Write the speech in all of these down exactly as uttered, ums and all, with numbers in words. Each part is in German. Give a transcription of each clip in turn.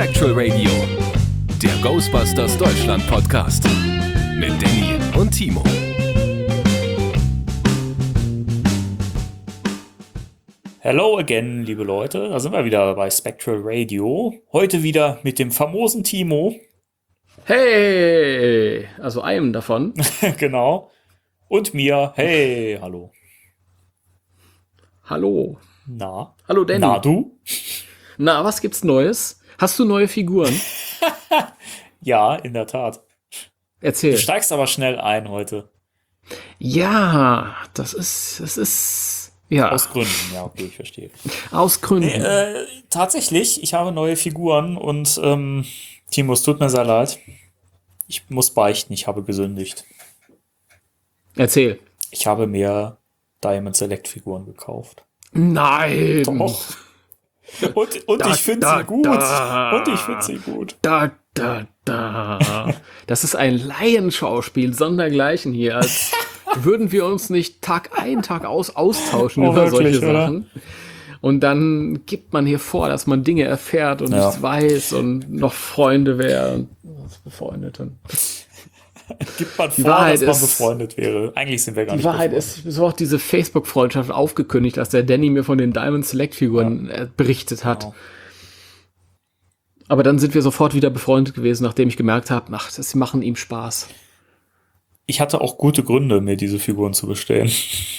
Spectral Radio, der Ghostbusters Deutschland Podcast mit Danny und Timo. Hello again, liebe Leute. Da sind wir wieder bei Spectral Radio. Heute wieder mit dem famosen Timo. Hey, also einem davon. Genau. Und mir. Hey, hallo. Hallo. Na? Hallo, Danny. Na, du? Na, was gibt's Neues? Hast du neue Figuren? Ja, in der Tat. Erzähl. Du steigst aber schnell ein heute. Ja, das ist, das ist, ja. Aus Gründen, ja, okay, ich verstehe. Aus Gründen. Nee, äh, tatsächlich, ich habe neue Figuren und, ähm, Timo, es tut mir sehr leid. Ich muss beichten, ich habe gesündigt. Erzähl. Ich habe mir Diamond Select Figuren gekauft. Nein. Doch. Und, und Da, ich finde da, sie gut. da. Und ich finde sie gut. Da, da, da. Das ist ein Laienschauspiel sondergleichen hier. Als würden wir uns nicht Tag ein, Tag aus austauschen Oh, über wirklich, solche oder? Sachen. Und dann gibt man hier vor, dass man Dinge erfährt und Ja. nichts weiß und noch Freunde wäre und was befreundet. Und Gibt man Die vor, Wahrheit dass man ist- befreundet wäre. Eigentlich sind wir gar Die nicht Wahrheit befreundet. ist, so auch diese Facebook-Freundschaft aufgekündigt, dass der Danny mir von den Diamond Select-Figuren äh, berichtet hat. Genau. Aber dann sind wir sofort wieder befreundet gewesen, nachdem ich gemerkt habe, ach, das machen ihm Spaß. Ich hatte auch gute Gründe, mir diese Figuren zu bestellen.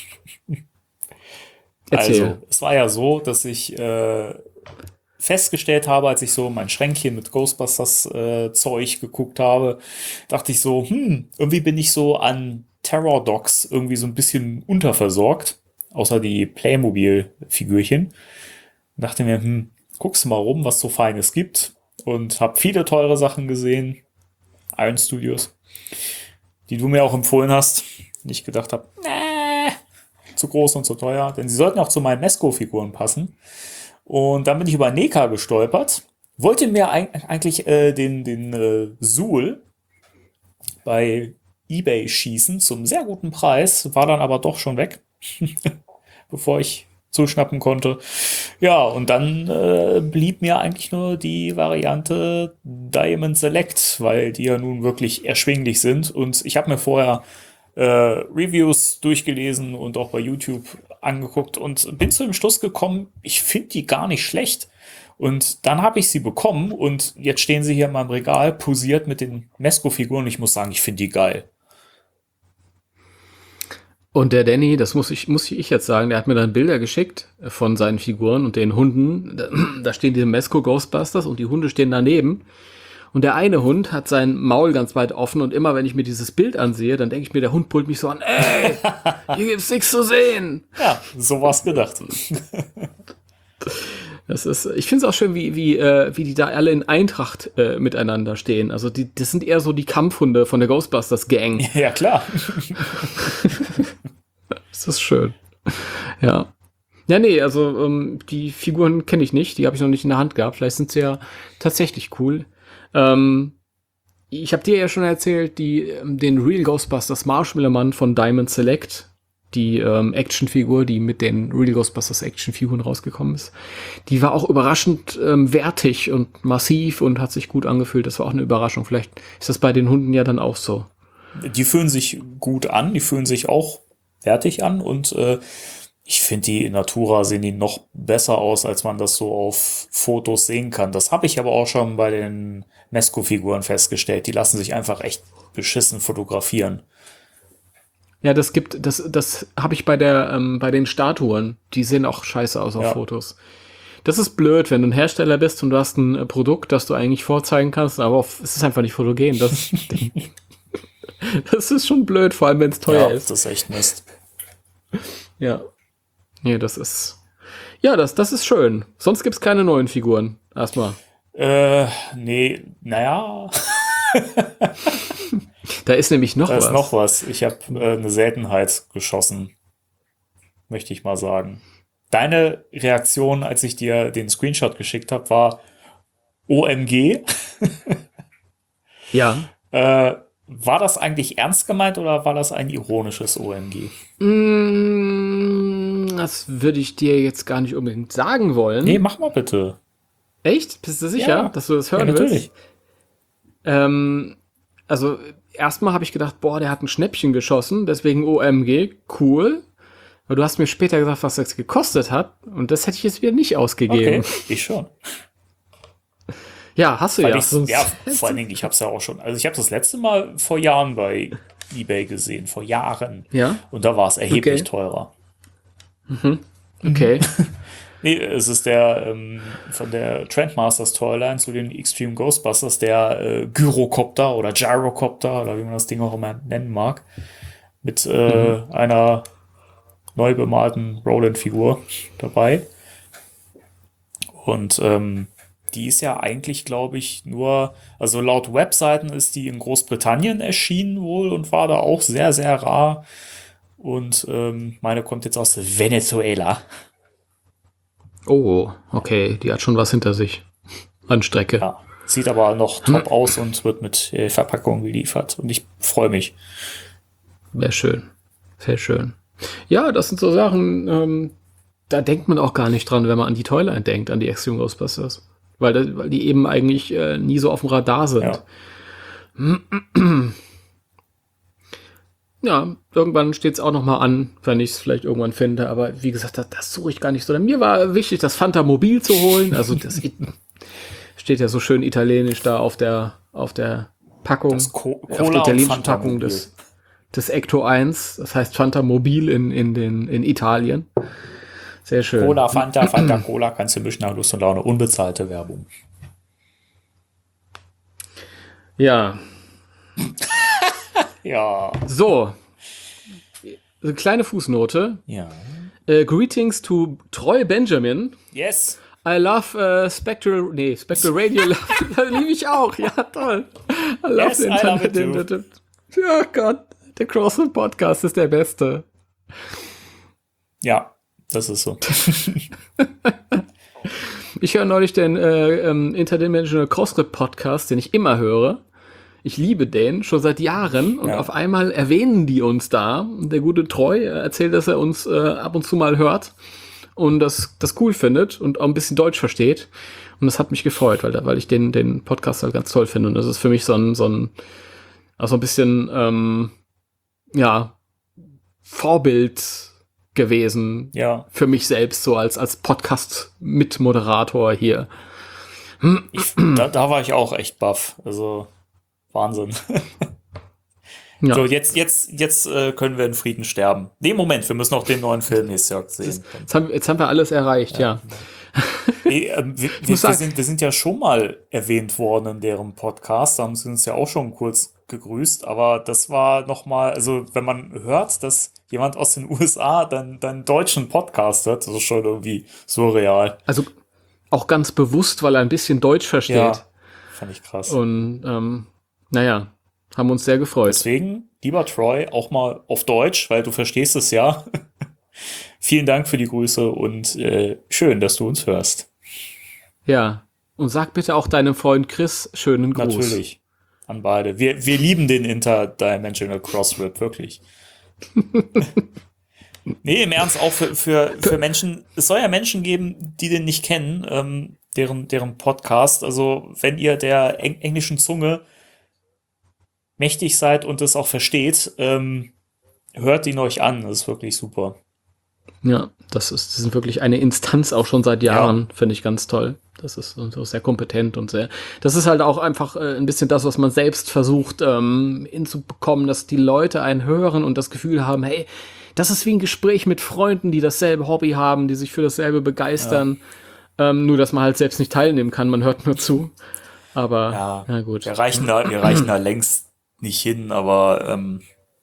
Erzähl. Also, es war ja so, dass ich äh, festgestellt habe, als ich so mein Schränkchen mit Ghostbusters äh, Zeug geguckt habe, dachte ich so, hm, irgendwie bin ich so an Terror Dogs irgendwie so ein bisschen unterversorgt, außer die Playmobil-Figürchen. Dachte mir, hm, guckst du mal rum, was so Feines gibt, und habe viele teure Sachen gesehen, Iron Studios, die du mir auch empfohlen hast, und ich gedacht habe, nee, zu groß und zu teuer, denn sie sollten auch zu meinen Mesco-Figuren passen. Und dann bin ich über N E C A gestolpert, wollte mir eig- eigentlich äh, den, den äh, Suhl bei eBay schießen zum sehr guten Preis, war dann aber doch schon weg, bevor ich zuschnappen konnte. Ja, und dann äh, blieb mir eigentlich nur die Variante Diamond Select, weil die ja nun wirklich erschwinglich sind. Und ich habe mir vorher äh, Reviews durchgelesen und auch bei YouTube angeguckt und bin zu dem Schluss gekommen, ich finde die gar nicht schlecht. Und dann habe ich sie bekommen und jetzt stehen sie hier in meinem Regal, posiert mit den Mesco-Figuren. Ich muss sagen, ich finde die geil. Und der Danny, das muss ich, muss ich jetzt sagen, der hat mir dann Bilder geschickt von seinen Figuren und den Hunden. Da, da stehen die Mesco Ghostbusters und die Hunde stehen daneben. Und der eine Hund hat sein Maul ganz weit offen und immer, wenn ich mir dieses Bild ansehe, dann denke ich mir, der Hund brüllt mich so an, ey, hier gibt's nichts zu sehen. Ja, so war's gedacht. Das ist, ich finde es auch schön, wie, wie, äh, wie die da alle in Eintracht äh, miteinander stehen. Also die, das sind eher so die Kampfhunde von der Ghostbusters Gang. Ja, klar. Das ist schön. Ja. Ja, nee, also ähm, die Figuren kenne ich nicht, die habe ich noch nicht in der Hand gehabt. Vielleicht sind sie ja tatsächlich cool. Ähm, ich habe dir ja schon erzählt, die, ähm, den Real Ghostbusters Marshmallow Mann von Diamond Select, die ähm, Actionfigur, die mit den Real Ghostbusters Actionfiguren rausgekommen ist, die war auch überraschend ähm, wertig und massiv und hat sich gut angefühlt. Das war auch eine Überraschung. Vielleicht ist das bei den Hunden ja dann auch so. Die fühlen sich gut an, die fühlen sich auch wertig an und äh, ich finde, die in Natura sehen die noch besser aus, als man das so auf Fotos sehen kann. Das habe ich aber auch schon bei den Mesco-Figuren festgestellt. Die lassen sich einfach echt beschissen fotografieren. Ja, das gibt, das, das habe ich bei der, ähm, bei den Statuen. Die sehen auch scheiße aus auf Ja. Fotos. Das ist blöd, wenn du ein Hersteller bist und du hast ein äh, Produkt, das du eigentlich vorzeigen kannst, aber auf, es ist einfach nicht fotogen. Das, das ist schon blöd, vor allem wenn es teuer Ja, ist. das ist echt Mist. Ja. Nee, das ist, ja, das, das ist schön. Sonst gibt's keine neuen Figuren. Erstmal. Äh, nee, naja, Da ist nämlich noch da was. ist noch was. Ich habe äh, eine Seltenheit geschossen, möchte ich mal sagen. Deine Reaktion, als ich dir den Screenshot geschickt habe, war O M G. Ja. Äh, war das eigentlich ernst gemeint oder war das ein ironisches O M G? Mm, das würde ich dir jetzt gar nicht unbedingt sagen wollen. Nee, mach mal bitte. Echt? Bist du sicher, Ja. dass du das hören Ja, natürlich. willst? Ähm, also erstmal habe ich gedacht, boah, der hat ein Schnäppchen geschossen, deswegen O M G, cool. Aber du hast mir später gesagt, was das gekostet hat, und das hätte ich jetzt wieder nicht ausgegeben. Okay, ich schon. Ja, hast du Weil ja. ich's- Sonst- ja, vor allen Dingen, ich habe es ja auch schon. Also ich habe das letzte Mal vor Jahren bei eBay gesehen, vor Jahren. Ja? Und da war es erheblich Okay. teurer. Okay. Nee, es ist der ähm, von der Trendmasters Toyline zu den Extreme Ghostbusters, der äh, Gyrocopter oder Gyrocopter oder wie man das Ding auch immer nennen mag, mit äh, Mhm. einer neu bemalten Roland-Figur dabei. Und ähm, die ist ja eigentlich, glaube ich, nur, also laut Webseiten ist die in Großbritannien erschienen wohl und war da auch sehr, sehr rar. Und ähm, meine kommt jetzt aus Venezuela. Oh, okay, die hat schon was hinter sich. An Strecke. Ja, sieht aber noch top aus und wird mit äh, Verpackung geliefert. Und ich freue mich. Wäre schön. Sehr schön. Ja, das sind so Sachen, ähm, da denkt man auch gar nicht dran, wenn man an die Toyline denkt, an die Extreme Ghostbusters. Weil, da, weil die eben eigentlich äh, nie so auf dem Radar sind. Ja. Ja, irgendwann steht es auch noch mal an, wenn ich es vielleicht irgendwann finde. Aber wie gesagt, das, das suche ich gar nicht so. Mir war wichtig, das Fanta Mobil zu holen. Also das steht ja so schön italienisch da auf der, auf der Packung. Das Co auf der Cola und italienischen Fanta Packung Mobil. des, des Ecto eins. Das heißt Fanta Mobil in, in, den, in Italien. Sehr schön. Cola, Fanta, Fanta, Cola kannst du mischen nach Lust und Laune. Unbezahlte Werbung. Ja, Ja. so. Eine kleine Fußnote. Ja. Äh, greetings to Troy Benjamin. Yes. I love uh, Spectral, nee, Spectral Radio, liebe ich auch, ja, toll. I love Yes, the I love it Internet. Ja, Gott, der Crossfit Podcast ist der beste. Ja, das ist so. Ich höre neulich den äh, ähm, Interdimensional CrossFit Podcast, den ich immer höre. Ich liebe den schon seit Jahren und Ja. auf einmal erwähnen die uns da. Und der gute Troy erzählt, dass er uns äh, ab und zu mal hört und das, das cool findet und auch ein bisschen Deutsch versteht. Und das hat mich gefreut, weil, weil ich den, den Podcast halt ganz toll finde. Und das ist für mich so ein, so ein, also ein bisschen, ähm, ja, Vorbild gewesen Ja. für mich selbst, so als, als Podcast-Mitmoderator hier. Ich, da, da war ich auch echt baff. Also Wahnsinn. Ja. So, jetzt, jetzt, jetzt äh, können wir in Frieden sterben. Nee, Moment, wir müssen noch den neuen Film nächstes Jahr sehen. Jetzt haben, jetzt haben wir alles erreicht, ja. Nee, äh, wir, wir, muss wir, sagen- sind, wir sind ja schon mal erwähnt worden in deren Podcast. Da haben sie uns ja auch schon kurz gegrüßt. Aber das war noch mal, also wenn man hört, dass jemand aus den U S A dann, dann einen deutschen Podcast hat, das ist schon irgendwie surreal. Also auch ganz bewusst, weil er ein bisschen Deutsch versteht. Ja, fand ich krass. Und ähm, naja, haben uns sehr gefreut. Deswegen, lieber Troy, auch mal auf Deutsch, weil du verstehst es ja. Vielen Dank für die Grüße und äh, schön, dass du uns hörst. Ja. Und sag bitte auch deinem Freund Chris schönen Gruß. Natürlich. An beide. Wir, wir lieben den Interdimensional Crossrip, wirklich. Nee, im Ernst, auch für, für, für Menschen, es soll ja Menschen geben, die den nicht kennen, ähm, deren, deren Podcast. Also, wenn ihr der eng englischen Zunge mächtig seid und es auch versteht, ähm, hört ihn euch an. Das ist wirklich super. Ja, das ist, das sind wirklich eine Instanz auch schon seit Jahren, finde ich ganz toll. Das ist so sehr kompetent und sehr. Das ist halt auch einfach äh, ein bisschen das, was man selbst versucht ähm, hinzubekommen, dass die Leute einen hören und das Gefühl haben, hey, das ist wie ein Gespräch mit Freunden, die dasselbe Hobby haben, die sich für dasselbe begeistern. Ja. Ähm, nur, dass man halt selbst nicht teilnehmen kann, man hört nur zu. Aber, Ja, na gut. Wir reichen da, wir reichen da längst nicht hin, aber ähm,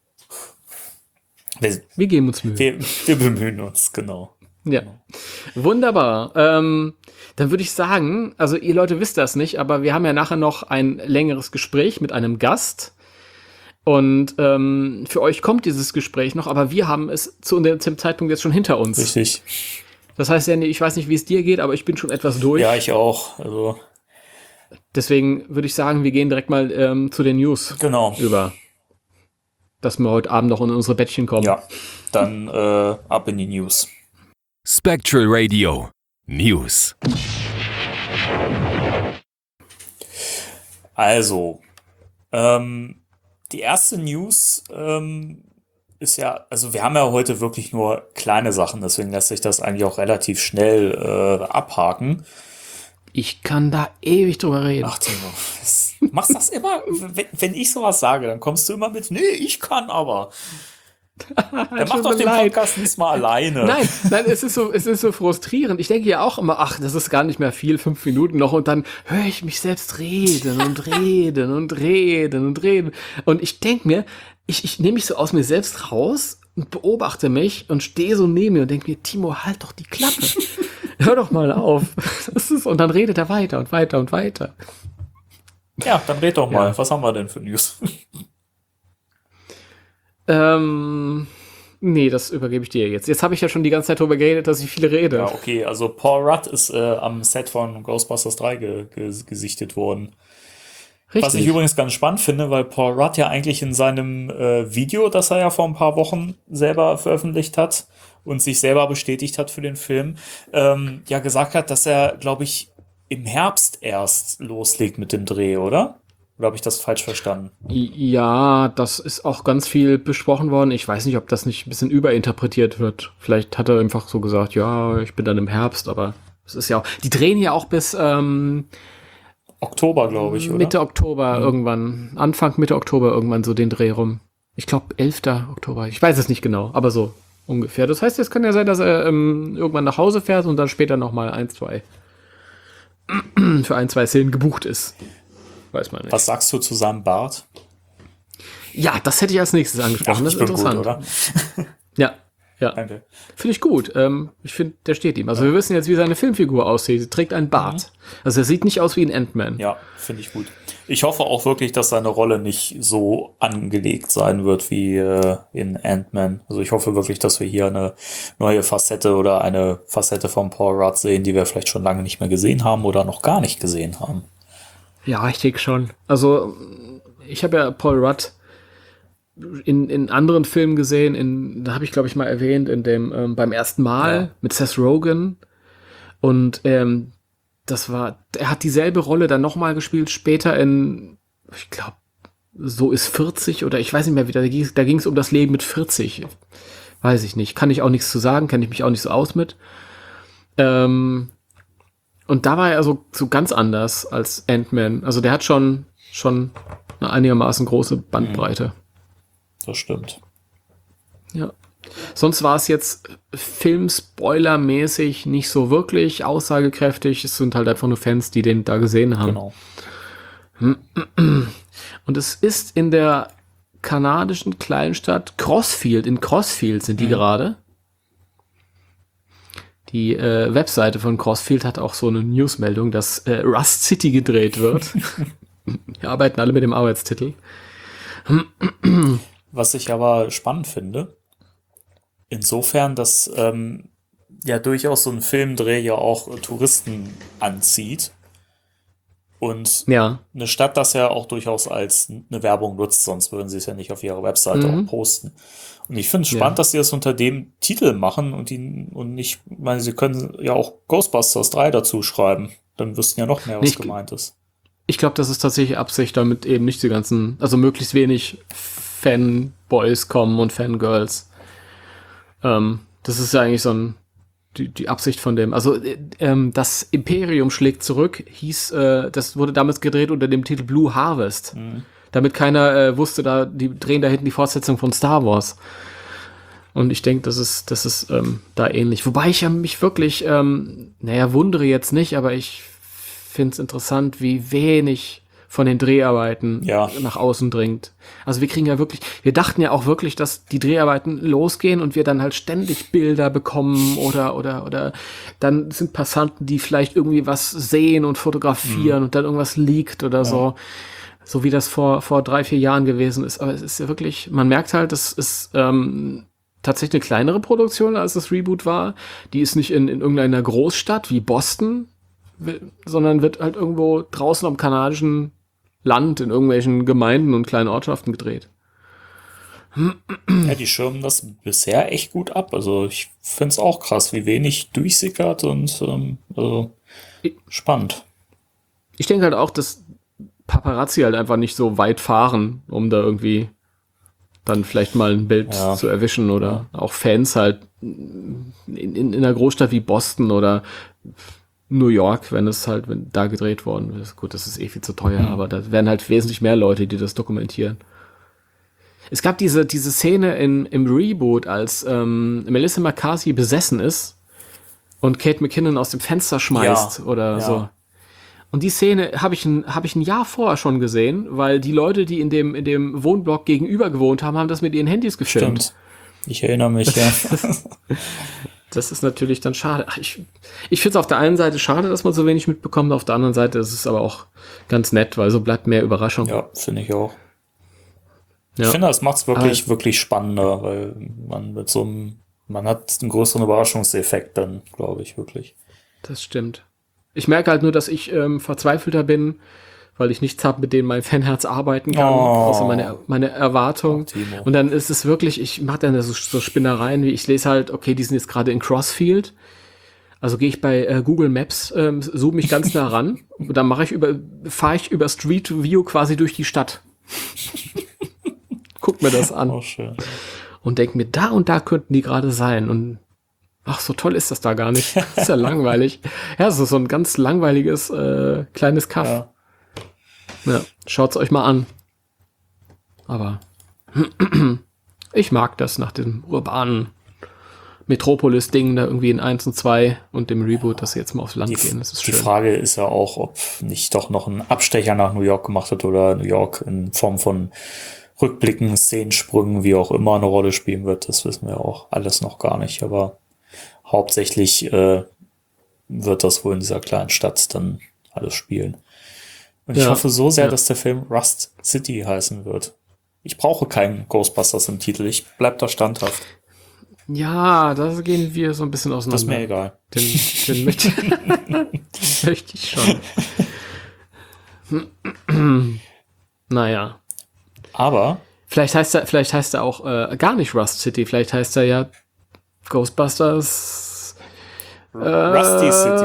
wir, Wir geben uns Mühe. wir, wir bemühen uns, genau. Ja, wunderbar. Ähm, dann würde ich sagen, also ihr Leute wisst das nicht, aber wir haben ja nachher noch ein längeres Gespräch mit einem Gast. Und ähm, für euch kommt dieses Gespräch noch, aber wir haben es zu dem Zeitpunkt jetzt schon hinter uns. Richtig. Das heißt, Janni, ich weiß nicht, wie es dir geht, aber ich bin schon etwas durch. Ja, ich auch. Also, Deswegen würde ich sagen, wir gehen direkt mal ähm, zu den News genau. über, dass wir heute Abend noch in unsere Bettchen kommen. Ja, dann äh, ab in die News. Spectral Radio News. Also, ähm, die erste News ähm, ist ja, also wir haben ja heute wirklich nur kleine Sachen, deswegen lässt sich das eigentlich auch relativ schnell äh, abhaken. Ich kann da ewig drüber reden. Ach, Timo, das, machst das immer? Wenn, wenn ich sowas sage, dann kommst du immer mit, nee, ich kann aber. Dann mach doch den leid. Podcast diesmal alleine. Nein, nein, es ist so, es ist so frustrierend. Ich denke ja auch immer, ach, das ist gar nicht mehr viel, fünf Minuten noch, und dann höre ich mich selbst reden und reden und reden und reden. Und ich denke mir, ich, ich nehme mich so aus mir selbst raus und beobachte mich und stehe so neben mir und denke mir, Timo, halt doch die Klappe. Hör doch mal auf. Das ist, und dann redet er weiter und weiter und weiter. Ja, dann red doch mal. Ja. Was haben wir denn für News? Ähm, nee, das übergebe ich dir jetzt. Jetzt habe ich ja schon die ganze Zeit darüber geredet, dass ich viel rede. Ja, okay, also Paul Rudd ist äh, am Set von Ghostbusters drei ge ge gesichtet worden. Richtig. Was ich übrigens ganz spannend finde, weil Paul Rudd ja eigentlich in seinem äh, Video, das er ja vor ein paar Wochen selber veröffentlicht hat und sich selber bestätigt hat für den Film, ähm, ja gesagt hat, dass er, glaube ich, im Herbst erst loslegt mit dem Dreh, oder? Oder habe ich das falsch verstanden? Ja, das ist auch ganz viel besprochen worden. Ich weiß nicht, ob das nicht ein bisschen überinterpretiert wird. Vielleicht hat er einfach so gesagt, ja, ich bin dann im Herbst, aber es ist ja auch, die drehen ja auch bis ähm, Oktober, glaube ich, oder? Mitte Oktober mhm. irgendwann, Anfang, Mitte Oktober irgendwann so den Dreh rum. Ich glaube, elfter Oktober. Ich weiß es nicht genau, aber so ungefähr. Das heißt, es kann ja sein, dass er ähm, irgendwann nach Hause fährt und dann später noch mal ein, zwei für ein, zwei Szenen gebucht ist. Weiß man nicht. Was sagst du zu seinem Bart? Ja, das hätte ich als nächstes angesprochen. Ach, das ist interessant. Gut, oder? Ja, ja. Danke. Finde ich gut. Ähm, ich finde, der steht ihm. Also wir wissen jetzt, wie seine Filmfigur aussieht. Sie trägt einen Bart. Mhm. Also er sieht nicht aus wie ein Ant-Man. Ja, finde ich gut. Ich hoffe auch wirklich, dass seine Rolle nicht so angelegt sein wird wie äh, in Ant-Man. Also ich hoffe wirklich, dass wir hier eine neue Facette oder eine Facette von Paul Rudd sehen, die wir vielleicht schon lange nicht mehr gesehen haben oder noch gar nicht gesehen haben. Ja, ich denke schon. Also, ich habe ja Paul Rudd in, in anderen Filmen gesehen, in, da habe ich, glaube ich, mal erwähnt, in dem ähm, beim ersten Mal ja. mit Seth Rogen. Und ähm, das war, er hat dieselbe Rolle dann nochmal gespielt, später in, ich glaube, so ist vierzig oder ich weiß nicht mehr, wie da ging es, da ging es um das Leben mit vierzig. Weiß ich nicht. Kann ich auch nichts zu sagen, kenne ich mich auch nicht so aus mit. Ähm, Und da war er so, so ganz anders als Ant-Man. Also der hat schon, schon eine einigermaßen große Bandbreite. Das stimmt. Ja. Sonst war es jetzt Film-Spoiler-mäßig nicht so wirklich aussagekräftig. Es sind halt einfach nur Fans, die den da gesehen haben. Genau. Und es ist in der kanadischen Kleinstadt Crossfield. In Crossfield sind die mhm. gerade. Die äh, Webseite von Crossfield hat auch so eine Newsmeldung, dass äh, Rust City gedreht wird. Wir arbeiten alle mit dem Arbeitstitel. Was ich aber spannend finde, insofern, dass ähm, ja durchaus so ein Filmdreh ja auch äh, Touristen anzieht. Und ja. eine Stadt das ja auch durchaus als eine Werbung nutzt, sonst würden sie es ja nicht auf ihrer Webseite mhm. auch posten. Und ich finde es spannend, ja. dass sie das unter dem Titel machen und die und nicht, ich meine, sie können ja auch Ghostbusters drei dazu schreiben. Dann wüssten ja noch mehr, was ich, gemeint ist. Ich glaube, das ist tatsächlich Absicht, damit eben nicht die ganzen, also möglichst wenig Fanboys kommen und Fangirls. Ähm, das ist ja eigentlich so ein Die, die Absicht von dem, also ähm, das Imperium schlägt zurück, hieß, äh, das wurde damals gedreht unter dem Titel Blue Harvest, mhm. damit keiner äh, wusste, da die drehen da hinten die Fortsetzung von Star Wars. Und ich denke, das ist, das ist ähm, da ähnlich. Wobei ich ja mich wirklich, ähm, naja, wundere jetzt nicht, aber ich finde es interessant, wie wenig von den Dreharbeiten ja. nach außen dringt. Also wir kriegen ja wirklich, wir dachten ja auch wirklich, dass die Dreharbeiten losgehen und wir dann halt ständig Bilder bekommen oder oder oder dann sind Passanten, die vielleicht irgendwie was sehen und fotografieren mhm. und dann irgendwas liegt oder ja. so. So wie das vor vor drei, vier Jahren gewesen ist. Aber es ist ja wirklich, man merkt halt, das ist ähm, tatsächlich eine kleinere Produktion, als das Reboot war. Die ist nicht in, in irgendeiner Großstadt wie Boston, sondern wird halt irgendwo draußen am kanadischen Land in irgendwelchen Gemeinden und kleinen Ortschaften gedreht. Ja, die schirmen das bisher echt gut ab. Also ich finde es auch krass, wie wenig durchsickert und ähm, also spannend. Ich denke halt auch, dass Paparazzi halt einfach nicht so weit fahren, um da irgendwie dann vielleicht mal ein Bild Ja. zu erwischen oder auch Fans halt in, in, in einer Großstadt wie Boston oder New York, wenn es halt, wenn da gedreht worden ist. Gut, das ist eh viel zu teuer, Mhm. aber da werden halt wesentlich mehr Leute, die das dokumentieren. Es gab diese, diese Szene in, im Reboot, als ähm, Melissa McCarthy besessen ist und Kate McKinnon aus dem Fenster schmeißt Ja, oder ja. so. Und die Szene habe ich, ein, hab ich ein Jahr vorher schon gesehen, weil die Leute, die in dem, in dem Wohnblock gegenüber gewohnt haben, haben das mit ihren Handys gefilmt. Stimmt. Ich erinnere mich, ja. Das ist natürlich dann schade. Ach, Ich, ich finde es auf der einen Seite schade, dass man so wenig mitbekommt, auf der anderen Seite ist es aber auch ganz nett, weil so bleibt mehr Überraschung. Ja, finde ich auch. Ja. Ich finde, das macht es wirklich, Aber- wirklich spannender, weil man mit so einem, man hat einen größeren Überraschungseffekt dann, glaube ich, wirklich. Das stimmt. Ich merke halt nur, dass ich ähm, verzweifelter bin, weil ich nichts habe, mit dem mein Fanherz arbeiten kann, Oh. außer meine, meine Erwartung. Oh, Timo. Und dann ist es wirklich, ich mache dann so, so Spinnereien, wie ich lese halt, okay, die sind jetzt gerade in Crossfield. Also gehe ich bei äh, Google Maps, ähm, zoome mich ganz nah ran und dann mache ich über, fahre ich über Street View quasi durch die Stadt. Guck mir das an Auch schön. und denk mir, da und da könnten die gerade sein. Und ach, so toll ist das da gar nicht. Das ist ja langweilig. Ja, es ist so ein ganz langweiliges äh, kleines Kaff. Ja. Ja, schaut's euch mal an. Aber ich mag das nach dem urbanen Metropolis-Ding da irgendwie in eins und zwei und dem Reboot, dass sie jetzt mal aufs Land Die, gehen. Das ist die schön. Frage ist ja auch, ob nicht doch noch ein Abstecher nach New York gemacht hat oder New York in Form von Rückblicken, Szenensprüngen, wie auch immer eine Rolle spielen wird. Das wissen wir auch alles noch gar nicht. Aber hauptsächlich äh, wird das wohl in dieser kleinen Stadt dann alles spielen. Und ich Ja. hoffe so sehr, Ja. dass der Film Rust City heißen wird. Ich brauche keinen Ghostbusters im Titel. Ich bleib da standhaft. Ja, da gehen wir so ein bisschen Das ist mir auseinander. egal. Den, den möchte, möchte ich schon. Naja. Aber Vielleicht heißt er, vielleicht heißt er auch äh, gar nicht Rust City, vielleicht heißt er ja Ghostbusters Rusty City.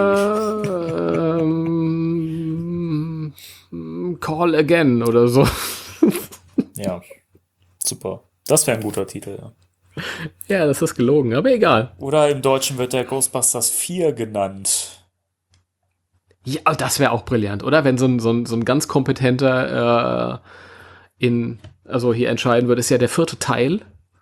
ähm, Call Again oder so. Ja, super. Das wäre ein guter Titel, ja. Ja, das ist gelogen, aber egal. Oder im Deutschen wird der Ghostbusters vier genannt. Ja, das wäre auch brillant, oder? Wenn so ein, so ein, so ein ganz kompetenter äh, in, also hier entscheiden würde, ist ja der vierte Teil.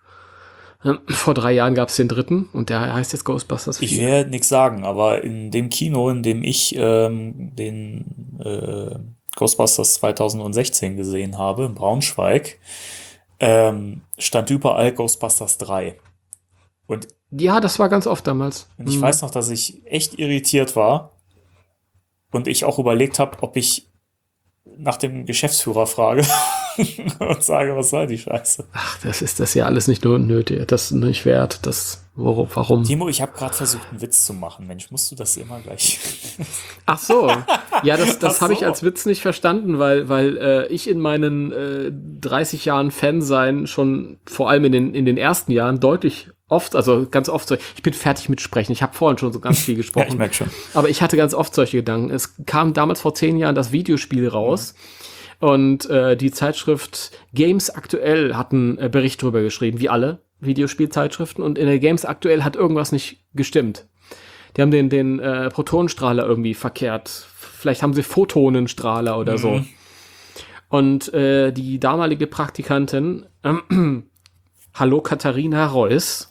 Vor drei Jahren gab es den dritten und der heißt jetzt Ghostbusters Ich vier. werde nichts sagen, aber in dem Kino, in dem ich ähm, den äh, Ghostbusters zweitausendsechzehn gesehen habe, in Braunschweig, ähm, stand überall Ghostbusters drei. Und, Ja, das war ganz oft damals. und ich Mhm. weiß noch, dass ich echt irritiert war und ich auch überlegt habe, ob ich nach dem Geschäftsführer frage und sage, was soll die Scheiße? Ach, das ist das ja alles nicht nur nötig, das ist nicht wert, das, warum, warum? Timo, ich habe gerade versucht, einen Witz zu machen. Mensch, musst du das immer gleich? Ach so, ja, das, das Ach habe ich so. als Witz nicht verstanden, weil, weil äh, ich in meinen äh, dreißig Jahren Fan sein schon vor allem in den, in den ersten Jahren deutlich oft, also ganz oft so, ich bin fertig mit Sprechen, ich habe vorhin schon so ganz viel Ja, gesprochen. ich merke schon. Aber ich hatte ganz oft solche Gedanken. Es kam damals vor zehn Jahren das Videospiel raus und äh, die Zeitschrift Games Aktuell hat einen äh, Bericht drüber geschrieben, wie alle Videospielzeitschriften. Und in der Games Aktuell hat irgendwas nicht gestimmt. Die haben den, den äh, Protonenstrahler irgendwie verkehrt. Vielleicht haben sie Photonenstrahler oder so. Und äh, die damalige Praktikantin, ähm, hallo Katharina Reuss,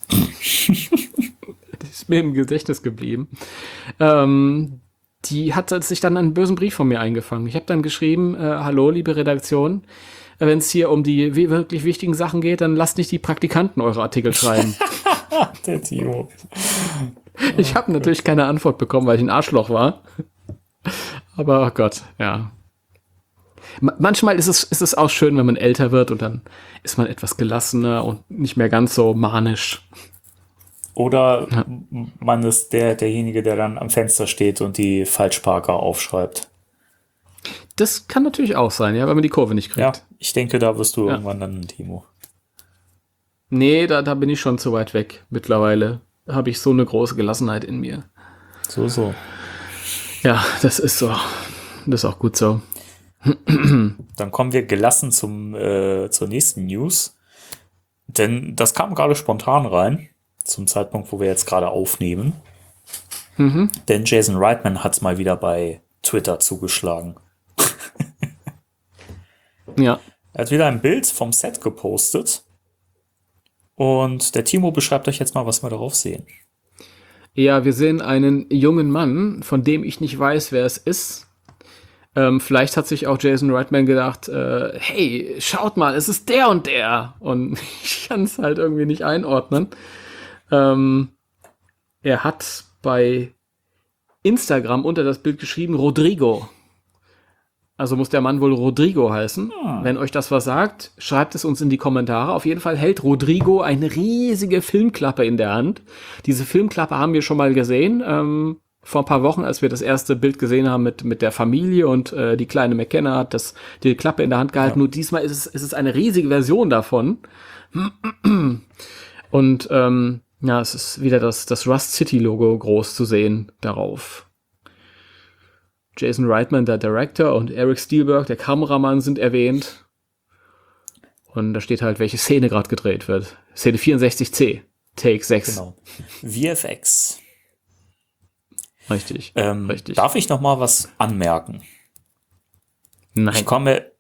die ist mir im Gedächtnis geblieben, ähm, die hat sich dann einen bösen Brief von mir eingefangen. Ich habe dann geschrieben, äh, hallo, liebe Redaktion, wenn es hier um die wi- wirklich wichtigen Sachen geht, dann lasst nicht die Praktikanten eure Artikel schreiben. Der Timo. Ich habe natürlich keine Antwort bekommen, weil ich ein Arschloch war. Aber oh Gott, ja. Ma- Manchmal ist es, ist es auch schön, wenn man älter wird und dann ist man etwas gelassener und nicht mehr ganz so manisch. Oder m- man ist der, derjenige, der dann am Fenster steht und die Falschparker aufschreibt. Das kann natürlich auch sein, ja, wenn man die Kurve nicht kriegt. Ja, ich denke, da wirst du Ja. irgendwann dann ein Timo. Nee, da, da bin ich schon zu weit weg. Mittlerweile habe ich so eine große Gelassenheit in mir. So, so. Ja, das ist so. Das ist auch gut so. Dann kommen wir gelassen zum, äh, zur nächsten News. Denn das kam gerade spontan rein, zum Zeitpunkt, wo wir jetzt gerade aufnehmen. Mhm. Denn Jason Reitman hat mal wieder bei Twitter zugeschlagen. Ja. Er hat wieder ein Bild vom Set gepostet. Und der Timo beschreibt euch jetzt mal, was wir darauf sehen. Ja, wir sehen einen jungen Mann, von dem ich nicht weiß, wer es ist. Ähm, vielleicht hat sich auch Jason Reitman gedacht, äh, hey, schaut mal, es ist der und der. Und ich kann es halt irgendwie nicht einordnen. Ähm, er hat bei Instagram unter das Bild geschrieben, Rodrigo. Also muss der Mann wohl Rodrigo heißen. Hm. Wenn euch das was sagt, schreibt es uns in die Kommentare. Auf jeden Fall hält Rodrigo eine riesige Filmklappe in der Hand. Diese Filmklappe haben wir schon mal gesehen, ähm, vor ein paar Wochen, als wir das erste Bild gesehen haben mit, mit der Familie und äh, die kleine McKenna hat das, die Klappe in der Hand gehalten. Ja. Nur diesmal ist es, ist es eine riesige Version davon. Und ähm, ja, es ist wieder das, das Rust City Logo groß zu sehen darauf. Jason Reitman, der Director, und Eric Spielberg, der Kameramann, sind erwähnt. Und da steht halt, welche Szene gerade gedreht wird. Szene vierundsechzig C, Take sechs. Genau. V F X. Richtig, Ähm, richtig. Darf ich noch mal was anmerken? Nein. Ich komme.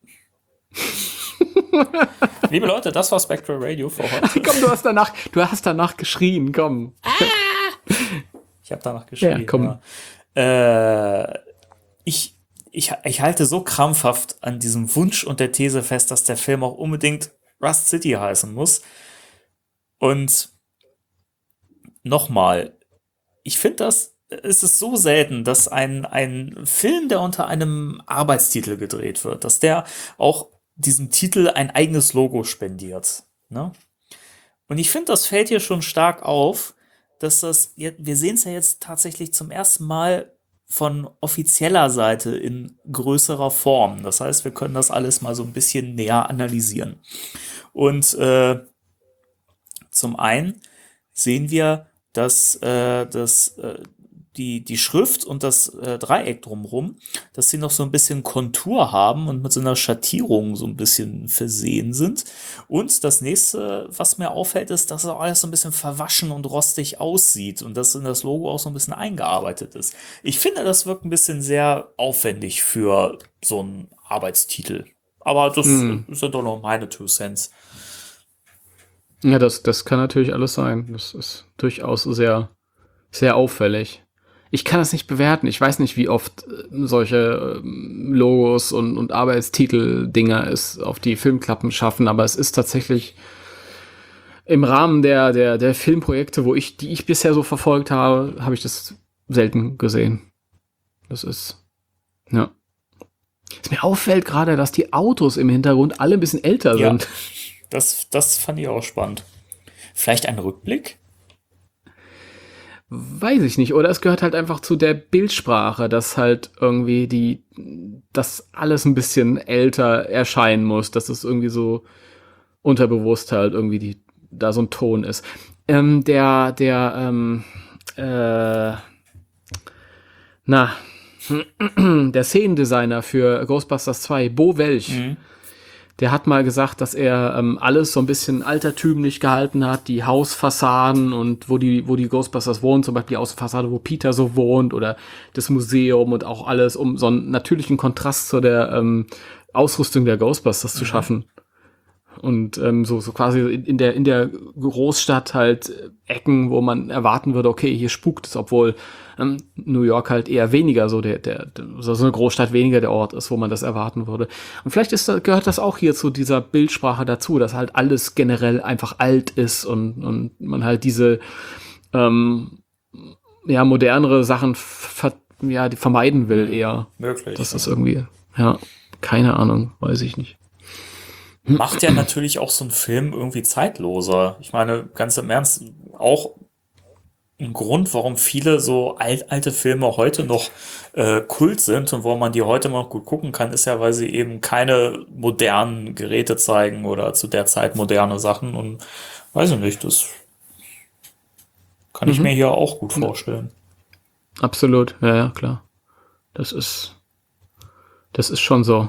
Liebe Leute, das war Spectral Radio für heute. Komm, du hast danach, du hast danach geschrien, komm. Ich habe danach geschrieben. Ja, komm. Ja. Äh, ich, ich, ich halte so krampfhaft an diesem Wunsch und der These fest, dass der Film auch unbedingt Rust City heißen muss. Und nochmal, ich finde das, es ist so selten, dass ein, ein Film, der unter einem Arbeitstitel gedreht wird, dass der auch diesem Titel ein eigenes Logo spendiert. Ne? Und ich finde, das fällt hier schon stark auf, dass das, wir sehen es ja jetzt tatsächlich zum ersten Mal von offizieller Seite in größerer Form. Das heißt, wir können das alles mal so ein bisschen näher analysieren. Und äh, zum einen sehen wir, dass, äh, dass äh, die, die Schrift und das äh, Dreieck drumherum, dass sie noch so ein bisschen Kontur haben und mit so einer Schattierung so ein bisschen versehen sind. Und das nächste, was mir auffällt, ist, dass auch alles so ein bisschen verwaschen und rostig aussieht und dass in das Logo auch so ein bisschen eingearbeitet ist. Ich finde, das wirkt ein bisschen sehr aufwendig für so einen Arbeitstitel. Aber das Hm. sind doch noch meine Two Cents. Ja, das, das kann natürlich alles sein. Das ist durchaus sehr, sehr auffällig. Ich kann das nicht bewerten. Ich weiß nicht, wie oft äh, solche ähm, Logos und, und Arbeitstitel-Dinger es auf die Filmklappen schaffen, aber es ist tatsächlich im Rahmen der, der, der Filmprojekte, wo ich, die ich bisher so verfolgt habe, habe ich das selten gesehen. Das ist, ja. Was mir auffällt gerade, dass die Autos im Hintergrund alle ein bisschen älter Ja. sind. Das, das fand ich auch spannend. Vielleicht ein Rückblick? Weiß ich nicht. Oder es gehört halt einfach zu der Bildsprache, dass halt irgendwie die, das alles ein bisschen älter erscheinen muss, dass es irgendwie so unterbewusst halt irgendwie die, da so ein Ton ist. Ähm, der, der, ähm, äh, na, der Szenendesigner für Ghostbusters zwei, Bo Welch, Mhm. der hat mal gesagt, dass er ähm, alles so ein bisschen altertümlich gehalten hat, die Hausfassaden und wo die, wo die Ghostbusters wohnen, zum Beispiel die Außenfassade, wo Peter so wohnt oder das Museum und auch alles, um so einen natürlichen Kontrast zu der ähm, Ausrüstung der Ghostbusters zu schaffen. Und ähm, so, so quasi in, in der in der Großstadt halt äh, Ecken, wo man erwarten würde, okay, hier spukt es, obwohl ähm, New York halt eher weniger so der, der, der so eine Großstadt weniger der Ort ist, wo man das erwarten würde. Und vielleicht ist, das- gehört das auch hier zu dieser Bildsprache dazu, dass halt alles generell einfach alt ist und, und man halt diese ähm, ja modernere Sachen ver, ja, die vermeiden will eher. Möglich. Das ist irgendwie, ja, keine Ahnung, weiß ich nicht. Macht ja natürlich auch so einen Film irgendwie zeitloser. Ich meine, ganz im Ernst, auch ein Grund, warum viele so alt, alte Filme heute noch äh, Kult sind und warum man die heute noch gut gucken kann, ist ja, weil sie eben keine modernen Geräte zeigen oder zu der Zeit moderne Sachen und weiß ich nicht, das kann ich Mhm. mir hier auch gut vorstellen. Absolut, ja, ja, klar. Das ist, das ist schon so.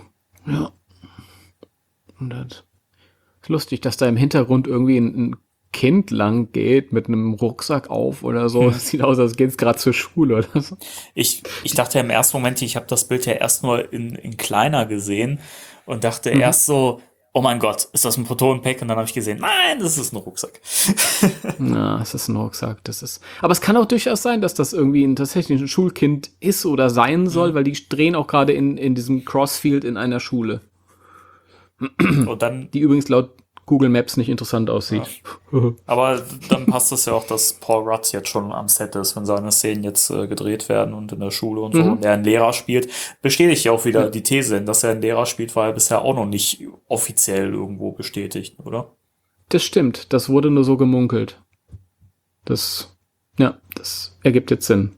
Ja. Und das ist lustig, dass da im Hintergrund irgendwie ein, ein Kind lang geht mit einem Rucksack auf oder so. Das sieht aus, als geht es gerade zur Schule oder so. Ich, ich dachte im ersten Moment, ich habe das Bild ja erst nur in, in kleiner gesehen und dachte mhm. erst so, oh mein Gott, ist das ein Proton-Pack? Und dann habe ich gesehen, nein, das ist ein Rucksack. Na, es ist ein Rucksack. Das ist. Aber es kann auch durchaus sein, dass das irgendwie ein tatsächlich ein Schulkind ist oder sein soll, mhm. weil die drehen auch gerade in, in diesem Crossfield in einer Schule. Und dann, die übrigens laut Google Maps nicht interessant aussieht. Ja. Aber dann passt es ja auch, dass Paul Rudd jetzt schon am Set ist, wenn seine Szenen jetzt äh, gedreht werden und in der Schule und so, mhm. und er einen Lehrer spielt, bestätigt ja auch wieder ja. die These, dass er einen Lehrer spielt, war ja bisher auch noch nicht offiziell irgendwo bestätigt, oder? Das stimmt, das wurde nur so gemunkelt. Das, ja, das ergibt jetzt Sinn.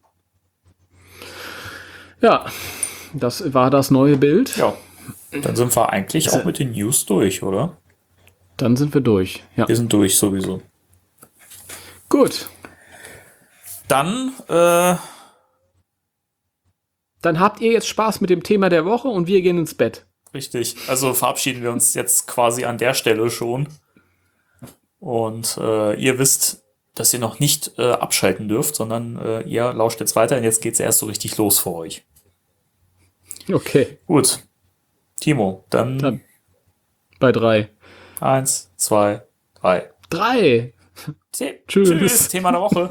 Ja, das war das neue Bild. Ja, dann sind wir eigentlich auch mit den News durch, oder? Dann sind wir durch. Ja. Wir sind durch, sowieso. Gut. Dann, äh... Dann habt ihr jetzt Spaß mit dem Thema der Woche und wir gehen ins Bett. Richtig. Also verabschieden wir uns jetzt quasi an der Stelle schon. Und äh, ihr wisst, dass ihr noch nicht äh, abschalten dürft, sondern äh, ihr lauscht jetzt weiter und jetzt geht's erst so richtig los für euch. Okay. Gut. Timo, dann... dann bei drei. Eins, zwei, drei. Drei. The- Tschüss. Tschüss. Thema der Woche.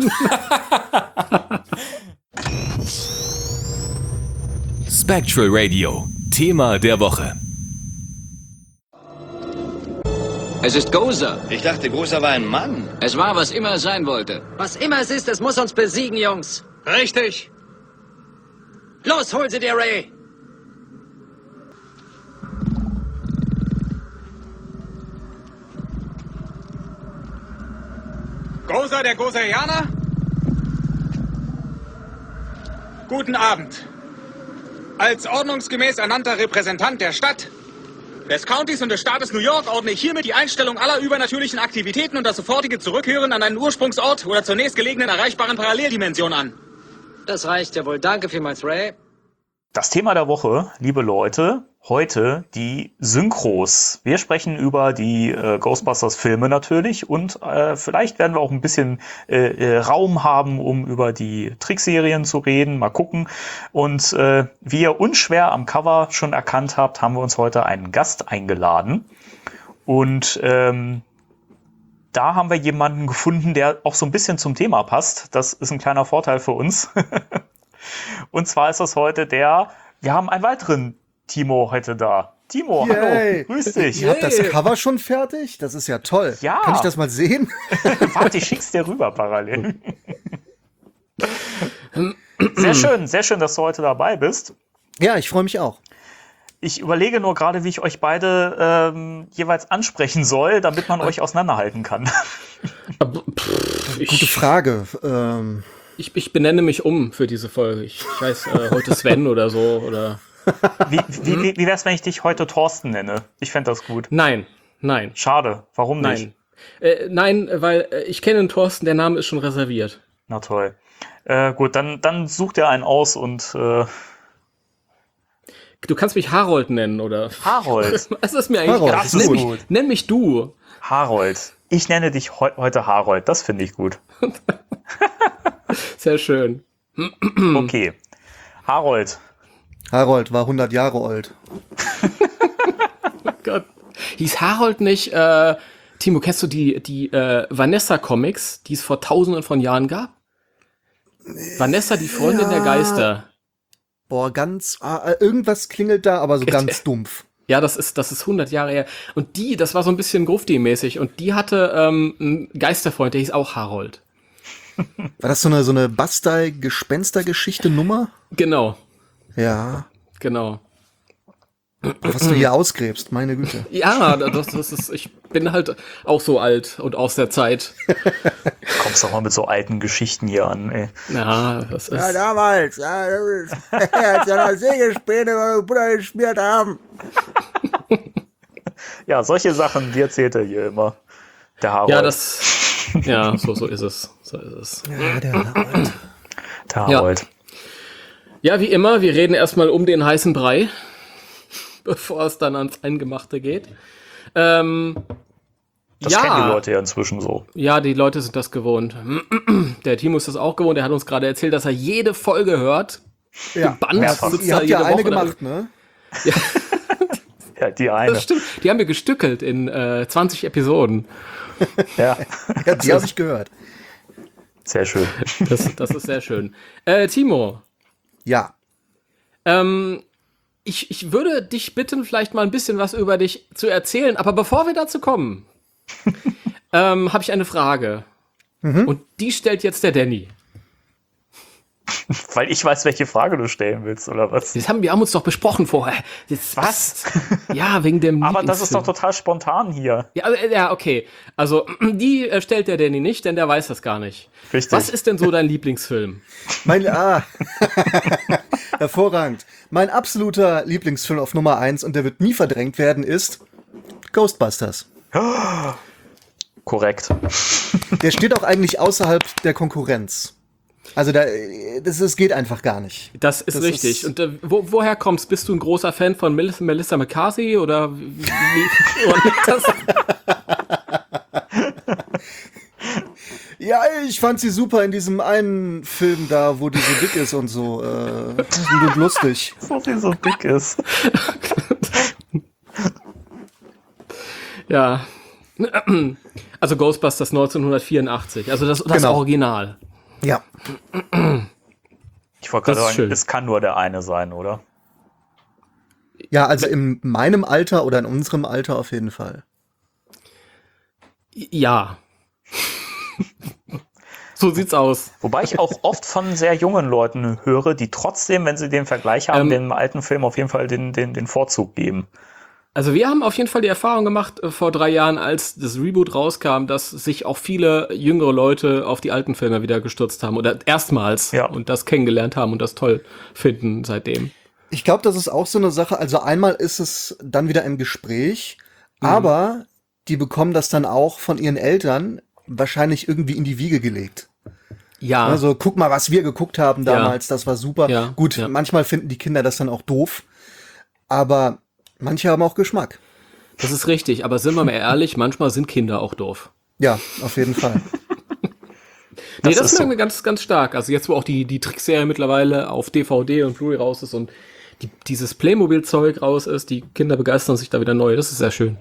Spectral Radio. Thema der Woche. Es ist Gozer. Ich dachte, Gozer war ein Mann. Es war, was immer es sein wollte. Was immer es ist, es muss uns besiegen, Jungs. Richtig. Los, hol sie dir, Ray. Gozer, der Gozerianer? Guten Abend. Als ordnungsgemäß ernannter Repräsentant der Stadt, des Countys und des Staates New York ordne ich hiermit die Einstellung aller übernatürlichen Aktivitäten und das sofortige Zurückkehren an einen Ursprungsort oder zur nächstgelegenen erreichbaren Paralleldimension an. Das reicht ja wohl. Danke vielmals, Ray. Das Thema der Woche, liebe Leute, heute die Synchros. Wir sprechen über die äh, Ghostbusters-Filme natürlich und äh, vielleicht werden wir auch ein bisschen äh, äh, Raum haben, um über die Trickserien zu reden. Mal gucken. Und äh, wie ihr unschwer am Cover schon erkannt habt, haben wir uns heute einen Gast eingeladen. Und ähm, da haben wir jemanden gefunden, der auch so ein bisschen zum Thema passt. Das ist ein kleiner Vorteil für uns. Und zwar ist das heute der, wir haben einen weiteren Timo heute da. Timo, Yay. Hallo, grüß dich. Ihr habt das Cover schon fertig? Das ist ja toll. Ja. Kann ich das mal sehen? Warte, ich schick's dir rüber parallel. Sehr schön, sehr schön, dass du heute dabei bist. Ja, ich freue mich auch. Ich überlege nur gerade, wie ich euch beide ähm, jeweils ansprechen soll, damit man euch auseinanderhalten kann. Gute Frage. Ähm Ich, ich benenne mich um für diese Folge. Ich, ich heiße äh, heute Sven oder so. Oder Wie, wie, wie, wie wär's, wenn ich dich heute Thorsten nenne? Ich fände das gut. Nein, nein. Schade. Warum nicht? Nein, äh, nein, weil äh, ich kenne einen Thorsten, der Name ist schon reserviert. Na toll. Äh, gut, dann, dann such dir einen aus und äh Du kannst mich Harold nennen, oder? Harold. Das ist mir eigentlich Harold, gar das nenn ist mich, gut. nenn mich du. Harold. Ich nenne dich heu- heute Harold. Das finde ich gut. Sehr schön. Okay. Harold. Harold war hundert Jahre alt. Oh Gott. Hieß Harold nicht, äh, Timo, kennst du die, die äh, Vanessa-Comics, die es vor tausenden von Jahren gab? Vanessa, die Freundin Ja. der Geister. Boah, ganz, ah, irgendwas klingelt da, aber so ganz dumpf. Ja, das ist, das ist hundert Jahre her. Und die, das war so ein bisschen Grufti-mäßig. Und die hatte ähm, einen Geisterfreund, der hieß auch Harold. War das so eine, so eine Bastei-Gespenster-Geschichte-Nummer? Genau, Ja. genau. Was du hier ausgräbst, meine Güte. Ja, das, das ist, ich bin halt auch so alt und aus der Zeit. Kommst doch mal mit so alten Geschichten hier an, ey. Ja, das ist. Ja, damals, ja, als wir noch Sägespäne über den Buddha geschmiert haben. Ja, solche Sachen, die erzählt er hier immer. Der Harold. Ja, das. Ja, so, so ist es. So ist es. Ja, der Harold. Der Harold. Ja, wie immer, wir reden erstmal um den heißen Brei. bevor es dann ans Eingemachte geht. Ähm, Das ja, kennen die Leute ja inzwischen so. Ja, die Leute sind das gewohnt. Der Timo ist das auch gewohnt. Er hat uns gerade erzählt, dass er jede Folge hört. Ja, Gebannt mehrfach. sitzt ihr er habt ja jede eine Woche gemacht, lang. ne? Ja, die eine. Das stimmt. Die haben wir gestückelt in äh, zwanzig Episoden. Ja, Ja, die habe ich gehört. sehr schön. Das, das ist sehr schön. Äh, Timo, Ja. ähm, ich, ich würde dich bitten, vielleicht mal ein bisschen was über dich zu erzählen. Aber bevor wir dazu kommen, ähm, habe ich eine Frage. Und die stellt jetzt der Danny. Weil ich weiß, welche Frage du stellen willst, oder was? Das haben wir haben uns doch besprochen vorher. Jetzt, Was? Ja, wegen dem Aber das ist doch Lieblingsfilm. total spontan hier. Ja, also, ja, okay. Also, die äh, stellt der Danny nicht, denn der weiß das gar nicht. Richtig. Was ist denn so dein Lieblingsfilm? Mein, ah, hervorragend. Mein absoluter Lieblingsfilm auf Nummer eins, und der wird nie verdrängt werden, ist Ghostbusters. Korrekt. Der steht auch eigentlich außerhalb der Konkurrenz. Also da, das, das geht einfach gar nicht. Das ist Das richtig. ist- Und äh, wo, woher kommst? Bist du ein großer Fan von Melissa, Melissa McCarthy oder wie, wie woran liegt das? Ja, ich fand sie super in diesem einen Film da, wo die so dick ist und so. Äh, und lustig. So wie so dick ist. Ja. Also Ghostbusters neunzehnhundertvierundachtzig. Also das, das Genau. Original. Ja. Ich wollte gerade Das ist sagen, schön. es kann nur der eine sein, oder? Ja, also in meinem Alter oder in unserem Alter auf jeden Fall. Ja. So sieht's aus. Wobei ich auch oft von sehr jungen Leuten höre, die trotzdem, wenn sie den Vergleich haben, Ähm, dem alten Film auf jeden Fall den, den, den Vorzug geben. Also wir haben auf jeden Fall die Erfahrung gemacht äh, vor drei Jahren, als das Reboot rauskam, dass sich auch viele jüngere Leute auf die alten Filme wieder gestürzt haben oder erstmals Ja. und das kennengelernt haben und das toll finden seitdem. Ich glaube, das ist auch so eine Sache. Also einmal ist es dann wieder im Gespräch, aber die bekommen das dann auch von ihren Eltern wahrscheinlich irgendwie in die Wiege gelegt. Ja, Also guck mal, was wir geguckt haben damals, das war super. Ja, Gut, ja. manchmal finden die Kinder das dann auch doof, aber manche haben auch Geschmack. das ist richtig. Aber sind wir mal ehrlich, manchmal sind Kinder auch doof. Ja, auf jeden Fall. Nee, Das das, ist merken so. wir ganz, ganz stark. Also jetzt, wo auch die, die Trickserie mittlerweile auf D V D und Blu-ray raus ist und die, dieses Playmobil-Zeug raus ist, die Kinder begeistern sich da wieder neu. Das ist sehr schön.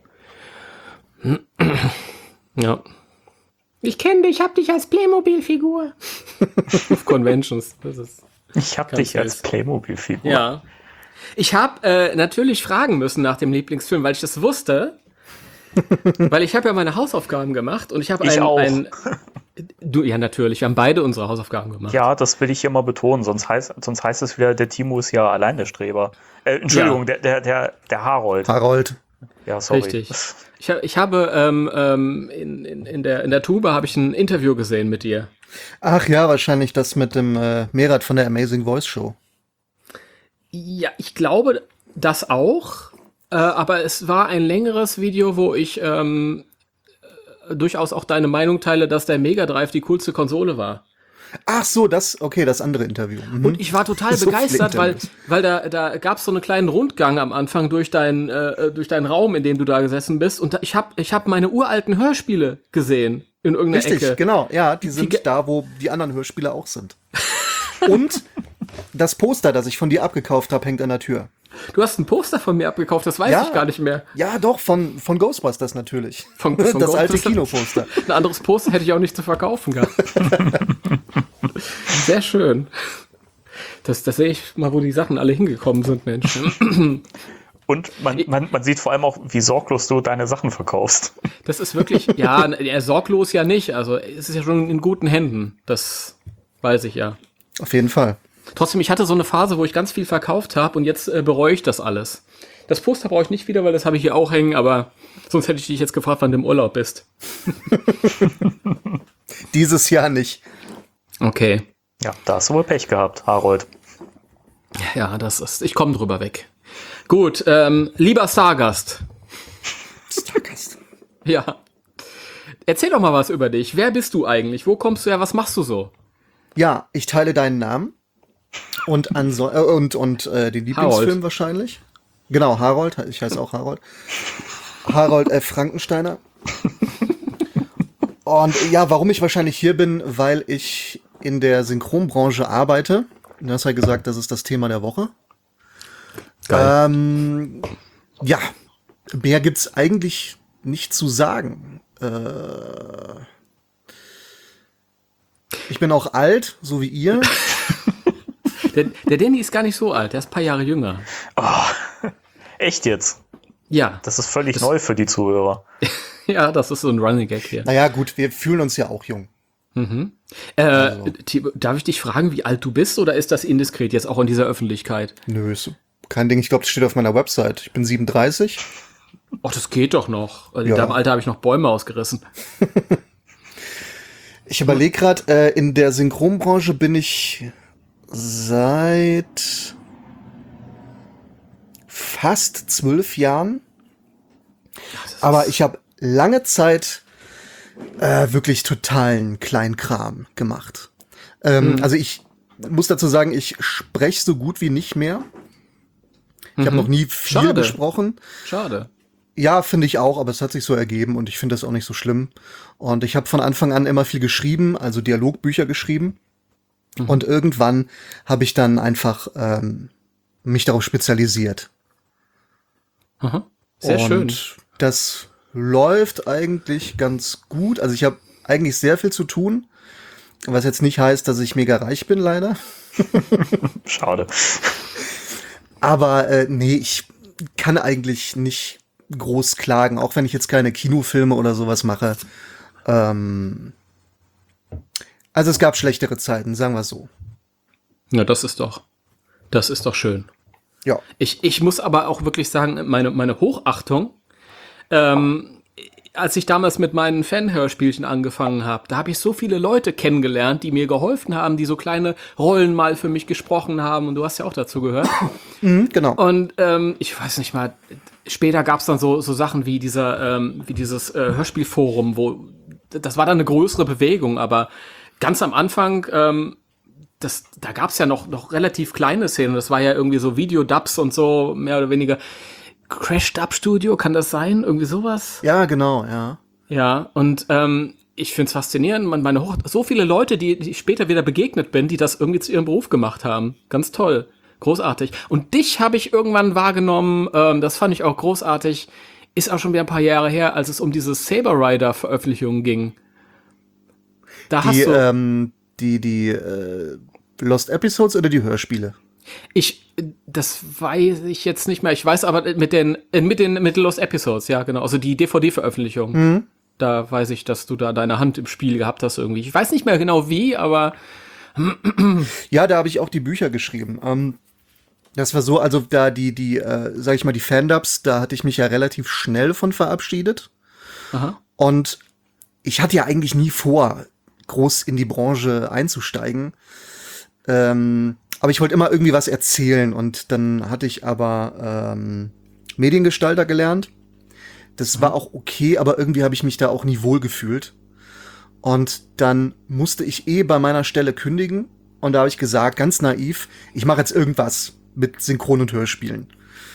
Ja. Ich kenne dich, hab dich als Playmobil-Figur. Auf Conventions. Das ist, Ich hab Ganz dich als süß. Playmobil-Figur. ja. Ich habe äh, natürlich fragen müssen nach dem Lieblingsfilm, weil ich das wusste. Weil ich habe ja meine Hausaufgaben gemacht und ich habe Ich ein, auch. ein du ja natürlich, wir haben beide unsere Hausaufgaben gemacht. Ja, das will ich hier mal betonen, sonst heißt, sonst heißt es wieder, der Timo ist ja allein der Streber. Äh, Entschuldigung, Ja. der, der, der, der Harold. Harold. Ja, sorry. Richtig. Ich, hab, ich habe ähm, ähm, in, in, in, der, in der Tube habe ich ein Interview gesehen mit dir. Ach ja, wahrscheinlich das mit dem äh, Merat von der Amazing Voice Show. Ja, ich glaube das auch, äh, aber es war ein längeres Video, wo ich ähm, äh, durchaus auch deine Meinung teile, dass der Mega Drive die coolste Konsole war. Ach so, das, okay, das andere Interview. Mhm. Und ich war total So viele begeistert, weil, Interviews. weil da, da gab es so einen kleinen Rundgang am Anfang durch, dein, äh, durch deinen Raum, in dem du da gesessen bist. Und da, ich habe ich hab meine uralten Hörspiele gesehen in irgendeiner Richtig, Ecke. genau, ja, die sind ge- da, wo die anderen Hörspiele auch sind. Und das Poster, das ich von dir abgekauft habe, hängt an der Tür. Du hast ein Poster von mir abgekauft, das weiß Ja. ich gar nicht mehr. Ja, doch, von, von Ghostbusters natürlich. Von- von das alte Ghostbusters? Kinoposter. Ein anderes Poster hätte ich auch nicht zu verkaufen gehabt. Sehr schön. Das, das sehe ich mal, wo die Sachen alle hingekommen sind, Mensch. Und man, man, man sieht vor allem auch, wie sorglos du deine Sachen verkaufst. Das ist wirklich, ja, er sorglos ja nicht. Also es ist ja schon in guten Händen. Das weiß ich ja. Auf jeden Fall. Trotzdem, ich hatte so eine Phase, wo ich ganz viel verkauft habe und jetzt äh, bereue ich das alles. Das Poster brauche ich nicht wieder, weil das habe ich hier auch hängen, aber sonst hätte ich dich jetzt gefragt, wann du im Urlaub bist. Dieses Jahr nicht. Okay. Ja, da hast du wohl Pech gehabt, Harold. Ja, das ist, ich komme drüber weg. Gut, ähm, lieber Stargast. Stargast. Ja. Erzähl doch mal was über dich. Wer bist du eigentlich? Wo kommst du her? Was machst du so? Ja, ich teile deinen Namen und, anso äh, und, und äh, den Lieblingsfilm Harold. wahrscheinlich. Genau, Harold, ich heiße auch Harold. Harold F. Frankensteiner. Und ja, warum ich wahrscheinlich hier bin, weil ich in der Synchronbranche arbeite. Du hast ja gesagt, das ist das Thema der Woche. Geil. Ähm, ja, mehr gibt's eigentlich nicht zu sagen. Äh, ich bin auch alt, so wie ihr. Der, der Danny ist gar nicht so alt, der ist ein paar Jahre jünger. Oh, echt jetzt? Ja. Das ist völlig Das- neu für die Zuhörer. Ja, das ist so ein Running Gag hier. Naja, gut, wir fühlen uns ja auch jung. Mhm. Äh, Also. Timo, darf ich dich fragen, wie alt du bist, oder ist das indiskret jetzt auch in dieser Öffentlichkeit? Nö, ist kein Ding. Ich glaube, das steht auf meiner Website. Ich bin siebenunddreißig. Ach, das geht doch noch. In Ja. deinem Alter habe ich noch Bäume ausgerissen. Ich überlege gerade, äh, in der Synchronbranche bin ich seit fast zwölf Jahren. Aber ich habe lange Zeit äh, wirklich totalen Kleinkram gemacht. Ähm, Also ich muss dazu sagen, ich spreche so gut wie nicht mehr. Ich habe noch nie viel Schade. gesprochen. Schade. Ja, finde ich auch, aber es hat sich so ergeben und ich finde das auch nicht so schlimm. Und ich habe von Anfang an immer viel geschrieben, also Dialogbücher geschrieben. Und irgendwann habe ich dann einfach ähm, mich darauf spezialisiert. Aha. Sehr und schön. das läuft eigentlich ganz gut. Also ich habe eigentlich sehr viel zu tun, was jetzt nicht heißt, dass ich mega reich bin, leider. Schade. Aber äh, nee, ich kann eigentlich nicht groß klagen, auch wenn ich jetzt keine Kinofilme oder sowas mache. Ähm, also es gab schlechtere Zeiten, sagen wir so. Ja, das ist doch, das ist doch schön. Ja. Ich, ich muss aber auch wirklich sagen, meine, meine Hochachtung, ähm, als ich damals mit meinen Fanhörspielchen angefangen habe, da habe ich so viele Leute kennengelernt, die mir geholfen haben, die so kleine Rollen mal für mich gesprochen haben. Und du hast ja auch dazu gehört. Mhm, genau. Und ähm, ich weiß nicht mal, später gab es dann so, so Sachen wie dieser, ähm, wie dieses äh, Hörspielforum, wo das war dann eine größere Bewegung, aber ganz am Anfang, ähm, das, da gab es ja noch, noch relativ kleine Szenen. Das war ja irgendwie so Videodubs und so, mehr oder weniger. Crash Dub Studio, kann das sein? Irgendwie sowas? Ja, genau, ja. Ja, und ähm, ich find's faszinierend. Man, meine Hoch so viele Leute, die, die ich später wieder begegnet bin, die das irgendwie zu ihrem Beruf gemacht haben. Ganz toll. Großartig. Und dich habe ich irgendwann wahrgenommen, ähm, das fand ich auch großartig. Ist auch schon wieder ein paar Jahre her, als es um diese Saber Rider-Veröffentlichung ging. Da hast Die, du. ähm, die, die äh, Lost Episodes oder die Hörspiele? Ich, das weiß ich jetzt nicht mehr. Ich weiß aber mit den, äh, mit den, mit Lost Episodes, ja, genau. Also die D V D-Veröffentlichung. Mhm. Da weiß ich, dass du da deine Hand im Spiel gehabt hast irgendwie. Ich weiß nicht mehr genau wie, aber. Ja, da habe ich auch die Bücher geschrieben. Ähm, das war so, also da die, die, äh, sag ich mal, die Fandubs, da hatte ich mich ja relativ schnell von verabschiedet. Aha. Und ich hatte ja eigentlich nie vor, groß in die Branche einzusteigen. Ähm, aber ich wollte immer irgendwie was erzählen und dann hatte ich aber ähm, Mediengestalter gelernt. Das war auch okay, aber irgendwie habe ich mich da auch nie wohl gefühlt. Und dann musste ich eh bei meiner Stelle kündigen und da habe ich gesagt, ganz naiv, ich mache jetzt irgendwas mit Synchron- und Hörspielen.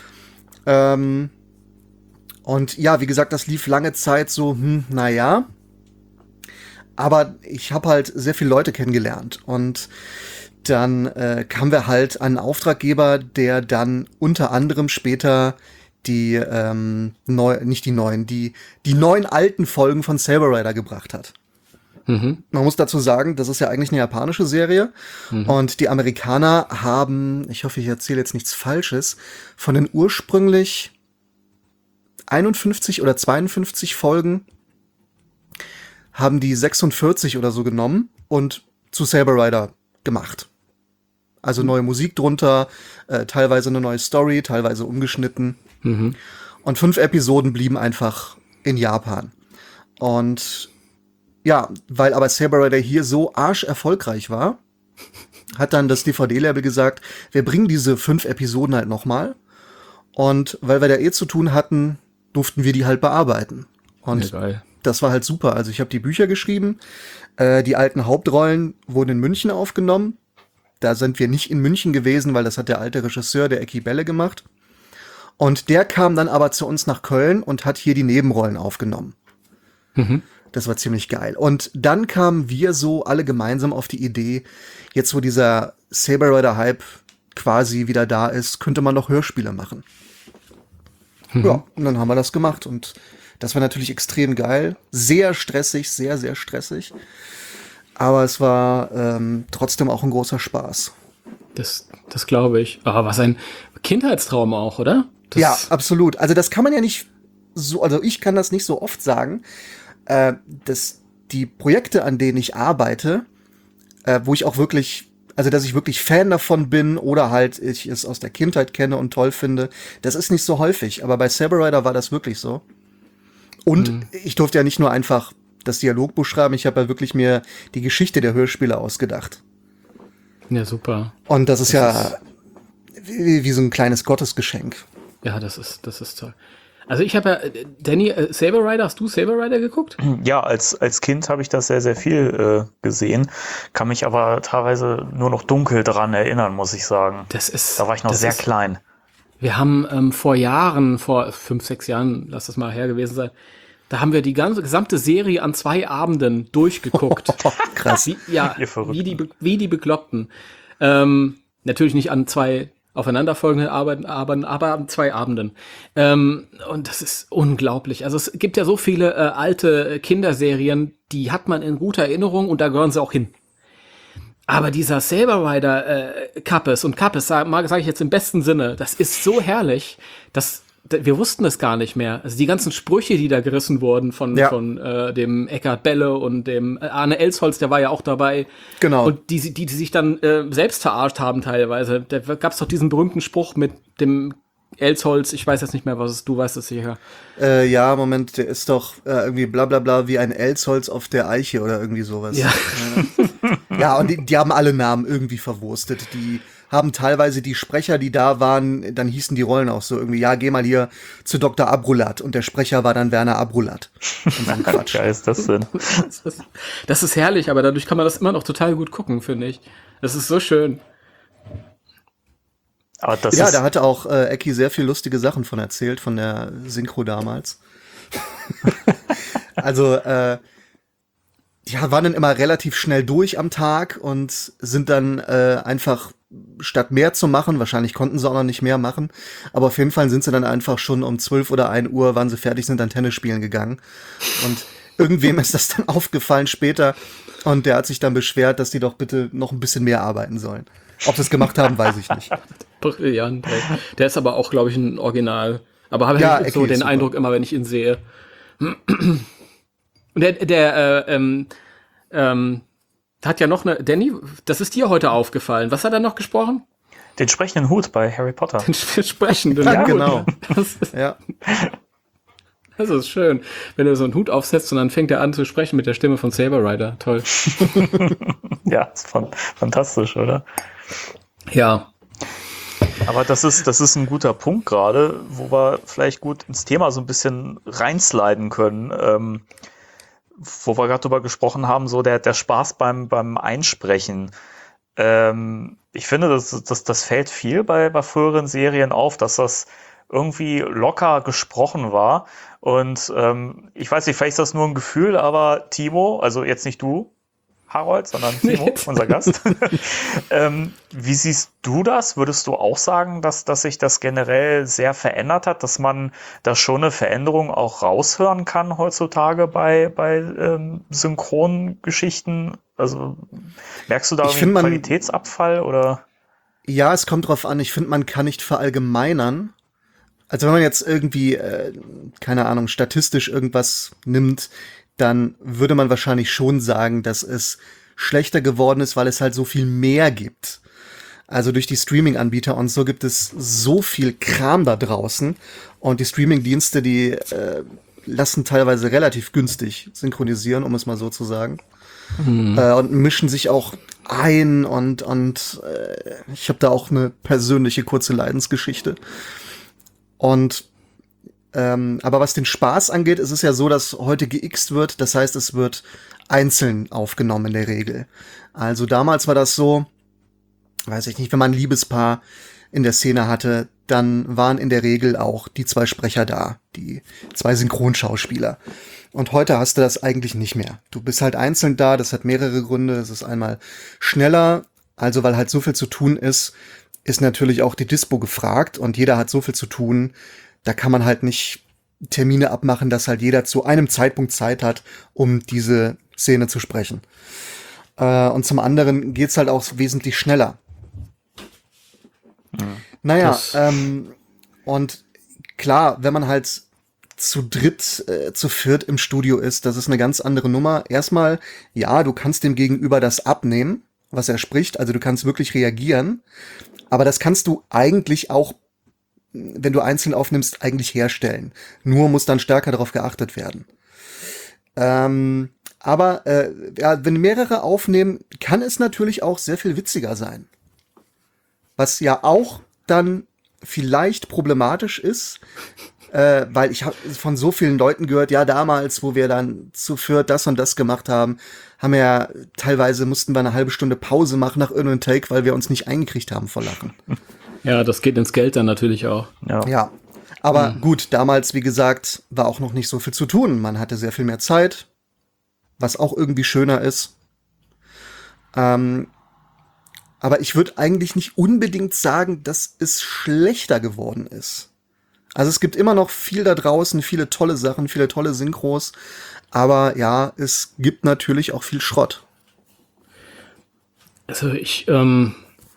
Ähm, und ja, wie gesagt, das lief lange Zeit so, hm, naja. Aber ich habe halt sehr viele Leute kennengelernt und dann äh, kamen wir halt an einen Auftraggeber, der dann unter anderem später die ähm, neu, nicht die neuen, die die neun alten Folgen von Saber Rider gebracht hat. Mhm. Man muss dazu sagen, das ist ja eigentlich eine japanische Serie Mhm. und die Amerikaner haben, ich hoffe, ich erzähle jetzt nichts Falsches, von den ursprünglich einundfünfzig oder zweiundfünfzig Folgen haben die sechsundvierzig oder so genommen und zu Saber Rider gemacht. Also neue Musik drunter, äh, teilweise eine neue Story, teilweise umgeschnitten. Mhm. Und fünf Episoden blieben einfach in Japan. Und ja, weil aber Saber Rider hier so arsch erfolgreich war, hat dann das D V D-Label gesagt, wir bringen diese fünf Episoden halt nochmal. Und weil wir da eh zu tun hatten, durften wir die halt bearbeiten. Und Ja, geil. das war halt super. Also ich habe die Bücher geschrieben, äh, die alten Hauptrollen wurden in München aufgenommen. Da sind wir nicht in München gewesen, weil das hat der alte Regisseur, der Eki Belle, gemacht. Und der kam dann aber zu uns nach Köln und hat hier die Nebenrollen aufgenommen. Mhm. Das war ziemlich geil. Und dann kamen wir so alle gemeinsam auf die Idee, jetzt wo dieser Saber Rider-Hype quasi wieder da ist, könnte man noch Hörspiele machen. Mhm. Ja, und dann haben wir das gemacht. Und das war natürlich extrem geil. Sehr stressig, sehr, sehr stressig. Aber es war ähm, trotzdem auch ein großer Spaß. Das, das glaube ich. Aber was ein Kindheitstraum auch, oder? Das ja, absolut. Also das kann man ja nicht so, also ich kann das nicht so oft sagen, äh, dass die Projekte, an denen ich arbeite, äh, wo ich auch wirklich, also dass ich wirklich Fan davon bin oder halt ich es aus der Kindheit kenne und toll finde, das ist nicht so häufig. Aber bei Saber Rider war das wirklich so. Und mhm. ich durfte ja nicht nur einfach das Dialogbuch schreiben, ich habe ja wirklich mir die Geschichte der Hörspiele ausgedacht. Ja, super. Und das ist das ja ist wie, wie so ein kleines Gottesgeschenk. Ja, das ist, das ist toll. Also ich habe ja, Danny, äh, Saber Rider, hast du Saber Rider geguckt? Ja, als, als Kind habe ich das sehr, sehr viel äh, gesehen, kann mich aber teilweise nur noch dunkel dran erinnern, muss ich sagen. Das ist, da war ich noch sehr ist, klein. Wir haben ähm, vor Jahren, vor fünf, sechs Jahren, lass das mal her gewesen sein, da haben wir die ganze gesamte Serie an zwei Abenden durchgeguckt. Krass. Wie, ja, wie die, wie die Bekloppten. Ähm, natürlich nicht an zwei aufeinanderfolgenden Arbeiten, aber, aber an zwei Abenden. Ähm, und das ist unglaublich. Also es gibt ja so viele äh, alte Kinderserien, die hat man in guter Erinnerung und da gehören sie auch hin. Aber dieser Saber Rider äh, Kappes und Kappes, sage sag ich jetzt im besten Sinne, das ist so herrlich, dass wir wussten es gar nicht mehr. Also die ganzen Sprüche, die da gerissen wurden von, ja. von äh, dem Eckhard Belle und dem Arne Elsholz, der war ja auch dabei. Genau. Und die, die, die sich dann äh, selbst verarscht haben teilweise. Da gab es doch diesen berühmten Spruch mit dem Elsholz, ich weiß jetzt nicht mehr, was es, du weißt es sicher. Äh, ja, Moment, der ist doch äh, irgendwie bla bla bla wie ein Elsholz auf der Eiche oder irgendwie sowas. Ja, ja und die, die haben alle Namen irgendwie verwurstet. Die haben teilweise die Sprecher, die da waren, dann hießen die Rollen auch so irgendwie, ja, geh mal hier zu Doktor Abrulat und der Sprecher war dann Werner Abrulat. Und so ein Quatsch. Geil ist das denn? Das ist, das ist herrlich, aber dadurch kann man das immer noch total gut gucken, finde ich. Das ist so schön. Aber das ja, ist da hatte auch äh, Ecki sehr viel lustige Sachen von erzählt, von der Synchro damals. also, äh, die waren dann immer relativ schnell durch am Tag und sind dann äh, einfach, statt mehr zu machen, wahrscheinlich konnten sie auch noch nicht mehr machen, aber auf jeden Fall sind sie dann einfach schon um zwölf oder ein Uhr, waren sie fertig, sind dann Tennis spielen gegangen. Und irgendwem ist das dann aufgefallen später und der hat sich dann beschwert, dass die doch bitte noch ein bisschen mehr arbeiten sollen. Ob sie es gemacht haben, weiß ich nicht. Brillant. Ey. Der ist aber auch, glaube ich, ein Original. Aber habe ja, ich so den super. Eindruck immer, wenn ich ihn sehe. Und der, der äh, ähm, ähm, hat ja noch eine, Danny, das ist dir heute aufgefallen. Was hat er noch gesprochen? Den sprechenden Hut bei Harry Potter. Den sprechenden ja, Hut. Genau. Das ist, ja. Das ist schön, wenn du so einen Hut aufsetzt und dann fängt er an zu sprechen mit der Stimme von Saber Rider. Toll. Ja, ist fantastisch, oder? Ja. Aber das ist, das ist ein guter Punkt gerade, wo wir vielleicht gut ins Thema so ein bisschen reinsliden können. Ähm, wo wir gerade drüber gesprochen haben, so der, der Spaß beim, beim Einsprechen. Ähm, ich finde, das, das, das fällt viel bei, bei früheren Serien auf, dass das irgendwie locker gesprochen war. Und ähm, ich weiß nicht, vielleicht ist das nur ein Gefühl, aber Timo, also jetzt nicht du, Harold, sondern Timo, unser Gast. ähm, wie siehst du das? Würdest du auch sagen, dass, dass sich das generell sehr verändert hat, dass man da schon eine Veränderung auch raushören kann heutzutage bei, bei ähm, Synchrongeschichten? Also merkst du da einen Qualitätsabfall oder? Ja, es kommt drauf an. Ich finde, man kann nicht verallgemeinern. Also wenn man jetzt irgendwie, äh, keine Ahnung, statistisch irgendwas nimmt, dann würde man wahrscheinlich schon sagen, dass es schlechter geworden ist, weil es halt so viel mehr gibt. Also durch die Streaming-Anbieter und so gibt es so viel Kram da draußen. Und die Streaming-Dienste, die äh, lassen teilweise relativ günstig synchronisieren, um es mal so zu sagen. Mhm. Äh, und mischen sich auch ein und, und äh, ich habe da auch eine persönliche kurze Leidensgeschichte. Und Ähm, aber was den Spaß angeht, ist es ja so, dass heute geixt wird. Das heißt, es wird einzeln aufgenommen in der Regel. Also damals war das so, weiß ich nicht, wenn man ein Liebespaar in der Szene hatte, dann waren in der Regel auch die zwei Sprecher da, die zwei Synchronschauspieler. Und heute hast du das eigentlich nicht mehr. Du bist halt einzeln da, das hat mehrere Gründe. Es ist einmal schneller, also weil halt so viel zu tun ist, ist natürlich auch die Dispo gefragt und jeder hat so viel zu tun. Da kann man halt nicht Termine abmachen, dass halt jeder zu einem Zeitpunkt Zeit hat, um diese Szene zu sprechen. Äh, und zum anderen geht's halt auch wesentlich schneller. Ja. Naja, ähm, und klar, wenn man halt zu dritt, äh, zu viert im Studio ist, das ist eine ganz andere Nummer. Erstmal, ja, du kannst dem Gegenüber das abnehmen, was er spricht, also du kannst wirklich reagieren, aber das kannst du eigentlich auch, wenn du einzeln aufnimmst, eigentlich herstellen. Nur muss dann stärker darauf geachtet werden. Ähm, aber äh, ja, wenn mehrere aufnehmen, kann es natürlich auch sehr viel witziger sein. Was ja auch dann vielleicht problematisch ist, äh, weil ich habe von so vielen Leuten gehört, ja, damals, wo wir dann zu viert das und das gemacht haben, haben wir ja teilweise mussten wir eine halbe Stunde Pause machen nach irgendeinem Take, weil wir uns nicht eingekriegt haben vor Lachen. Ja, das geht ins Geld dann natürlich auch. Ja, ja. Aber mhm. gut, damals, wie gesagt, war auch noch nicht so viel zu tun. Man hatte sehr viel mehr Zeit, was auch irgendwie schöner ist. Ähm, aber ich würde eigentlich nicht unbedingt sagen, dass es schlechter geworden ist. Also es gibt immer noch viel da draußen, viele tolle Sachen, viele tolle Synchros. Aber ja, es gibt natürlich auch viel Schrott. Also ich, ähm,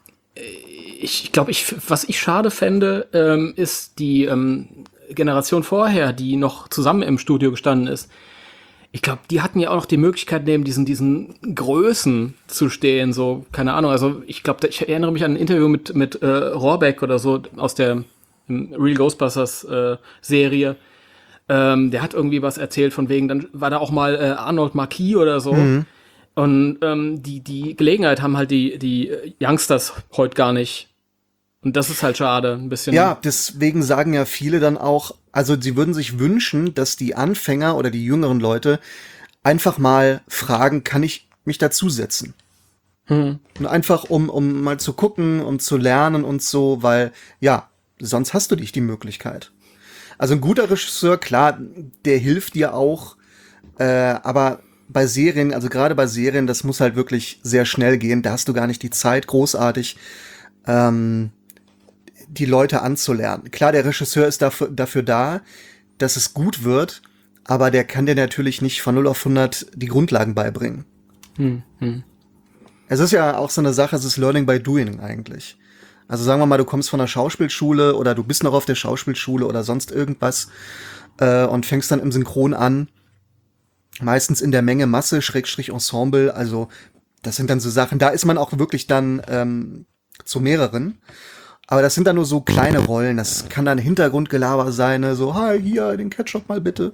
ich glaube, ich, was ich schade fände, ähm, ist die ähm, Generation vorher, die noch zusammen im Studio gestanden ist. Ich glaube, die hatten ja auch noch die Möglichkeit, neben diesen, diesen Größen zu stehen, so, keine Ahnung. Also ich glaube, ich erinnere mich an ein Interview mit, mit äh, Rohrbeck oder so aus der Real Ghostbusters äh, Serie. Ähm, der hat irgendwie was erzählt von wegen, dann war da auch mal äh, Arnold Marquis oder so. Mhm. Und ähm, die, die Gelegenheit haben halt die, die Youngsters heute gar nicht. Und das ist halt schade, ein bisschen. Ja, deswegen sagen ja viele dann auch, also sie würden sich wünschen, dass die Anfänger oder die jüngeren Leute einfach mal fragen, kann ich mich dazusetzen? Hm. Und einfach, um, um mal zu gucken, um zu lernen und so, weil, ja, sonst hast du nicht die Möglichkeit. Also ein guter Regisseur, klar, der hilft dir auch, äh, aber bei Serien, also gerade bei Serien, das muss halt wirklich sehr schnell gehen, da hast du gar nicht die Zeit, großartig, ähm, die Leute anzulernen. Klar, der Regisseur ist dafür, dafür da, dass es gut wird, aber der kann dir natürlich nicht von null auf hundert die Grundlagen beibringen. Hm, hm. Es ist ja auch so eine Sache, es ist Learning by Doing eigentlich. Also sagen wir mal, du kommst von der Schauspielschule oder du bist noch auf der Schauspielschule oder sonst irgendwas äh, und fängst dann im Synchron an, meistens in der Menge Masse, Schrägstrich Ensemble, also das sind dann so Sachen, da ist man auch wirklich dann ähm, zu mehreren. Aber das sind dann nur so kleine Rollen. Das kann dann Hintergrundgelaber sein, ne? So, hi, hier, den Ketchup mal bitte.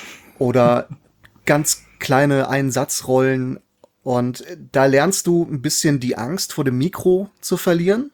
Oder ganz kleine Einsatzrollen. Und da lernst du ein bisschen die Angst vor dem Mikro zu verlieren.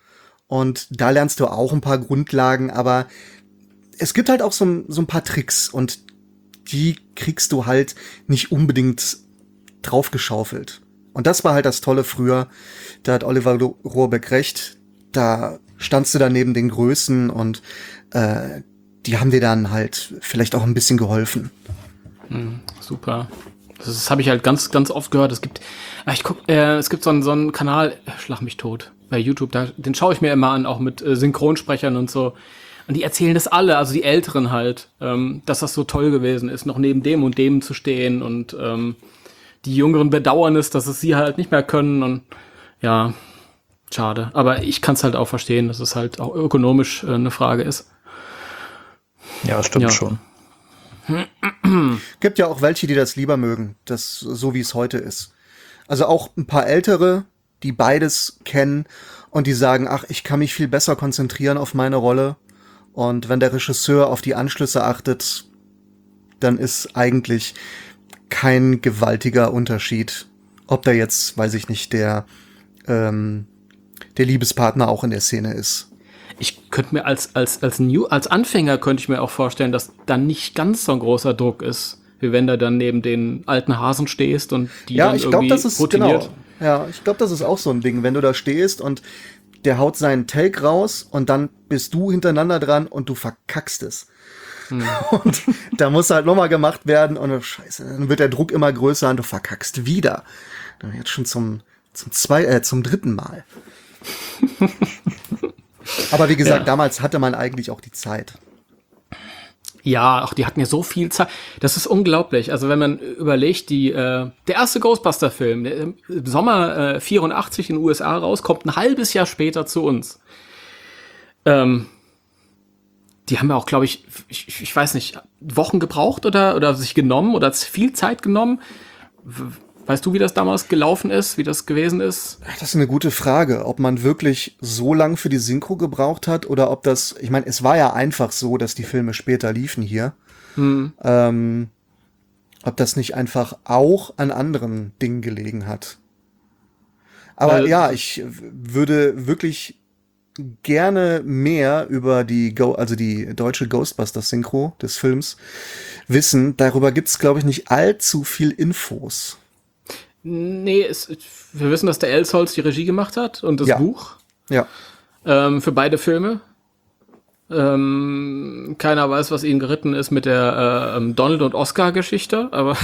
Und da lernst du auch ein paar Grundlagen. Aber es gibt halt auch so, so ein paar Tricks. Und die kriegst du halt nicht unbedingt draufgeschaufelt. Und das war halt das Tolle früher. Da hat Oliver Rohrbeck recht. Da standst du dann neben den Größen und äh, die haben dir dann halt vielleicht auch ein bisschen geholfen. Mhm, super. Das, das habe ich halt ganz, ganz oft gehört. Es gibt, ich guck, äh, es gibt so einen, so einen Kanal, Schlag mich tot, bei YouTube, da, den schaue ich mir immer an, auch mit äh, Synchronsprechern und so. Und die erzählen das alle, also die Älteren halt, ähm, dass das so toll gewesen ist, noch neben dem und dem zu stehen. Und ähm, die Jüngeren bedauern es, dass es sie halt nicht mehr können. Und ja, schade. Aber ich kann es halt auch verstehen, dass es halt auch ökonomisch äh, eine Frage ist. Ja, stimmt ja. schon. Gibt ja auch welche, die das lieber mögen, das so wie es heute ist. Also auch ein paar Ältere, die beides kennen und die sagen, ach, ich kann mich viel besser konzentrieren auf meine Rolle. Und wenn der Regisseur auf die Anschlüsse achtet, dann ist eigentlich kein gewaltiger Unterschied, ob da jetzt, weiß ich nicht, der ähm, der Liebespartner auch in der Szene ist. Ich könnte mir als, als, als New, als Anfänger könnte ich mir auch vorstellen, dass dann nicht ganz so ein großer Druck ist, wie wenn du dann neben den alten Hasen stehst und die ja, dann ich irgendwie glaub, das ist routiniert. Genau. Ja, ich glaube, das ist auch so ein Ding, wenn du da stehst und der haut seinen Take raus und dann bist du hintereinander dran und du verkackst es. Hm. Und da muss halt nochmal gemacht werden und oh, scheiße, dann wird der Druck immer größer und du verkackst wieder. Dann jetzt schon zum, zum zwei, äh, zum dritten Mal. Aber wie gesagt, ja. damals hatte man eigentlich auch die Zeit. Ja, auch die hatten ja so viel Zeit. Das ist unglaublich. Also wenn man überlegt, die äh, der erste Ghostbuster-Film, der im Sommer äh, vierundachtzig in den U S A rauskommt, ein halbes Jahr später zu uns. Ähm, die haben ja auch, glaube ich, ich, ich weiß nicht, Wochen gebraucht oder oder sich genommen oder viel Zeit genommen. Weißt du, wie das damals gelaufen ist, wie das gewesen ist? Das ist eine gute Frage, ob man wirklich so lang für die Synchro gebraucht hat oder ob das, ich meine, es war ja einfach so, dass die Filme später liefen hier. Hm. Ähm, ob das nicht einfach auch an anderen Dingen gelegen hat. Aber äh, ja, ich würde wirklich gerne mehr über die Go, also die deutsche Ghostbusters-Synchro des Films wissen. Darüber gibt's, glaube ich, nicht allzu viel Infos. Nee, es, wir wissen, dass der Elsholz die Regie gemacht hat und das ja. Buch. Ja. Ähm, für beide Filme. Ähm, keiner weiß, was ihnen geritten ist mit der äh, Donald- und Oscar-Geschichte, aber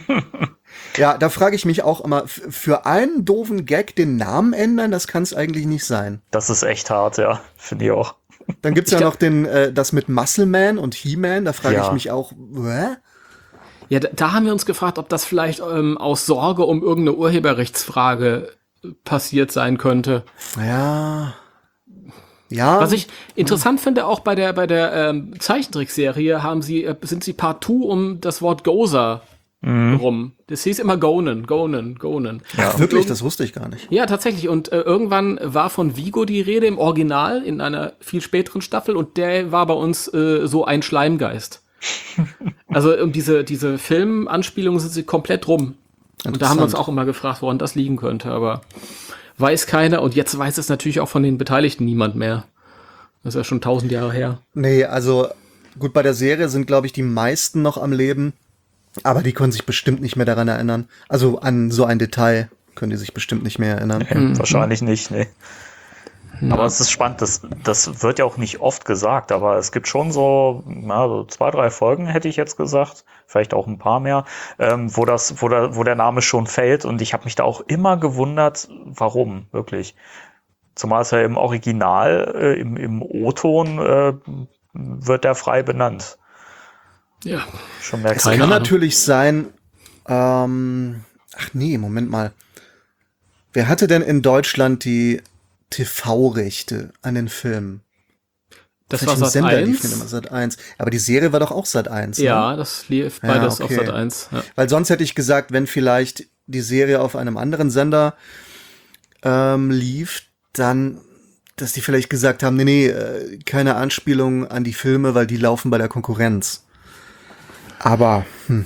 ja, da frage ich mich auch immer, f- für einen doofen Gag den Namen ändern, das kann es eigentlich nicht sein. Das ist echt hart, ja, finde ich auch. Dann gibt's ja noch den, äh, das mit Muscle Man und He-Man, da frage ja. ich mich auch, hä? Ja, da, da haben wir uns gefragt, ob das vielleicht ähm, aus Sorge um irgendeine Urheberrechtsfrage passiert sein könnte. Ja. Ja. Was ich interessant finde, auch bei der bei der ähm, Zeichentrickserie haben sie äh, sind sie partout um das Wort Gozer mhm. rum. Das hieß immer Gonen, Gonen, Gonen. Ja, Ach, wirklich, das wusste ich gar nicht. Ja, tatsächlich. Und äh, irgendwann war von Vigo die Rede im Original in einer viel späteren Staffel und der war bei uns äh, so ein Schleimgeist. Also um diese diese Filmanspielungen sind sie komplett rum. Und da haben wir uns auch immer gefragt, woran das liegen könnte, aber weiß keiner. Und jetzt weiß es natürlich auch von den Beteiligten niemand mehr. Das ist ja schon tausend Jahre her. Nee, also gut, bei der Serie sind, glaube ich, die meisten noch am Leben. Aber die können sich bestimmt nicht mehr daran erinnern. Also an so ein Detail können die sich bestimmt nicht mehr erinnern. Nee, mhm. Wahrscheinlich nicht, nee. Ja. Aber es ist spannend, das, das wird ja auch nicht oft gesagt, aber es gibt schon so, na, so zwei, drei Folgen, hätte ich jetzt gesagt, vielleicht auch ein paar mehr, ähm, wo das, wo der, wo der Name schon fällt und ich habe mich da auch immer gewundert, warum, wirklich. Zumal es ja im Original, äh, im, im O-Ton äh, wird der frei benannt. Ja. Schon mehr. Es kann Ahnung. natürlich sein, ähm, ach nee, Moment mal. Wer hatte denn in Deutschland die T V-Rechte an den Filmen? Das war Sat eins. Sat eins. Aber die Serie war doch auch Sat eins. Ja, ne? das lief beides ja, okay. auf Sat eins. Ja. Weil sonst hätte ich gesagt, wenn vielleicht die Serie auf einem anderen Sender ähm, lief, dann, dass die vielleicht gesagt haben, nee, nee, äh, keine Anspielung an die Filme, weil die laufen bei der Konkurrenz. Aber, hm.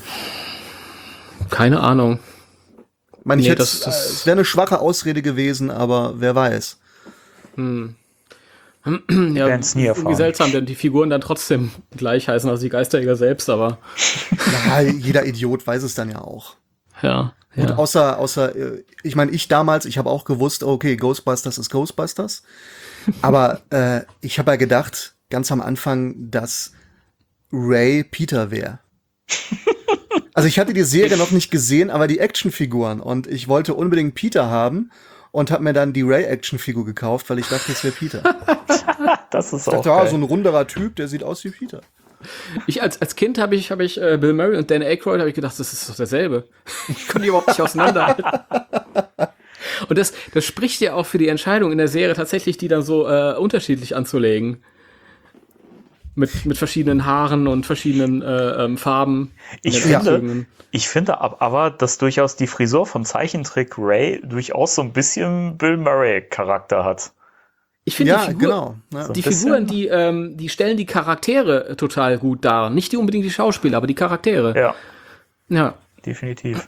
Keine Ahnung. Ich meine, ich nee, hätte, das, das es wäre eine schwache Ausrede gewesen, aber wer weiß. Hm. Ja, irgendwie seltsam, denn die Figuren dann trotzdem gleich heißen, also die Geisterjäger selbst, aber. Ja, jeder Idiot weiß es dann ja auch. Ja. Und ja. außer, außer, ich meine, ich damals, ich habe auch gewusst, okay, Ghostbusters ist Ghostbusters. Aber äh, ich habe ja gedacht, ganz am Anfang, dass Ray Peter wäre. Also ich hatte die Serie noch nicht gesehen, aber die Actionfiguren und ich wollte unbedingt Peter haben und habe mir dann die Ray-Actionfigur gekauft, weil ich dachte, es wäre Peter. Das ist ich auch dachte, geil. Ah, so ein runderer Typ, der sieht aus wie Peter. Ich als, als Kind habe ich, hab ich äh, Bill Murray und Dan Aykroyd, habe ich gedacht, das ist doch derselbe. Ich konnte die überhaupt nicht auseinanderhalten. Und das, das spricht ja auch für die Entscheidung in der Serie tatsächlich, die dann so äh, unterschiedlich anzulegen. Mit, mit verschiedenen Haaren und verschiedenen äh, ähm, Farben. Ich finde, ich finde aber, dass durchaus die Frisur von Zeichentrick Ray durchaus so ein bisschen Bill Murray-Charakter hat. Ich finde, ja, die, Figur, genau. Ja. die Figuren, die, ähm, die stellen die Charaktere total gut dar. Nicht die unbedingt die Schauspieler, aber die Charaktere. Ja. Ja. Definitiv.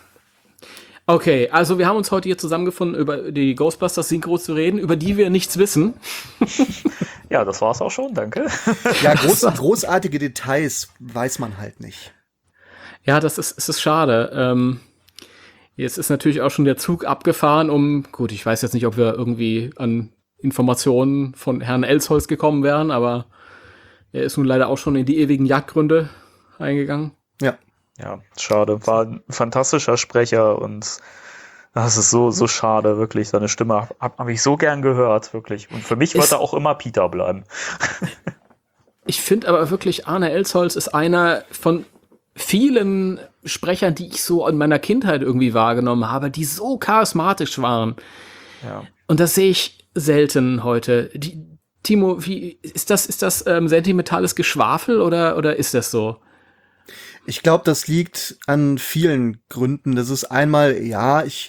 Okay, also wir haben uns heute hier zusammengefunden, über die Ghostbusters-Synchro zu reden, über die wir nichts wissen. Ja, das war's auch schon, danke. Ja, groß, großartige Details weiß man halt nicht. Ja, das ist, es ist schade. Ähm, jetzt ist natürlich auch schon der Zug abgefahren, um, gut, ich weiß jetzt nicht, ob wir irgendwie an Informationen von Herrn Elsholz gekommen wären, aber er ist nun leider auch schon in die ewigen Jagdgründe eingegangen. Ja. Ja, schade. War ein fantastischer Sprecher und das ist so, so schade, wirklich. Seine Stimme habe hab ich so gern gehört, wirklich. Und für mich wird er auch immer Peter bleiben. Ich finde aber wirklich, Arne Elsholz ist einer von vielen Sprechern, die ich so in meiner Kindheit irgendwie wahrgenommen habe, die so charismatisch waren. Ja. Und das sehe ich selten heute. Die, Timo, wie ist das, ist das ähm, sentimentales Geschwafel oder, oder ist das so? Ich glaube, das liegt an vielen Gründen. Das ist einmal, ja, ich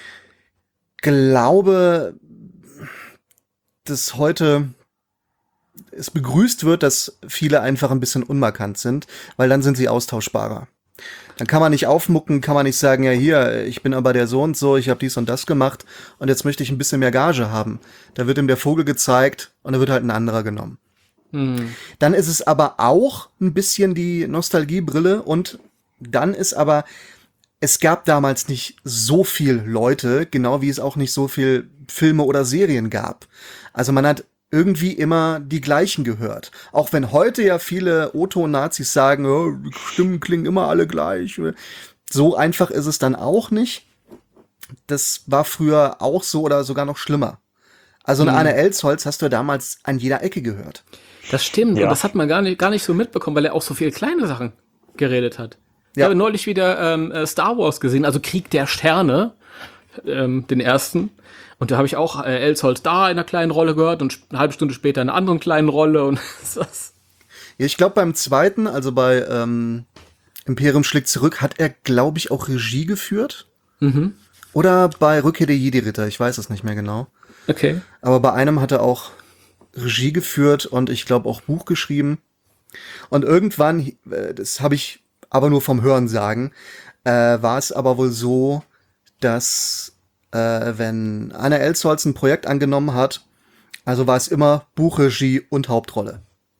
glaube, dass heute es begrüßt wird, dass viele einfach ein bisschen unmarkant sind, weil dann sind sie austauschbarer. Dann kann man nicht aufmucken, kann man nicht sagen, ja hier, ich bin aber der so und so, ich habe dies und das gemacht und jetzt möchte ich ein bisschen mehr Gage haben. Da wird ihm der Vogel gezeigt und da wird halt ein anderer genommen. Hm. Dann ist es aber auch ein bisschen die Nostalgiebrille und dann ist aber, es gab damals nicht so viel Leute, genau wie es auch nicht so viel Filme oder Serien gab. Also man hat irgendwie immer die gleichen gehört. Auch wenn heute ja viele O-Ton-Nazis sagen, oh, die Stimmen klingen immer alle gleich. So einfach ist es dann auch nicht. Das war früher auch so oder sogar noch schlimmer. Also eine mhm. Arne Elsholz hast du damals an jeder Ecke gehört. Das stimmt. Ja. Und das hat man gar nicht, gar nicht so mitbekommen, weil er auch so viele kleine Sachen geredet hat. Ich Ja. habe neulich wieder ähm, Star Wars gesehen, also Krieg der Sterne, ähm, den ersten. Und da habe ich auch äh, Elsholz da in einer kleinen Rolle gehört und eine halbe Stunde später in einer anderen kleinen Rolle. Und das. Ja, ich glaube beim zweiten, also bei ähm, Imperium schlägt zurück, hat er, glaube ich, auch Regie geführt. Mhm. Oder bei Rückkehr der Jedi-Ritter, ich weiß es nicht mehr genau. Okay. Aber bei einem hat er auch Regie geführt und ich glaube auch Buch geschrieben. Und irgendwann, äh, das habe ich aber nur vom Hören sagen, äh, war es aber wohl so, dass äh, wenn Arne Elsholz ein Projekt angenommen hat, also war es immer Buchregie und Hauptrolle.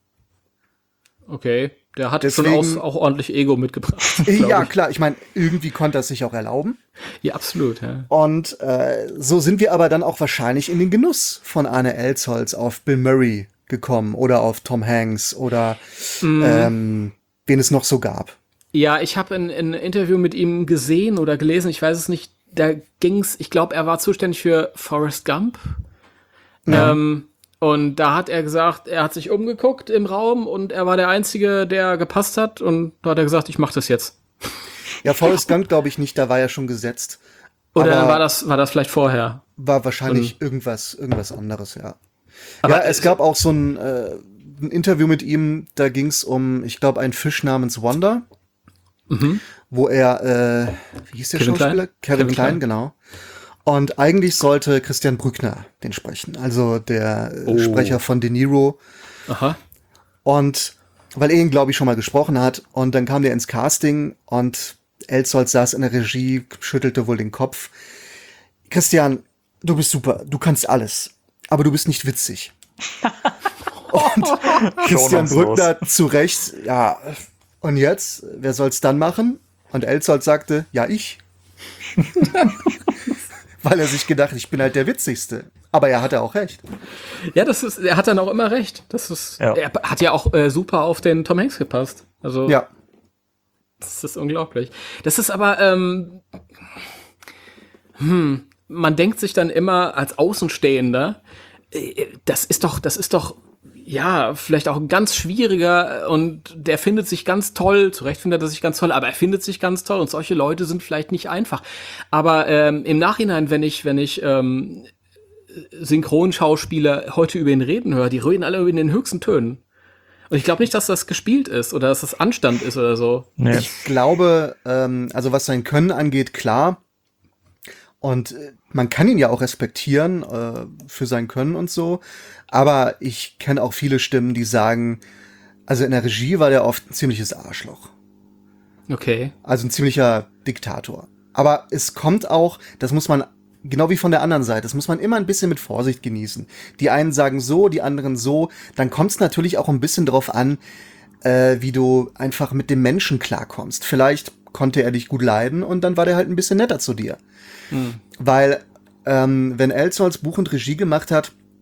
Okay. Der hat Deswegen, schon auch, auch ordentlich Ego mitgebracht. Ja, ich. klar. Ich meine, irgendwie konnte er es sich auch erlauben. Ja, absolut. Ja. Und äh, so sind wir aber dann auch wahrscheinlich in den Genuss von Arne Elsholz auf Bill Murray gekommen oder auf Tom Hanks oder mm. ähm, wen es noch so gab. Ja, ich habe ein, ein Interview mit ihm gesehen oder gelesen, ich weiß es nicht. Da ging's, ich glaube, er war zuständig für Forrest Gump. Ja. Ähm, und da hat er gesagt, er hat sich umgeguckt im Raum und er war der Einzige, der gepasst hat. Und da hat er gesagt, ich mach das jetzt. Ja, Forrest Gump glaube ich nicht, da war ja schon gesetzt. Oder war das, war das vielleicht vorher? War wahrscheinlich und, irgendwas, irgendwas anderes, ja. Aber ja, es gab auch so ein, äh, ein Interview mit ihm, da ging's um, ich glaube, einen Fisch namens Wanda. Mhm. Wo er, äh, wie hieß der Kevin Schauspieler? Klein? Kevin, Kevin Klein, Klein, genau. Und eigentlich sollte Christian Brückner den sprechen, also der oh. Sprecher von De Niro. Aha. Und weil er ihn, glaube ich, schon mal gesprochen hat. Und dann kam der ins Casting und Elsholz saß in der Regie, schüttelte wohl den Kopf. Christian, du bist super, du kannst alles, aber du bist nicht witzig. Und Christian Brückner zu Recht, ja, und jetzt, wer soll's dann machen? Und Elsholz sagte, ja, ich. Weil er sich gedacht, ich bin halt der Witzigste. Aber er hatte auch recht. Ja, das ist, er hat dann auch immer recht. Das ist, ja. Er hat ja auch äh, super auf den Tom Hanks gepasst. Also, ja. Das ist unglaublich. Das ist aber, ähm, hm, man denkt sich dann immer als Außenstehender, äh, das ist doch, das ist doch, ja, vielleicht auch ein ganz schwieriger und der findet sich ganz toll, zu Recht findet er sich ganz toll, aber er findet sich ganz toll und solche Leute sind vielleicht nicht einfach. Aber ähm, im Nachhinein, wenn ich, wenn ich ähm, Synchronschauspieler heute über ihn reden höre, die reden alle in den höchsten Tönen. Und ich glaube nicht, dass das gespielt ist oder dass das Anstand ist oder so. Nee. Ich glaube, ähm, also was sein Können angeht, klar. Und äh, man kann ihn ja auch respektieren äh, für sein Können und so. Aber ich kenne auch viele Stimmen, die sagen, also in der Regie war der oft ein ziemliches Arschloch. Okay. Also ein ziemlicher Diktator. Aber es kommt auch, das muss man, genau wie von der anderen Seite, das muss man immer ein bisschen mit Vorsicht genießen. Die einen sagen so, die anderen so. Dann kommt es natürlich auch ein bisschen drauf an, äh, wie du einfach mit dem Menschen klarkommst. Vielleicht konnte er dich gut leiden und dann war der halt ein bisschen netter zu dir. Hm. Weil, ähm, wenn Elsholz Buch und Regie gemacht hat,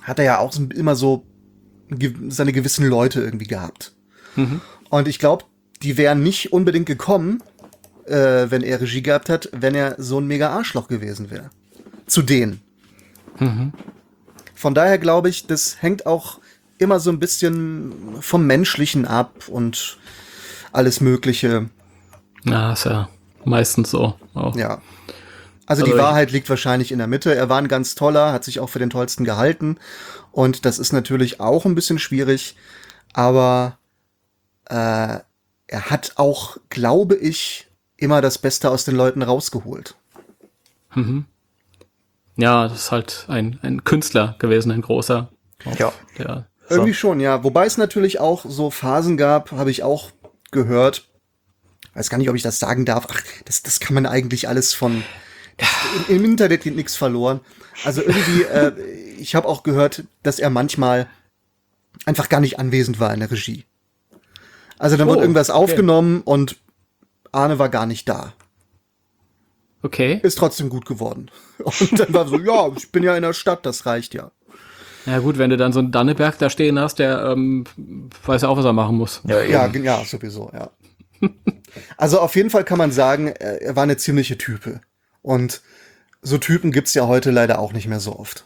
hat er ja auch so, immer so ge- seine gewissen Leute irgendwie gehabt. Mhm. Und ich glaube, die wären nicht unbedingt gekommen, äh, wenn er Regie gehabt hat, wenn er so ein mega Arschloch gewesen wäre. Zu denen. Mhm. Von daher glaube ich, das hängt auch immer so ein bisschen vom Menschlichen ab und alles Mögliche. Ja, ist ja meistens so. Auch. Ja. Also, Also die ich- Wahrheit liegt wahrscheinlich in der Mitte. Er war ein ganz toller, hat sich auch für den tollsten gehalten. Und das ist natürlich auch ein bisschen schwierig. Aber äh, er hat auch, glaube ich, immer das Beste aus den Leuten rausgeholt. Mhm. Ja, das ist halt ein, ein Künstler gewesen, ein großer. Auch Ja. Der, Irgendwie schon, ja. Wobei es natürlich auch so Phasen gab, habe ich auch gehört. Weiß gar nicht, ob ich das sagen darf. Ach, das, das kann man eigentlich alles von... Im, im Internet geht nichts verloren. Also irgendwie, äh, ich habe auch gehört, dass er manchmal einfach gar nicht anwesend war in der Regie. Also dann Oh, wurde irgendwas okay. aufgenommen und Arne war gar nicht da. okay. Ist trotzdem gut geworden. Und dann war so, ja, ich bin ja in der Stadt, das reicht ja. Ja gut, wenn du dann so einen Danneberg da stehen hast, der ähm, weiß ja auch, was er machen muss. Ja, eben. Ja, ge- ja, sowieso, ja. Also auf jeden Fall kann man sagen, er er war eine ziemliche Type. Und so Typen gibt's ja heute leider auch nicht mehr so oft.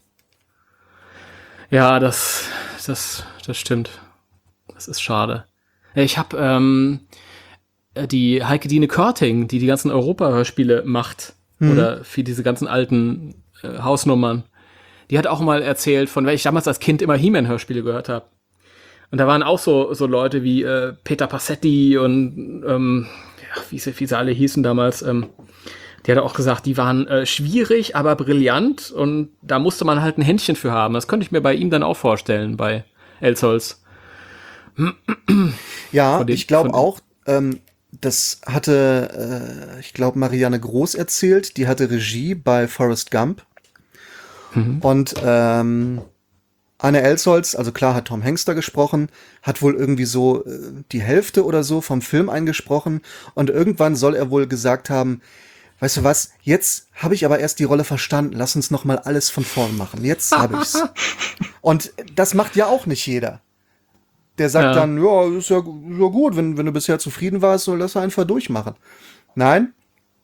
Ja, das, das, das stimmt. Das ist schade. Ich habe ähm, die Heike Dine Körting, die die ganzen Europa-Hörspiele macht, oder für diese ganzen alten äh, Hausnummern, die hat auch mal erzählt, von welch ich damals als Kind immer He-Man-Hörspiele gehört habe. Und da waren auch so, so Leute wie äh, Peter Passetti und ähm, ja, wie sie, wie sie alle hießen damals. Ähm, die hat auch gesagt, die waren äh, schwierig, aber brillant. Und da musste man halt ein Händchen für haben. Das könnte ich mir bei ihm dann auch vorstellen, bei Elsholz. Ja, Von den- ich glaube von- auch, ähm, das hatte, äh, ich glaube, Marianne Groß erzählt, die hatte Regie bei Forrest Gump. Und ähm, Anne Elsholz, also klar hat Tom Hanks da gesprochen, hat wohl irgendwie so äh, die Hälfte oder so vom Film eingesprochen. Und irgendwann soll er wohl gesagt haben, weißt du was, jetzt habe ich aber erst die Rolle verstanden, lass uns noch mal alles von vorn machen. Jetzt habe ich's. Und das macht ja auch nicht jeder. Der sagt Ja. dann, ja, ist ja, ist ja gut, wenn, wenn du bisher zufrieden warst, so lass einfach durchmachen. Nein,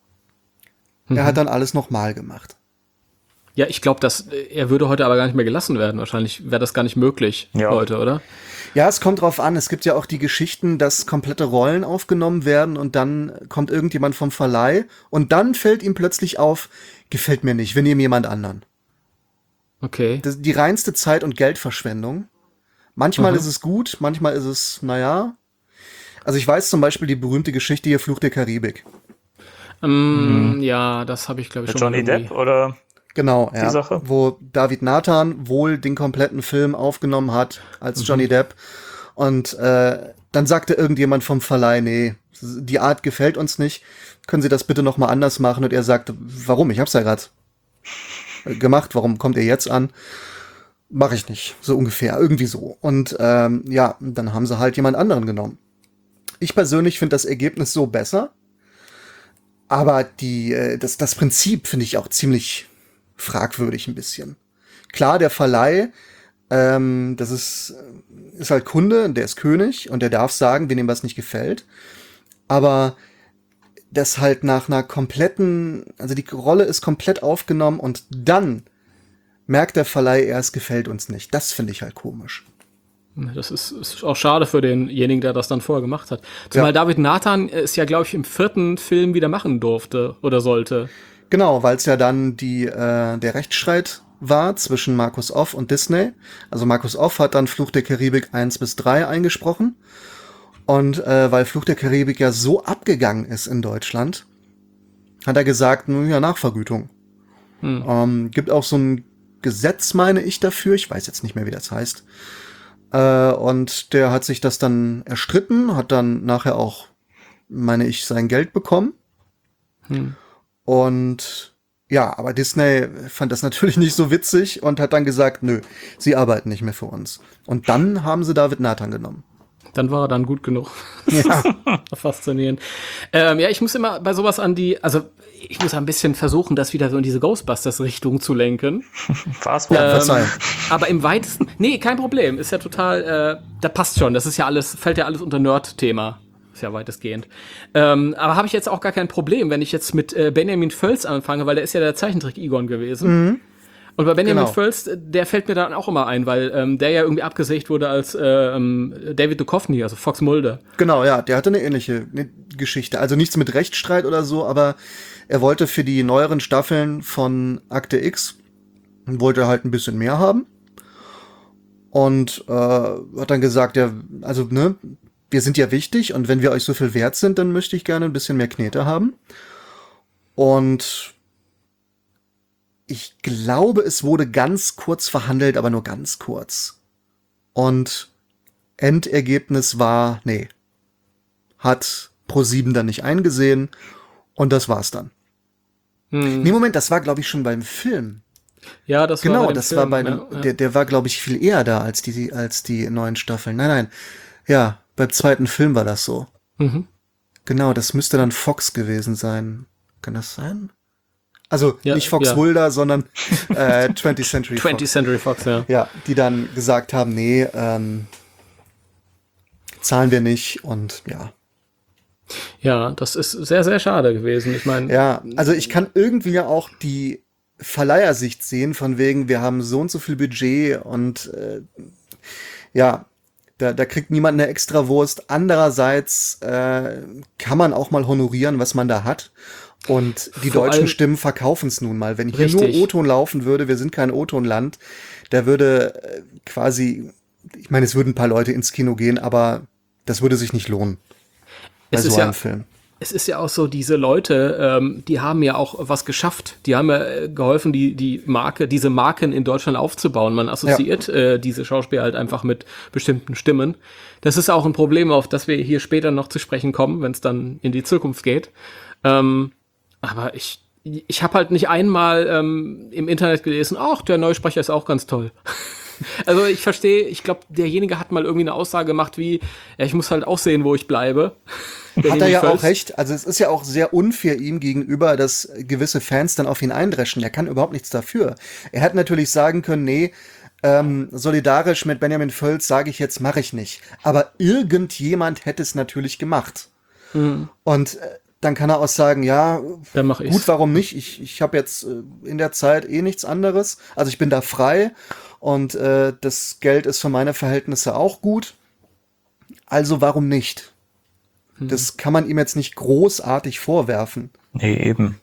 er hat dann alles nochmal gemacht. Ja, ich glaube, dass äh, er würde heute aber gar nicht mehr gelassen werden. Wahrscheinlich wäre das gar nicht möglich Ja. heute, oder? Ja, es kommt drauf an. Es gibt ja auch die Geschichten, dass komplette Rollen aufgenommen werden und dann kommt irgendjemand vom Verleih und dann fällt ihm plötzlich auf, gefällt mir nicht, wir nehmen jemand anderen. Okay. Das ist die reinste Zeit- und Geldverschwendung. Manchmal Mhm. ist es gut, manchmal ist es, naja. Also ich weiß zum Beispiel die berühmte Geschichte hier, Fluch der Karibik. Ähm, Ja, das habe ich, glaube ich, Mit schon Johnny mal irgendwie- Depp oder? Genau, Die ja. Sache? Wo David Nathan wohl den kompletten Film aufgenommen hat als Johnny Depp. Und äh, dann sagte irgendjemand vom Verleih, nee, die Art gefällt uns nicht. Können Sie das bitte noch mal anders machen? Und er sagte, warum? Ich hab's ja gerade gemacht. Warum kommt ihr jetzt an? Mach ich nicht. So ungefähr. Irgendwie so. Und ähm, ja, dann haben sie halt jemand anderen genommen. Ich persönlich finde das Ergebnis so besser. Aber die, äh, das, das Prinzip finde ich auch ziemlich fragwürdig ein bisschen. Klar, der Verleih, ähm, das ist, ist halt Kunde, der ist König und der darf sagen, wenn ihm was nicht gefällt. Aber das halt nach einer kompletten, also die Rolle ist komplett aufgenommen und dann merkt der Verleih erst, gefällt uns nicht. Das finde ich halt komisch. Das ist, ist auch schade für denjenigen, der das dann vorher gemacht hat. Zumal Ja. David Nathan es ja, glaube ich, im vierten Film wieder machen durfte oder sollte. Genau, weil es ja dann die, äh, der Rechtsstreit war zwischen Markus Off und Disney. Also Markus Off hat dann Fluch der Karibik eins bis drei eingesprochen. Und äh, weil Fluch der Karibik ja so abgegangen ist in Deutschland, hat er gesagt, nun ja, Nachvergütung. Hm. Ähm, gibt auch so ein Gesetz, meine ich, dafür. Ich weiß jetzt nicht mehr, wie das heißt. Äh, und der hat sich das dann erstritten, hat dann nachher auch, meine ich, sein Geld bekommen. Hm. Und ja, aber Disney fand das natürlich nicht so witzig und hat dann gesagt, nö, sie arbeiten nicht mehr für uns. Und dann haben sie David Nathan genommen. Dann war er dann gut genug. Ja. Faszinierend. Ähm, ja, ich muss immer bei sowas an die, also ich muss ein bisschen versuchen, das wieder so in diese Ghostbusters-Richtung zu lenken. Was? Ähm, Verzeihung. aber im weitesten, nee, kein Problem, ist ja total, äh, da passt schon, das ist ja alles, fällt ja alles unter Nerd-Thema. Ist ja weitestgehend. Ähm, aber habe ich jetzt auch gar kein Problem, wenn ich jetzt mit äh, Benjamin Völz anfange, weil der ist ja der Zeichentrick-Egon gewesen. Mhm. Und bei Benjamin Genau. Völz, der fällt mir dann auch immer ein, weil ähm, der ja irgendwie abgesägt wurde als ähm, David Duchovny, also Fox Mulder. Genau, ja, der hatte eine ähnliche ne, Geschichte. Also nichts mit Rechtsstreit oder so, aber er wollte für die neueren Staffeln von Akte X, wollte halt ein bisschen mehr haben. Und äh, hat dann gesagt, ja, also, ne, wir sind ja wichtig und wenn wir euch so viel wert sind, dann möchte ich gerne ein bisschen mehr Knete haben. Und ich glaube, es wurde ganz kurz verhandelt, aber nur ganz kurz. Und Endergebnis war, nee, hat ProSieben dann nicht eingesehen und das war's dann. Hm. Nee, Moment, das war, glaube ich, schon beim Film. Ja, das Genau, war bei dem das Film, war bei ja, dem, ja. der, der war, glaube ich, viel eher da als die, als die neuen Staffeln. Nein, nein, ja, beim zweiten Film war das so. Mhm. Genau, das müsste dann Fox gewesen sein. Kann das sein? Also Ja, nicht Fox ja. Mulder, sondern äh, twentieth Century twentieth Fox. Century Fox, ja. Ja, die dann gesagt haben, nee, ähm, zahlen wir nicht und ja. Ja, das ist sehr, sehr schade gewesen. Ich meine, Ja, also ich kann irgendwie ja auch die Verleihersicht sehen, von wegen, wir haben so und so viel Budget und äh, ja, da, da kriegt niemand eine Extrawurst. Andererseits äh, kann man auch mal honorieren, was man da hat. Und die Vor deutschen allem- Stimmen verkaufen es nun mal. Wenn hier Richtig. nur O-Ton laufen würde, wir sind kein O-Ton-Land, da würde äh, quasi, ich meine, es würden ein paar Leute ins Kino gehen, aber das würde sich nicht lohnen. Bei Es so ist ja- einem Film. es ist ja auch so, diese Leute, ähm, die haben ja auch was geschafft. Die haben ja äh, geholfen, die, die Marke, diese Marken in Deutschland aufzubauen. Man assoziiert äh, diese Schauspieler halt einfach mit bestimmten Stimmen. Das ist auch ein Problem, auf das wir hier später noch zu sprechen kommen, wenn es dann in die Zukunft geht. Ähm, aber ich, ich habe halt nicht einmal ähm, im Internet gelesen, ach, der Neusprecher ist auch ganz toll. Also ich verstehe, ich glaube, derjenige hat mal irgendwie eine Aussage gemacht wie, ja, ich muss halt auch sehen, wo ich bleibe. Hat er ja auch recht. Also es ist ja auch sehr unfair ihm gegenüber, dass gewisse Fans dann auf ihn eindreschen. Er kann überhaupt nichts dafür. Er hätte natürlich sagen können, nee, ähm, solidarisch mit Benjamin Völz sage ich jetzt, mache ich nicht. Aber irgendjemand hätte es natürlich gemacht. Mhm. Und äh, dann kann er auch sagen, ja, Dann mach ich's. gut, warum nicht? Ich, ich habe jetzt äh, in der Zeit eh nichts anderes. Also ich bin da frei und äh, das Geld ist für meine Verhältnisse auch gut. Also warum nicht? Das kann man ihm jetzt nicht großartig vorwerfen. Nee, eben.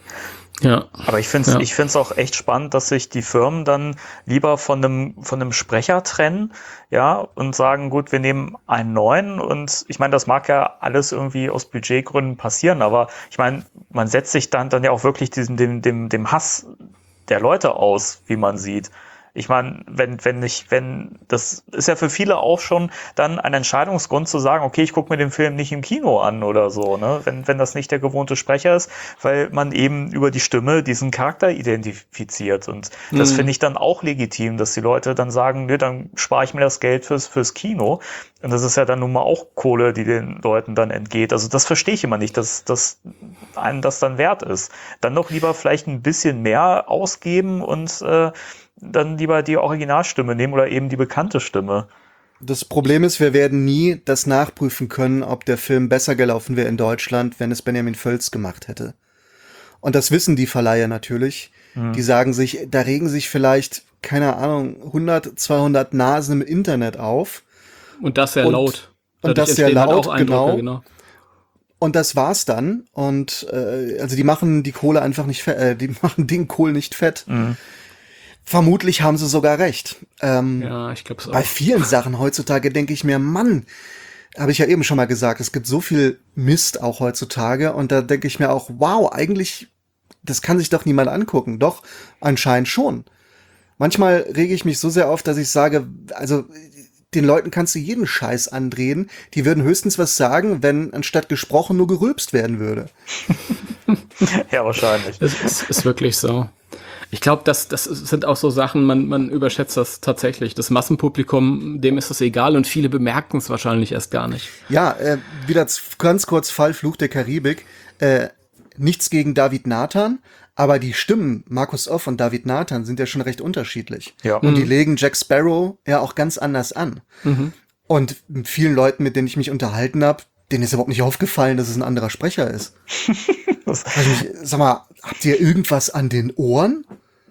Ja. Aber ich finde es Ja. ich find's auch echt spannend, dass sich die Firmen dann lieber von einem, von einem Sprecher trennen, ja, und sagen, gut, wir nehmen einen neuen und ich meine, das mag ja alles irgendwie aus Budgetgründen passieren, aber ich meine, man setzt sich dann, dann ja auch wirklich diesem, dem, dem, dem Hass der Leute aus, wie man sieht. Ich meine, wenn, wenn nicht, wenn, das ist ja für viele auch schon dann ein Entscheidungsgrund zu sagen, okay, ich gucke mir den Film nicht im Kino an oder so, ne, wenn, wenn das nicht der gewohnte Sprecher ist, weil man eben über die Stimme diesen Charakter identifiziert und das Mhm. finde ich dann auch legitim, dass die Leute dann sagen, ne, dann spare ich mir das Geld fürs, fürs Kino und das ist ja dann nun mal auch Kohle, die den Leuten dann entgeht. Also das verstehe ich immer nicht, dass, dass einem das dann wert ist. Dann doch lieber vielleicht ein bisschen mehr ausgeben und äh, dann lieber die Originalstimme nehmen oder eben die bekannte Stimme. Das Problem ist, wir werden nie das nachprüfen können, ob der Film besser gelaufen wäre in Deutschland, wenn es Benjamin Völz gemacht hätte. Und das wissen die Verleiher natürlich. Mhm. Die sagen sich, da regen sich vielleicht, keine Ahnung, hundert, zweihundert Nasen im Internet auf. Und das sehr Und- laut. und Dadurch das sehr entstehen halt laut, auch Eindrücke, genau. genau. Und das war's dann. Und äh, also die machen die Kohle einfach nicht fett, äh, die machen den Kohl nicht fett. Mhm. Vermutlich haben sie sogar recht. Ähm, Ja, ich glaube es auch. Bei vielen Sachen heutzutage denke ich mir, Mann, habe ich ja eben schon mal gesagt, es gibt so viel Mist auch heutzutage und da denke ich mir auch, wow, eigentlich, das kann sich doch niemand angucken. Doch, anscheinend schon. Manchmal rege ich mich so sehr auf, dass ich sage, also den Leuten kannst du jeden Scheiß andrehen. Die würden höchstens was sagen, wenn anstatt gesprochen nur gerülpst werden würde. Ja, wahrscheinlich. Es ist, ist wirklich so. Ich glaube, das, das sind auch so Sachen, man, man überschätzt das tatsächlich. Das Massenpublikum, dem ist das egal und viele bemerken es wahrscheinlich erst gar nicht. Ja, äh, wieder z- ganz kurz Fall Fluch der Karibik. Äh, nichts gegen David Nathan, aber die Stimmen, Markus Off und David Nathan, sind ja schon recht unterschiedlich. Ja. Und Mhm. die legen Jack Sparrow ja auch ganz anders an. Mhm. Und mit vielen Leuten, mit denen ich mich unterhalten habe, denen ist überhaupt nicht aufgefallen, dass es ein anderer Sprecher ist. Das- Also ich, sag mal, habt ihr irgendwas an den Ohren?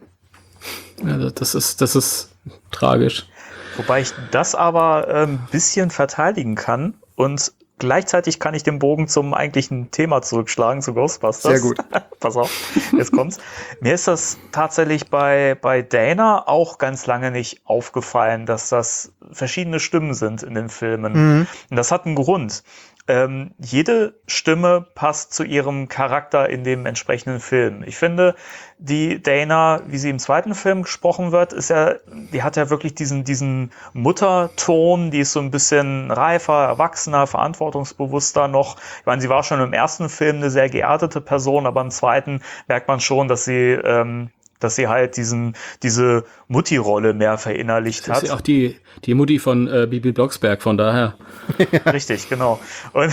Also das ist, das ist tragisch. Wobei ich das aber ein ähm, bisschen verteidigen kann und gleichzeitig kann ich den Bogen zum eigentlichen Thema zurückschlagen, zu Ghostbusters. Sehr gut. Pass auf, jetzt kommt's. Mir ist das tatsächlich bei, bei Dana auch ganz lange nicht aufgefallen, dass das verschiedene Stimmen sind in den Filmen. Mhm. Und das hat einen Grund. Ähm, jede Stimme passt zu ihrem Charakter in dem entsprechenden Film. Ich finde, die Dana, wie sie im zweiten Film gesprochen wird, ist ja, die hat ja wirklich diesen, diesen Mutterton, die ist so ein bisschen reifer, erwachsener, verantwortungsbewusster noch. Ich meine, sie war schon im ersten Film eine sehr geerdete Person, aber im zweiten merkt man schon, dass sie, ähm, dass sie halt diesen, diese Mutti-Rolle mehr verinnerlicht Das hat. ist ja auch die, die Mutti von äh, Bibi Blocksberg, von daher. Richtig, genau. Und,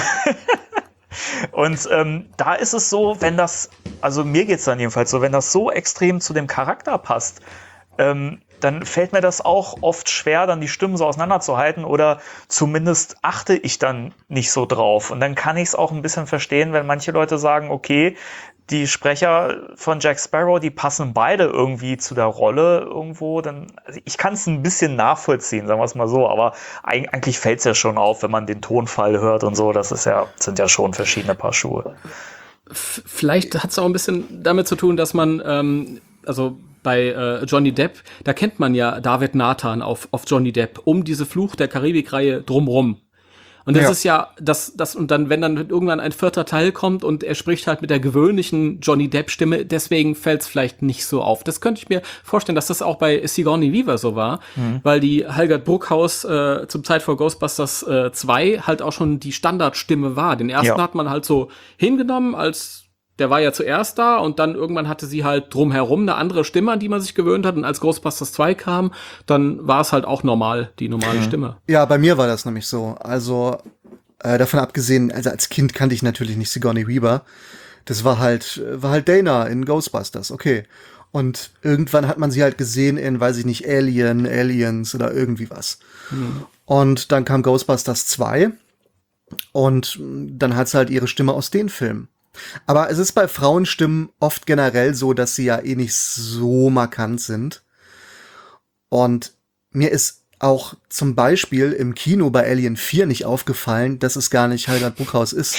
und ähm, da ist es so, wenn das, also mir geht's dann jedenfalls so, wenn das so extrem zu dem Charakter passt, ähm, dann fällt mir das auch oft schwer, dann die Stimmen so auseinanderzuhalten oder zumindest achte ich dann nicht so drauf. Und dann kann ich es auch ein bisschen verstehen, wenn manche Leute sagen, okay, die Sprecher von Jack Sparrow, die passen beide irgendwie zu der Rolle irgendwo. Dann, also ich kann es ein bisschen nachvollziehen, sagen wir es mal so, aber eigentlich fällt es ja schon auf, wenn man den Tonfall hört und so. Das ist ja, sind ja schon verschiedene Paar Schuhe. F- Vielleicht hat es auch ein bisschen damit zu tun, dass man, ähm, also bei äh, Johnny Depp, da kennt man ja David Nathan auf, auf Johnny Depp, um diese Fluch der Karibik-Reihe drumrum. Und das Ja. ist ja, das, das, und dann, wenn dann irgendwann ein vierter Teil kommt und er spricht halt mit der gewöhnlichen Johnny Depp-Stimme, deswegen fällt es vielleicht nicht so auf. Das könnte ich mir vorstellen, dass das auch bei Sigourney Weaver so war, mhm. weil die Halgard Bruckhaus äh, zum Zeit vor Ghostbusters äh, zwei halt auch schon die Standardstimme war. Den ersten Ja. hat man halt so hingenommen, als der war ja zuerst da und dann irgendwann hatte sie halt drumherum eine andere Stimme, an die man sich gewöhnt hat. Und als Ghostbusters zwei kam, dann war es halt auch normal, die normale Mhm. Stimme. Ja, bei mir war das nämlich so. Also äh, davon abgesehen, also als Kind kannte ich natürlich nicht Sigourney Weaver. Das war halt, war halt Dana in Ghostbusters, okay. Und irgendwann hat man sie halt gesehen in, weiß ich nicht, Alien, Aliens oder irgendwie was. Mhm. Und dann kam Ghostbusters zwei und dann hat sie halt ihre Stimme aus den Filmen. Aber es ist bei Frauenstimmen oft generell so, dass sie ja eh nicht so markant sind. Und mir ist auch zum Beispiel im Kino bei Alien vier nicht aufgefallen, dass es gar nicht Halgard Bruckhaus ist.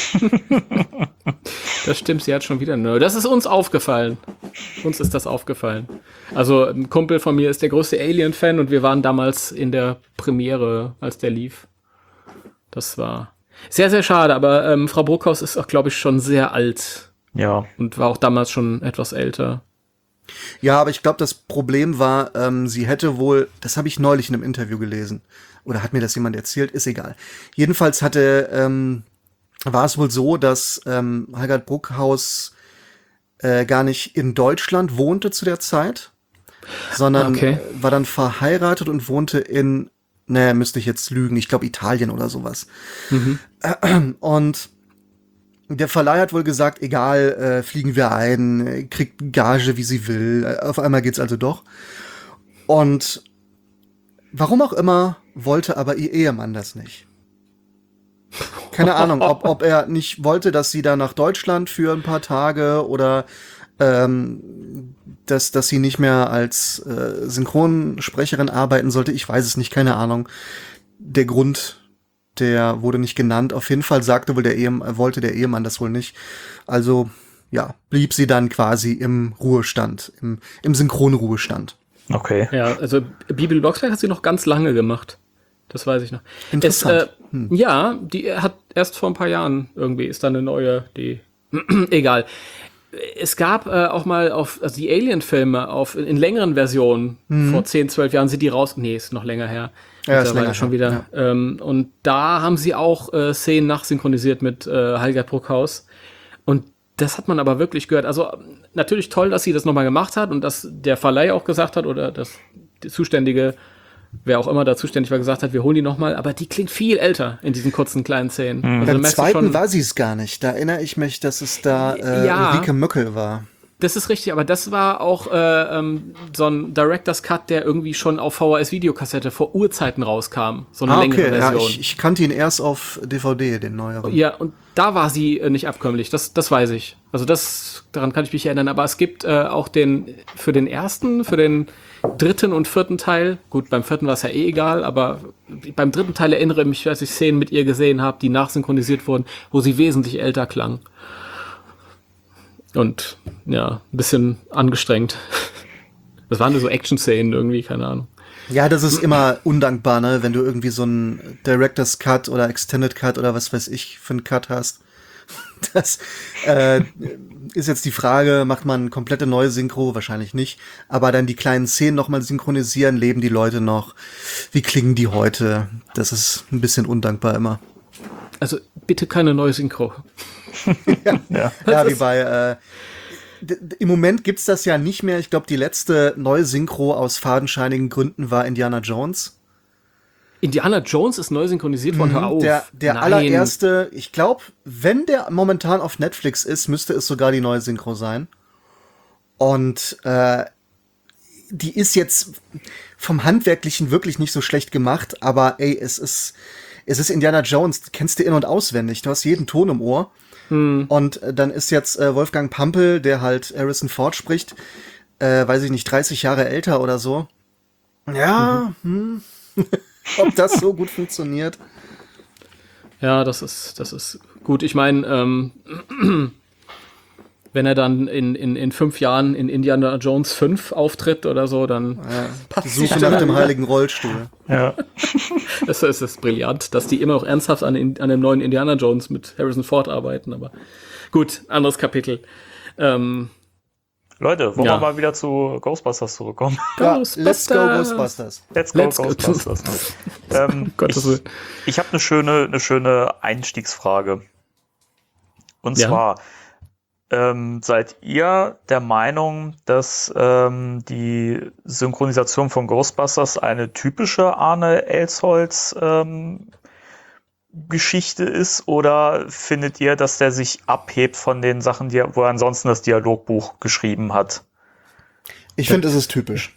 Das stimmt, sie hat schon wieder nö. Das ist uns aufgefallen. Uns ist das aufgefallen. Also ein Kumpel von mir ist der größte Alien-Fan und wir waren damals in der Premiere, als der lief. Das war sehr, sehr schade, aber ähm, Frau Bruckhaus ist auch, glaube ich, schon sehr alt. Ja. Und war auch damals schon etwas älter. Ja, aber ich glaube, das Problem war, ähm, sie hätte wohl, das habe ich neulich in einem Interview gelesen, oder hat mir das jemand erzählt, ist egal. Jedenfalls hatte, ähm, war es wohl so, dass ähm, Halgard Bruckhaus äh, gar nicht in Deutschland wohnte zu der Zeit, sondern Okay. äh, war dann verheiratet und wohnte in, naja, müsste ich jetzt lügen, ich glaube Italien oder sowas. Mhm. Und der Verleih hat wohl gesagt, egal, äh, fliegen wir ein, äh, kriegt Gage, wie sie will. Auf einmal geht's also doch. Und warum auch immer, wollte aber ihr Ehemann das nicht. Keine Ahnung, ob, ob er nicht wollte, dass sie da nach Deutschland für ein paar Tage oder ähm, dass, dass sie nicht mehr als äh, Synchronsprecherin arbeiten sollte. Ich weiß es nicht, keine Ahnung. Der Grund, der wurde nicht genannt. Auf jeden Fall sagte wohl der Ehemann, wollte der Ehemann das wohl nicht. Also, ja, blieb sie dann quasi im Ruhestand, im, im Synchronruhestand. Okay. Ja, also Bibi Blocksberg hat sie noch ganz lange gemacht. Das weiß ich noch. Interessant. Es, äh, Hm. Ja, die hat erst vor ein paar Jahren irgendwie, ist dann eine neue, die, egal. Es gab äh, auch mal auf, also die Alien-Filme auf, in, in längeren Versionen, Mhm. vor zehn, zwölf Jahren sind die raus, nee, ist noch länger her. Ja, ist Mittlerweile länger schon her, wieder. Ähm, und da haben sie auch äh, Szenen nachsynchronisiert mit äh, Halgard Bruckhaus. Und das hat man aber wirklich gehört. Also natürlich toll, dass sie das nochmal gemacht hat und dass der Verleih auch gesagt hat oder dass die zuständige, wer auch immer da zuständig war, gesagt hat, wir holen die nochmal. Aber die klingt viel älter in diesen kurzen kleinen Szenen. Mhm. Also, beim zweiten schon, war sie es gar nicht. Da erinnere ich mich, dass es da äh, ja, Ulrike Möckel war. Das ist richtig, aber das war auch äh, ähm, so ein Director's Cut, der irgendwie schon auf V H S-Videokassette vor Urzeiten rauskam. So eine ah, längere okay. Version. Ja, ich, ich kannte ihn erst auf D V D, den neueren. Ja, und da war sie äh, nicht abkömmlich, das, das weiß ich. Also das, daran kann ich mich erinnern. Aber es gibt äh, auch den, für den ersten, für den dritten und vierten Teil, gut, beim vierten war es ja eh egal, aber beim dritten Teil erinnere ich mich, dass ich Szenen mit ihr gesehen habe, die nachsynchronisiert wurden, wo sie wesentlich älter klang. Und ja, ein bisschen angestrengt. Das waren so Action-Szenen irgendwie, keine Ahnung. Ja, das ist immer undankbar, ne, wenn du irgendwie so einen Director's Cut oder Extended Cut oder was weiß ich für einen Cut hast. Das äh, ist jetzt die Frage, macht man komplette neue Synchro? Wahrscheinlich nicht. Aber dann die kleinen Szenen nochmal synchronisieren, leben die Leute noch? Wie klingen die heute? Das ist ein bisschen undankbar immer. Also bitte keine neue Synchro. ja, ja. ja, wie bei äh, d- d- im Moment gibt's das ja nicht mehr. Ich glaube, die letzte neue Synchro aus fadenscheinigen Gründen war Indiana Jones. Indiana Jones ist neu synchronisiert worden, Mhm, hör auf. Der, der Nein. allererste, ich glaube, wenn der momentan auf Netflix ist, müsste es sogar die neue Synchro sein. Und äh, die ist jetzt vom Handwerklichen wirklich nicht so schlecht gemacht, aber ey, es ist, es ist Indiana Jones, du kennst du in- und auswendig, du hast jeden Ton im Ohr. Hm. Und äh, dann ist jetzt äh, Wolfgang Pampel, der halt Harrison Ford spricht, äh, weiß ich nicht, dreißig Jahre älter oder so. Ja, mhm. hm. Ob das so gut funktioniert? Ja, das ist, das ist gut. Ich meine, ähm, wenn er dann in, in, in fünf Jahren in Indiana Jones fünf auftritt oder so, dann ja, passt die Suche nach dem heiligen Rollstuhl. Ja. Das ist, das ist brillant, dass die immer noch ernsthaft an, an dem neuen Indiana Jones mit Harrison Ford arbeiten, aber gut, anderes Kapitel. Ähm, Leute, wollen Ja. wir mal wieder zu Ghostbusters zurückkommen? Ja, Ghostbusters. let's go Ghostbusters. Let's go Let's go. Ghostbusters. ähm, Gottes ich Willen. ich habe eine schöne, eine schöne Einstiegsfrage. Und Ja. zwar, ähm, seid ihr der Meinung, dass ähm, die Synchronisation von Ghostbusters eine typische Arne Elsholz ähm, Geschichte ist, oder findet ihr, dass der sich abhebt von den Sachen, die er, wo er ansonsten das Dialogbuch geschrieben hat? Ich finde, es ist typisch.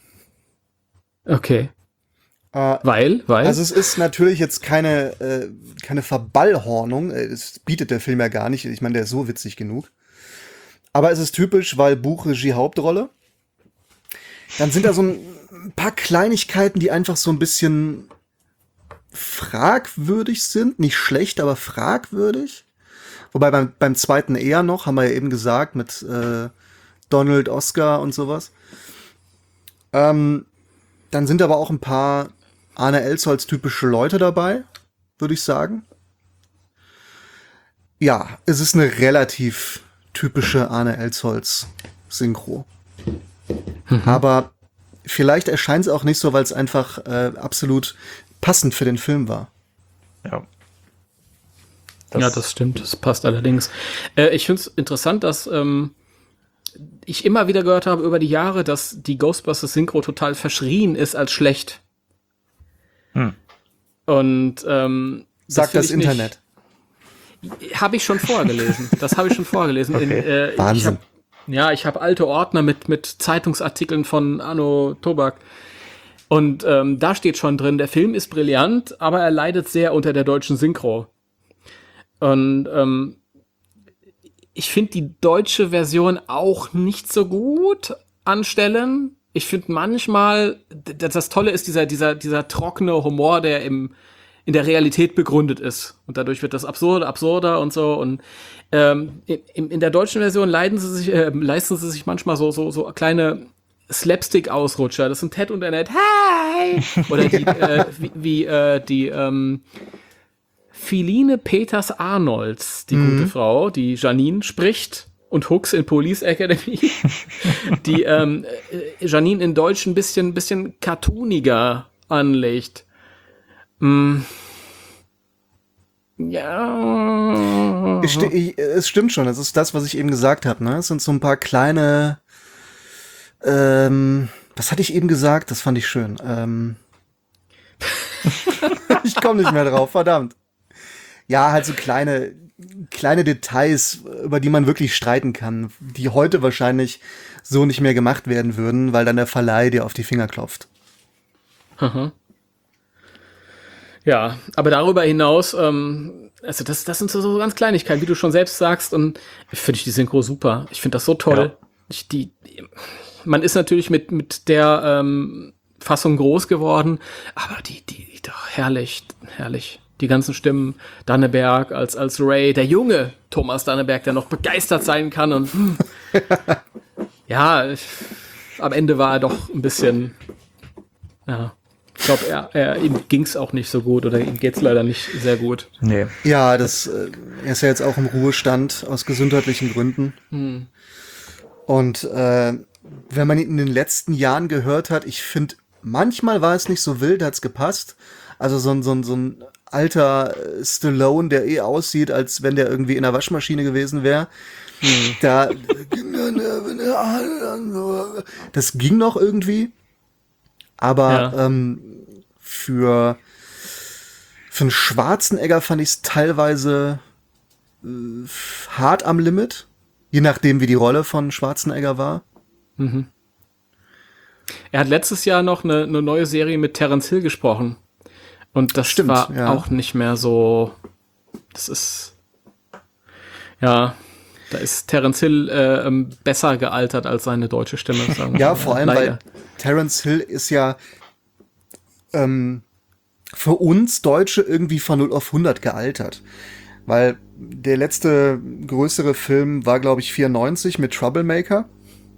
Okay. Äh, Weil, weil. Also es ist natürlich jetzt keine, äh, keine Verballhornung. Äh, Es bietet der Film ja gar nicht. Ich meine, der ist so witzig genug. Aber es ist typisch, weil Buch, Regie, Hauptrolle. Dann sind da so ein paar Kleinigkeiten, die einfach so ein bisschen fragwürdig sind. Nicht schlecht, aber fragwürdig. Wobei beim, beim zweiten eher noch, haben wir ja eben gesagt, mit äh, Donald, Oscar und sowas. Ähm, dann sind aber auch ein paar Arne Elsholz typische Leute dabei, würde ich sagen. Ja, es ist eine relativ typische Arne Elsholz Synchro. Mhm. Aber vielleicht erscheint es auch nicht so, weil es einfach äh, absolut passend für den Film war. Ja. Das ja, das stimmt. Das passt allerdings. Äh, ich finde es interessant, dass ähm, ich immer wieder gehört habe über die Jahre, dass die Ghostbusters Synchro total verschrien ist als schlecht. Hm. Und ähm, sagt das, das Internet. Habe ich schon vorgelesen. Das habe ich schon vorgelesen. Okay. In, äh, Wahnsinn. Ich hab, ja, ich habe alte Ordner mit mit Zeitungsartikeln von Anno Tobak. Und ähm, da steht schon drin, der Film ist brillant, aber er leidet sehr unter der deutschen Synchro. Und ähm, ich finde die deutsche Version auch nicht so gut an Stellen. Ich finde manchmal, das, das Tolle ist dieser, dieser, dieser trockene Humor, der im, in der Realität begründet ist. Und dadurch wird das absurd, absurder und so. Und ähm, in, in der deutschen Version leiden sie sich, äh, leisten sie sich manchmal so, so, so kleine Slapstick-Ausrutscher. Das sind Ted und Annette. Hi! Oder die, äh, wie, wie äh, die ähm, Philine Peters-Arnolds, die mhm. gute Frau, die Janine spricht, und Hooks in Police Academy, die ähm, Janine in Deutsch ein bisschen, bisschen cartooniger anlegt. Mm. Ja. Ich, ste- ich, es stimmt schon, es ist das, was ich eben gesagt habe. Ne? Es sind so ein paar kleine, ähm, was hatte ich eben gesagt? Das fand ich schön. Ähm, ich komme nicht mehr drauf, verdammt. Ja, halt so kleine, kleine Details, über die man wirklich streiten kann, die heute wahrscheinlich so nicht mehr gemacht werden würden, weil dann der Verleih dir auf die Finger klopft. Aha. Ja, aber darüber hinaus, ähm, also das, das sind so, so ganz Kleinigkeiten, wie du schon selbst sagst, und ich finde ich die Synchro super. Ich finde das so toll. Ja. Ich, die, man ist natürlich mit, mit der ähm, Fassung groß geworden, aber die, die, die doch herrlich, herrlich. Die ganzen Stimmen, Danneberg als, als Ray, der junge Thomas Danneberg, der noch begeistert sein kann und hm. ja, ich, am Ende war er doch ein bisschen, ja, ich glaube, er, er, ihm ging's auch nicht so gut oder ihm geht's leider nicht sehr gut. Nee. Ja, das, äh, er ist ja jetzt auch im Ruhestand aus gesundheitlichen Gründen. Hm. Und äh, wenn man ihn in den letzten Jahren gehört hat, ich finde, manchmal war es nicht so wild, hat's gepasst. Also so ein, so ein, so ein alter Stallone, der eh aussieht, als wenn der irgendwie in der Waschmaschine gewesen wäre. Hm. Da das ging noch irgendwie. Aber ja. ähm, für, für einen Schwarzenegger fand ich es teilweise äh, hart am Limit. Je nachdem, wie die Rolle von Schwarzenegger war. Mhm. Er hat letztes Jahr noch eine, eine neue Serie mit Terence Hill gesprochen. Und das Stimmt, war ja. auch nicht mehr so. Das ist. Ja, da ist Terence Hill äh, ähm, besser gealtert als seine deutsche Stimme. Sagen wir ja, mal. vor allem, Leider. weil Terence Hill ist ja ähm, für uns Deutsche irgendwie von null auf hundert gealtert. Weil der letzte größere Film war, glaube ich, vierundneunzig mit Troublemaker.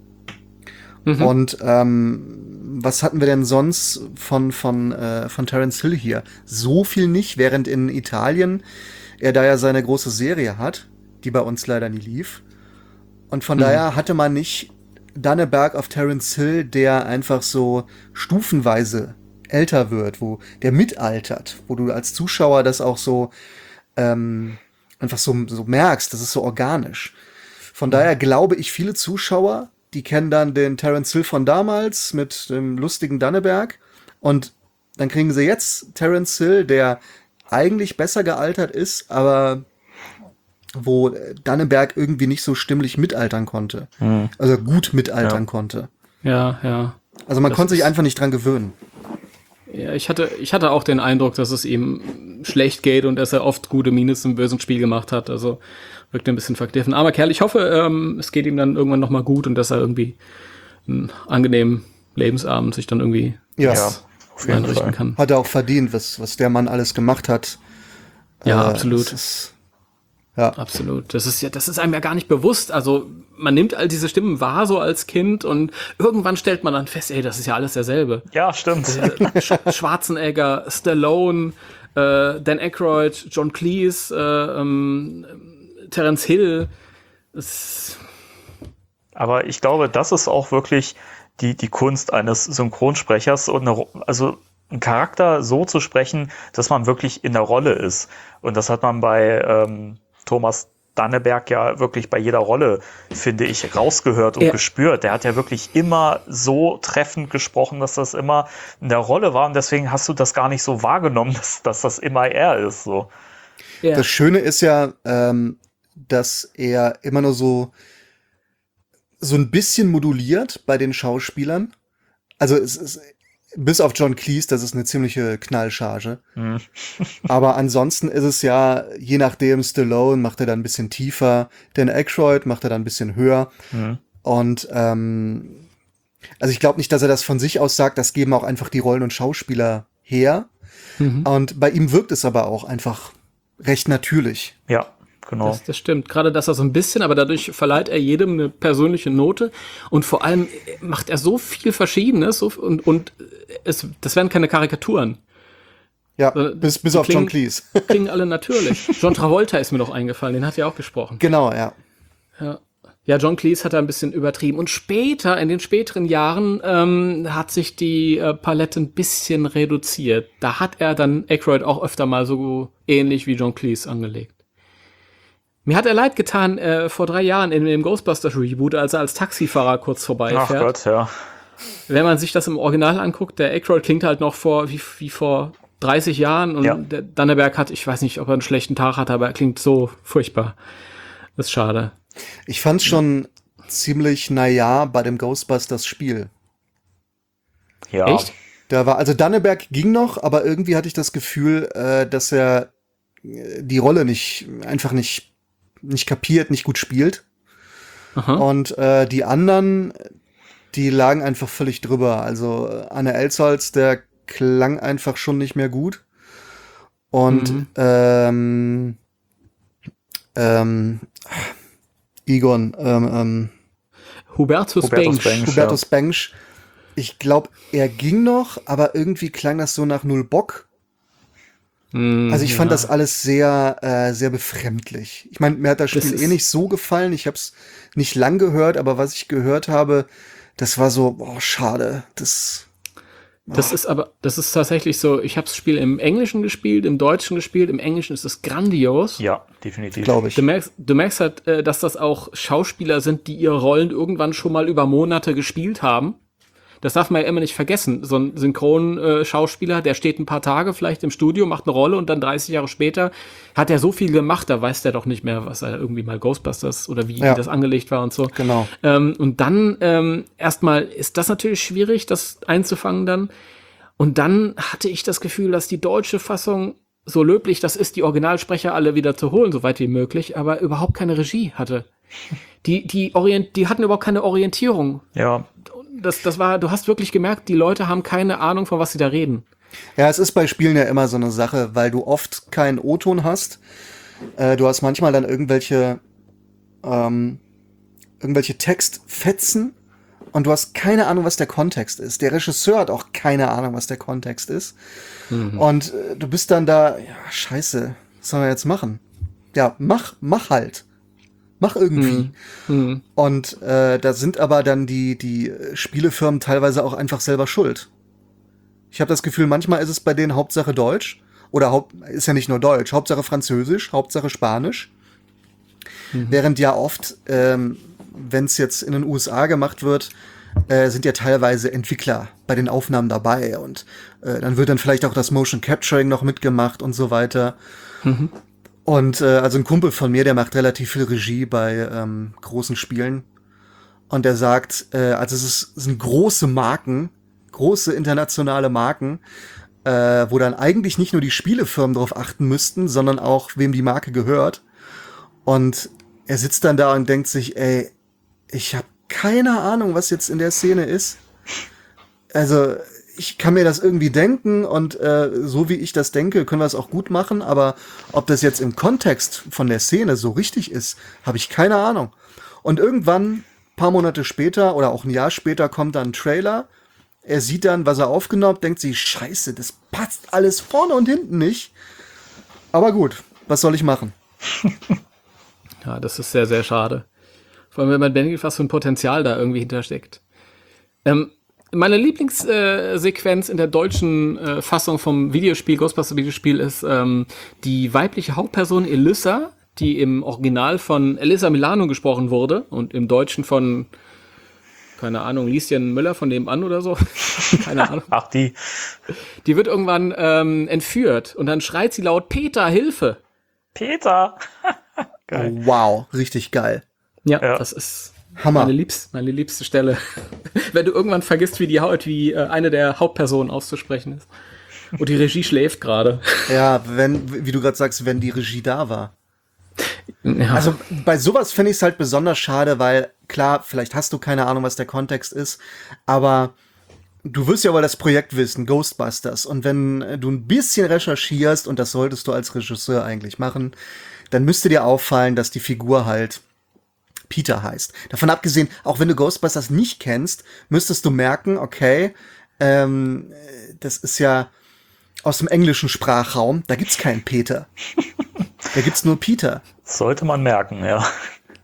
Mhm. Und ähm, was hatten wir denn sonst von von äh, von Terence Hill hier? So viel nicht, während in Italien er da ja seine große Serie hat, die bei uns leider nie lief. Und von mhm. daher hatte man nicht Danneberg auf Terence Hill, der einfach so stufenweise älter wird, wo der mitaltert, wo du als Zuschauer das auch so ähm, einfach so, so merkst, das ist so organisch. Von mhm. daher glaube ich, viele Zuschauer, die kennen dann den Terence Hill von damals mit dem lustigen Danneberg und dann kriegen sie jetzt Terence Hill, der eigentlich besser gealtert ist, aber wo Danneberg irgendwie nicht so stimmlich mitaltern konnte. Mhm. Also gut mitaltern ja. konnte. Ja, ja. Also man das konnte sich einfach nicht dran gewöhnen. Ja, ich hatte, ich hatte auch den Eindruck, dass es ihm schlecht geht und dass er oft gute Miene zum bösen Spiel gemacht hat. Also wirkt ein bisschen verkniffen. Aber Kerl, ich hoffe, ähm, es geht ihm dann irgendwann noch mal gut und dass er irgendwie einen angenehmen Lebensabend sich dann irgendwie ja, auf jeden einrichten Fall. kann. Hat er auch verdient, was, was der Mann alles gemacht hat. Ja, äh, absolut. Das ist, ja. Absolut. Das ist ja, das ist einem ja gar nicht bewusst. Also man nimmt all diese Stimmen wahr so als Kind und irgendwann stellt man dann fest, ey, das ist ja alles derselbe. Ja, stimmt. Sch- Schwarzenegger, Stallone, äh, Dan Aykroyd, John Cleese, äh, ähm, Terence Hill. Das Aber ich glaube, das ist auch wirklich die, die Kunst eines Synchronsprechers und eine, also einen Charakter so zu sprechen, dass man wirklich in der Rolle ist. Und das hat man bei ähm, Thomas Danneberg ja wirklich bei jeder Rolle, finde ich, rausgehört und ja. gespürt. Der hat ja wirklich immer so treffend gesprochen, dass das immer in der Rolle war und deswegen hast du das gar nicht so wahrgenommen, dass, dass das immer er ist. So. Ja. Das Schöne ist ja, ähm, dass er immer nur so so ein bisschen moduliert bei den Schauspielern. Also es ist bis auf John Cleese, das ist eine ziemliche Knallcharge. Mhm. Aber ansonsten ist es ja, je nachdem, Stallone macht er dann ein bisschen tiefer, Dan Aykroyd macht er dann ein bisschen höher. Mhm. Und ähm, also ich glaube nicht, dass er das von sich aus sagt, das geben auch einfach die Rollen und Schauspieler her. Mhm. Und bei ihm wirkt es aber auch einfach recht natürlich. Ja. Genau. Das, das stimmt. Gerade das er so ein bisschen, aber dadurch verleiht er jedem eine persönliche Note und vor allem macht er so viel Verschiedenes so, und, und es, das werden keine Karikaturen. Ja, also, bis, bis auf klingen, John Cleese. Klingen alle natürlich. John Travolta ist mir noch eingefallen, den hat er auch gesprochen. Genau, ja. Ja. Ja, John Cleese hat da ein bisschen übertrieben. Und später, in den späteren Jahren, ähm, hat sich die äh, Palette ein bisschen reduziert. Da hat er dann Aykroyd auch öfter mal so ähnlich wie John Cleese angelegt. Mir hat er leid getan, äh, vor drei Jahren in dem Ghostbusters-Reboot, als er als Taxifahrer kurz vorbeifährt. Ach Gott, ja. Wenn man sich das im Original anguckt, der Aykroyd klingt halt noch vor wie, wie vor dreißig Jahren und Ja. der Danneberg hat, ich weiß nicht, ob er einen schlechten Tag hat, aber er klingt so furchtbar. Das ist schade. Ich fand's schon ziemlich naja bei dem Ghostbusters-Spiel. Ja. Echt? Da war, also Danneberg ging noch, aber irgendwie hatte ich das Gefühl, äh, dass er äh, die Rolle nicht, einfach nicht, nicht kapiert, nicht gut spielt. Aha. Und äh, die anderen, die lagen einfach völlig drüber. Also äh, Anne Elsholz, der klang einfach schon nicht mehr gut. Und Mhm. ähm, ähm, Egon, ähm, ähm, Hubertus, Hubertus Bengsch. Bengsch. Hubertus Bengsch, ich glaube, er ging noch, aber irgendwie klang das so nach null Bock. Mhm, Also ich fand ja. das alles sehr, äh, sehr befremdlich. Ich meine, mir hat das Spiel Das ist- eh nicht so gefallen. Ich habe es nicht lang gehört, aber was ich gehört habe, das war so, boah, schade. Das, Das ist aber, das ist tatsächlich so, ich habe das Spiel im Englischen gespielt, im Deutschen gespielt, im Englischen ist es grandios. Ja, definitiv. glaube ich. Du merkst, du merkst halt, äh, dass das auch Schauspieler sind, die ihre Rollen irgendwann schon mal über Monate gespielt haben. Das darf man ja immer nicht vergessen. So ein Synchron-Schauspieler, der steht ein paar Tage vielleicht im Studio, macht eine Rolle und dann dreißig Jahre später hat er so viel gemacht, da weiß der doch nicht mehr, was er irgendwie mal Ghostbusters oder wie, Ja. wie das angelegt war und so. Genau. Ähm, und dann ähm, erstmal ist das natürlich schwierig, das einzufangen dann. Und dann hatte ich das Gefühl, dass die deutsche Fassung, so löblich das ist, die Originalsprecher alle wieder zu holen, so weit wie möglich, aber überhaupt keine Regie hatte. Die, die, orient, die hatten überhaupt keine Orientierung. Ja, Das, das war, du hast wirklich gemerkt, die Leute haben keine Ahnung, von was sie da reden. Ja, es ist bei Spielen ja immer so eine Sache, weil du oft keinen O-Ton hast. Äh, du hast manchmal dann irgendwelche, ähm, irgendwelche Textfetzen und du hast keine Ahnung, was der Kontext ist. Der Regisseur hat auch keine Ahnung, was der Kontext ist. Und äh, du bist dann da, ja, scheiße, was sollen wir jetzt machen? Ja, mach, mach halt. Mach irgendwie. Mhm. Und äh, da sind aber dann die, die Spielefirmen teilweise auch einfach selber schuld. Ich habe das Gefühl, manchmal ist es bei denen Hauptsache Deutsch. Oder Haupt, ist ja nicht nur Deutsch, Hauptsache Französisch, Hauptsache Spanisch. Während ja oft, ähm, wenn es jetzt in den U S A gemacht wird, äh, sind ja teilweise Entwickler bei den Aufnahmen dabei. Und äh, dann wird dann vielleicht auch das Motion Capturing noch mitgemacht und so weiter. Und äh, also ein Kumpel von mir, der macht relativ viel Regie bei ähm, großen Spielen. Und der sagt, äh, also es, ist, es sind große Marken, große internationale Marken, äh, wo dann eigentlich nicht nur die Spielefirmen drauf achten müssten, sondern auch, wem die Marke gehört. Und er sitzt dann da und denkt sich, ey, ich habe keine Ahnung, was jetzt in der Szene ist. Also ich kann mir das irgendwie denken und äh, so wie ich das denke, können wir es auch gut machen, aber ob das jetzt im Kontext von der Szene so richtig ist, habe ich keine Ahnung. Und irgendwann, paar Monate später oder auch ein Jahr später, kommt dann ein Trailer. Er sieht dann, was er aufgenommen hat, denkt sich, scheiße, das passt alles vorne und hinten nicht. Aber gut, was soll ich machen? Ja, das ist sehr, sehr schade. Vor allem, wenn man bedenkt, was für ein Potenzial da irgendwie hintersteckt. Ähm, meine Lieblingssequenz in der deutschen äh, Fassung vom Videospiel, Ghostbusters-Videospiel, ist ähm, die weibliche Hauptperson Elissa, die im Original von Elissa Milano gesprochen wurde und im Deutschen von, keine Ahnung, Lieschen Müller von nebenan oder so. Keine Ahnung. ach die. Die wird irgendwann ähm, entführt und dann schreit sie laut, Peter, Hilfe! Peter. Oh, wow, richtig geil. Ja, Ja. das ist Hammer. meine liebste, meine liebste Stelle. Wenn du irgendwann vergisst, wie die Haut, wie äh, eine der Hauptpersonen auszusprechen ist. Und die Regie schläft gerade. Ja, wenn, wie du gerade sagst, wenn die Regie da war. Ja. Also bei sowas finde ich es halt besonders schade, weil klar, vielleicht hast du keine Ahnung, was der Kontext ist, aber du wirst ja wohl das Projekt wissen, Ghostbusters. Und wenn du ein bisschen recherchierst, und das solltest du als Regisseur eigentlich machen, dann müsste dir auffallen, dass die Figur halt Peter heißt. Davon abgesehen, auch wenn du Ghostbusters nicht kennst, müsstest du merken, okay, ähm, das ist ja aus dem englischen Sprachraum, da gibt's keinen Peter. Da gibt's nur Peter. Sollte man merken, ja.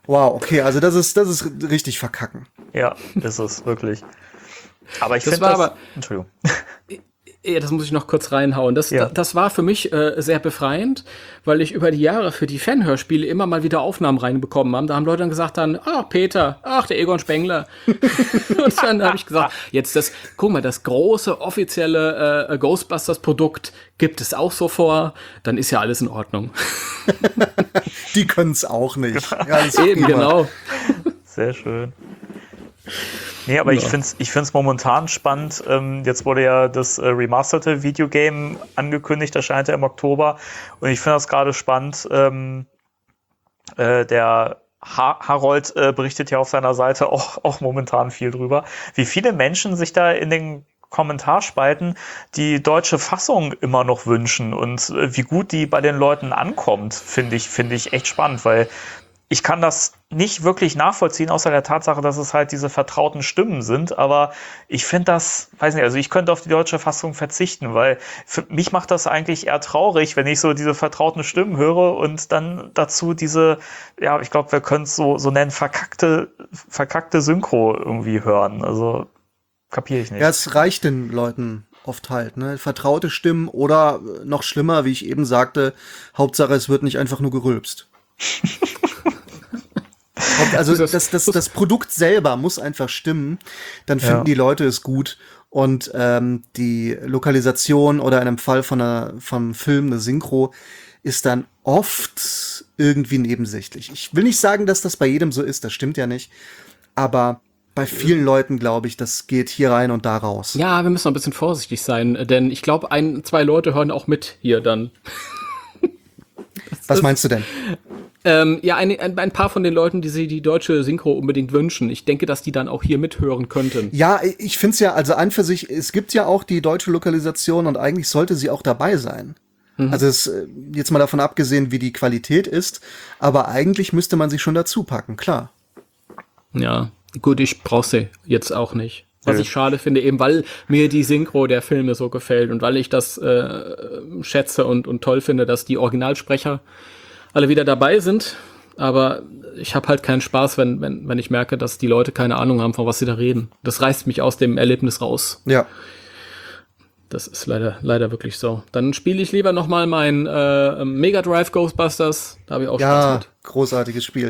Wow, okay, also das ist, das ist richtig verkacken. Ja, ist es, wirklich. Aber ich Das finde war das... aber- Entschuldigung. Ja, das muss ich noch kurz reinhauen. Das, Ja. da- das war für mich äh, sehr befreiend, weil ich über die Jahre für die Fanhörspiele immer mal wieder Aufnahmen reinbekommen habe. Da haben Leute dann gesagt dann, ach Peter, ach der Egon Spengler. Und dann habe ich gesagt, jetzt das, guck mal, das große offizielle äh, Ghostbusters-Produkt gibt es auch so vor, dann ist ja alles in Ordnung. Die können es auch nicht. Ja, das ist Eben, prima. genau. Sehr schön. Nee, aber ich Ja. finde es ich find's momentan spannend. Ähm, jetzt wurde ja das äh, remasterte Videogame angekündigt, erscheint ja im Oktober. Und ich finde das gerade spannend. Ähm, äh, der ha Harold äh, berichtet ja auf seiner Seite auch, auch momentan viel drüber, wie viele Menschen sich da in den Kommentarspalten die deutsche Fassung immer noch wünschen und äh, wie gut die bei den Leuten ankommt, finde ich, finde ich echt spannend, weil ich kann das nicht wirklich nachvollziehen, außer der Tatsache, dass es halt diese vertrauten Stimmen sind, aber ich finde das, weiß nicht, also ich könnte auf die deutsche Fassung verzichten, weil für mich macht das eigentlich eher traurig, wenn ich so diese vertrauten Stimmen höre und dann dazu diese, ja, ich glaube, wir können es so, so nennen, verkackte, verkackte Synchro irgendwie hören, also kapiere ich nicht. Ja, es reicht den Leuten oft halt, ne? Vertraute Stimmen oder äh, noch schlimmer, wie ich eben sagte, Hauptsache es wird nicht einfach nur gerülpst. Also das, das, das Produkt selber muss einfach stimmen, dann finden Ja. die Leute es gut und ähm, die Lokalisation oder in einem Fall von einer, vom Film eine Synchro ist dann oft irgendwie nebensächlich. Ich will nicht sagen, dass das bei jedem so ist, das stimmt ja nicht, aber bei vielen Leuten glaube ich, das geht hier rein und da raus. Ja, wir müssen noch ein bisschen vorsichtig sein, denn ich glaube, ein, zwei Leute hören auch mit hier dann. Was meinst du denn? Ähm, ja, ein, ein, ein paar von den Leuten, die sich die deutsche Synchro unbedingt wünschen. Ich denke, dass die dann auch hier mithören könnten. Ja, ich finde es ja, also an für sich, es gibt ja auch die deutsche Lokalisation und eigentlich sollte sie auch dabei sein. Mhm. Also es, jetzt mal davon abgesehen, wie die Qualität ist, aber eigentlich müsste man sie schon dazu packen, klar. Ja, gut, ich brauch sie jetzt auch nicht. Was Nö. ich schade finde, eben weil mir die Synchro der Filme so gefällt und weil ich das äh, schätze und, und toll finde, dass die Originalsprecher alle wieder dabei sind. Aber ich habe halt keinen Spaß, wenn, wenn, wenn ich merke, dass die Leute keine Ahnung haben, von was sie da reden. Das reißt mich aus dem Erlebnis raus. Ja. Das ist leider, leider wirklich so. Dann spiele ich lieber noch mal mein äh, Mega Drive Ghostbusters. Da habe ich auch Spaß Ja, mit. großartiges Spiel.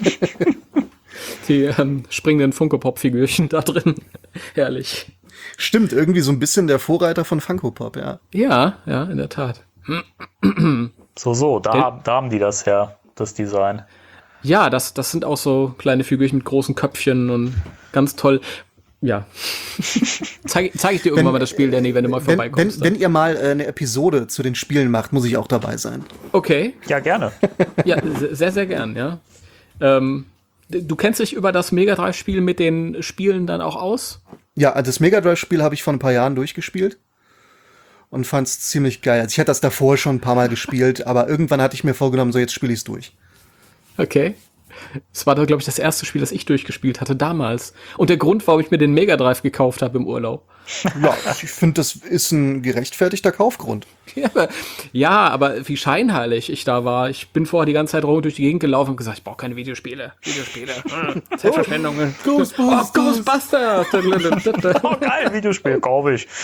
Die ähm, springenden Funko-Pop-Figürchen da drin. Herrlich. Stimmt, irgendwie so ein bisschen der Vorreiter von Funko Pop, ja. Ja, ja, in der Tat. So, so, da, Der- da haben die das her, das Design. Ja, das, das sind auch so kleine Figürchen mit großen Köpfchen und ganz toll. Ja. Zeige zeig ich dir irgendwann Wenn- mal das Spiel, Danny, wenn du mal Wenn, vorbeikommst. wenn, wenn ihr mal äh, eine Episode zu den Spielen macht, muss ich auch dabei sein. okay. Ja, gerne. Ja, se- sehr, sehr gern, ja. Ähm, d- du kennst dich über das Mega Drive-Spiel mit den Spielen dann auch aus? Ja, also das Mega Drive-Spiel habe ich vor ein paar Jahren durchgespielt und fand es ziemlich geil. Also ich hatte das davor schon ein paar Mal gespielt, aber irgendwann hatte ich mir vorgenommen, so jetzt spiele ich es durch. Okay. Das war, glaube ich, das erste Spiel, das ich durchgespielt hatte damals. Und der Grund, warum ich mir den Mega Drive gekauft habe im Urlaub. Ja, ich finde, das ist ein gerechtfertigter Kaufgrund. Ja, aber, ja, aber wie scheinheilig ich da war. Ich bin vorher die ganze Zeit rum durch die Gegend gelaufen und gesagt, ich brauche keine Videospiele. Videospiele. Hm, Zeitverschwendung. Ghostbusters. Oh, Ghostbusters. Oh, geil, Videospiel, glaube ich.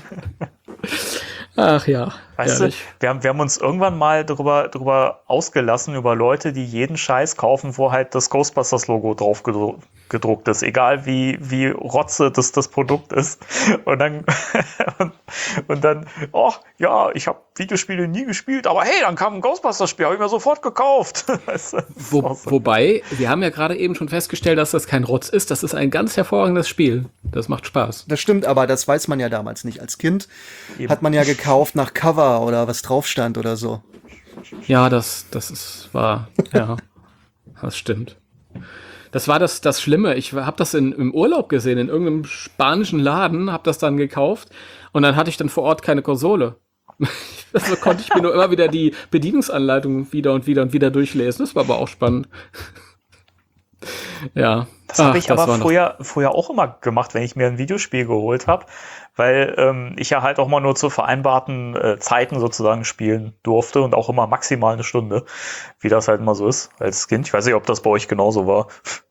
Ach ja. Weißt ehrlich. du, wir haben, wir haben uns irgendwann mal darüber, darüber ausgelassen, über Leute, die jeden Scheiß kaufen, wo halt das Ghostbusters-Logo drauf gedru gedruckt ist. Egal wie, wie rotze das, das Produkt ist. Und dann, und, und dann, oh, ja, ich habe Videospiele nie gespielt, aber hey, dann kam ein Ghostbusters-Spiel, habe ich mir sofort gekauft. Weißt du, das ist Wo, auch so. wobei, wir haben ja gerade eben schon festgestellt, dass das kein Rotz ist. Das ist ein ganz hervorragendes Spiel. Das macht Spaß. Das stimmt, aber das weiß man ja damals nicht. Als Kind Eben. hat man ja gekauft nach Cover oder was drauf stand oder so. Ja, das, das ist wahr. Ja, das stimmt. Das war das, das Schlimme. Ich habe das in, im Urlaub gesehen, in irgendeinem spanischen Laden, habe das dann gekauft und dann hatte ich dann vor Ort keine Konsole. Also konnte ich mir nur immer wieder die Bedienungsanleitung wieder und wieder und wieder durchlesen. Das war aber auch spannend. Ja. Das habe Ach, ich das aber war noch- früher, früher auch immer gemacht, wenn ich mir ein Videospiel geholt habe, weil ähm, ich ja halt auch mal nur zu vereinbarten äh, Zeiten sozusagen spielen durfte und auch immer maximal eine Stunde, wie das halt immer so ist als Kind. Ich weiß nicht, ob das bei euch genauso war.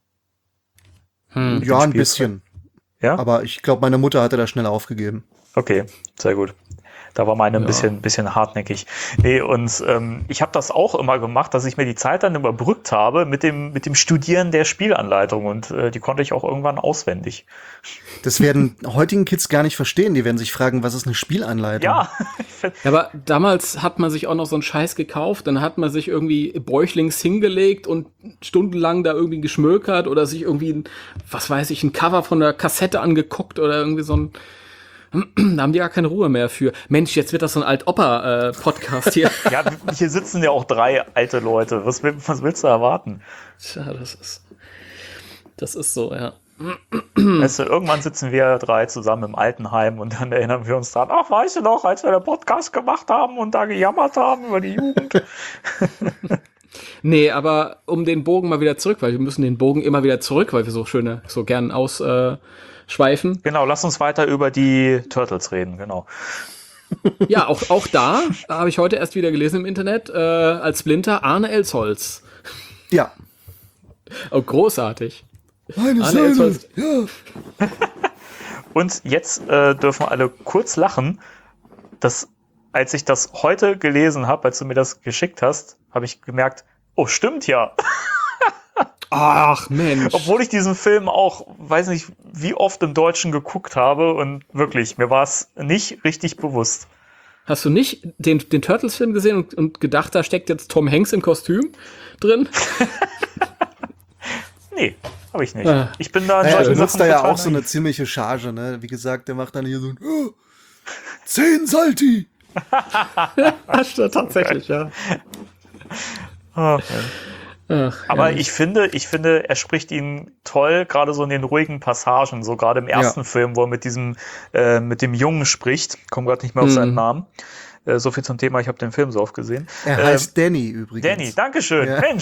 Hm. Ja, ein Spielzeit. bisschen. Ja? Aber ich glaube, meine Mutter hatte das schnell aufgegeben. Okay, sehr gut. Da war meine ein Ja. bisschen, bisschen hartnäckig. Nee, und ähm, ich habe das auch immer gemacht, dass ich mir die Zeit dann überbrückt habe mit dem, mit dem Studieren der Spielanleitung und äh, die konnte ich auch irgendwann auswendig. Das werden heutigen Kids gar nicht verstehen. Die werden sich fragen, was ist eine Spielanleitung? Ja, Ja, aber damals hat man sich auch noch so einen Scheiß gekauft, dann hat man sich irgendwie bäuchlings hingelegt und stundenlang da irgendwie geschmökert oder sich irgendwie, ein, was weiß ich, ein Cover von der Kassette angeguckt oder irgendwie so ein, da haben die gar keine Ruhe mehr für. Mensch, jetzt wird das so ein Alt-Opa-Podcast hier. ja, hier sitzen ja auch drei alte Leute. Was, will, was willst du erwarten? Tja, das ist, das ist so, ja. Weißt du, irgendwann sitzen wir drei zusammen im Altenheim und dann erinnern wir uns dran, ach, weißt du noch, als wir den Podcast gemacht haben und da gejammert haben über die Jugend. Nee, aber um den Bogen mal wieder zurück, weil wir müssen den Bogen immer wieder zurück, weil wir so schöne, so gern ausschweifen. Genau, lass uns weiter über die Turtles reden, genau. Ja, auch, auch da habe ich heute erst wieder gelesen im Internet, äh, als Splinter Arne Elsholz. Ja. Oh, großartig. Meine Arne Elsholz. ja. Und jetzt äh, dürfen alle kurz lachen, dass, als ich das heute gelesen habe, als du mir das geschickt hast, habe ich gemerkt, oh, stimmt ja. Ach, Mensch. Obwohl ich diesen Film auch, weiß nicht, wie oft im Deutschen geguckt habe und wirklich, mir war es nicht richtig bewusst. Hast du nicht den, den Turtles-Film gesehen und, und gedacht, da steckt jetzt Tom Hanks im Kostüm drin? Nee, habe ich nicht. Ah. Ich bin da in Naja, er solchen benutzt Sachen da ja total auch so eine naiv. ziemliche Charge, ne? Wie gesagt, der macht dann hier so ein oh, zehn Salti. Ach, tatsächlich, ja. Ah, Ach, Aber ja. ich finde, ich finde, er spricht ihn toll, gerade so in den ruhigen Passagen, so gerade im ersten Ja. Film, wo er mit diesem, äh, mit dem Jungen spricht. Komm gerade nicht mehr auf Mhm. seinen Namen. Äh, so viel zum Thema, ich habe den Film so oft gesehen. Er Ähm, heißt Danny übrigens. Danny, Dankeschön, Ja. Mensch.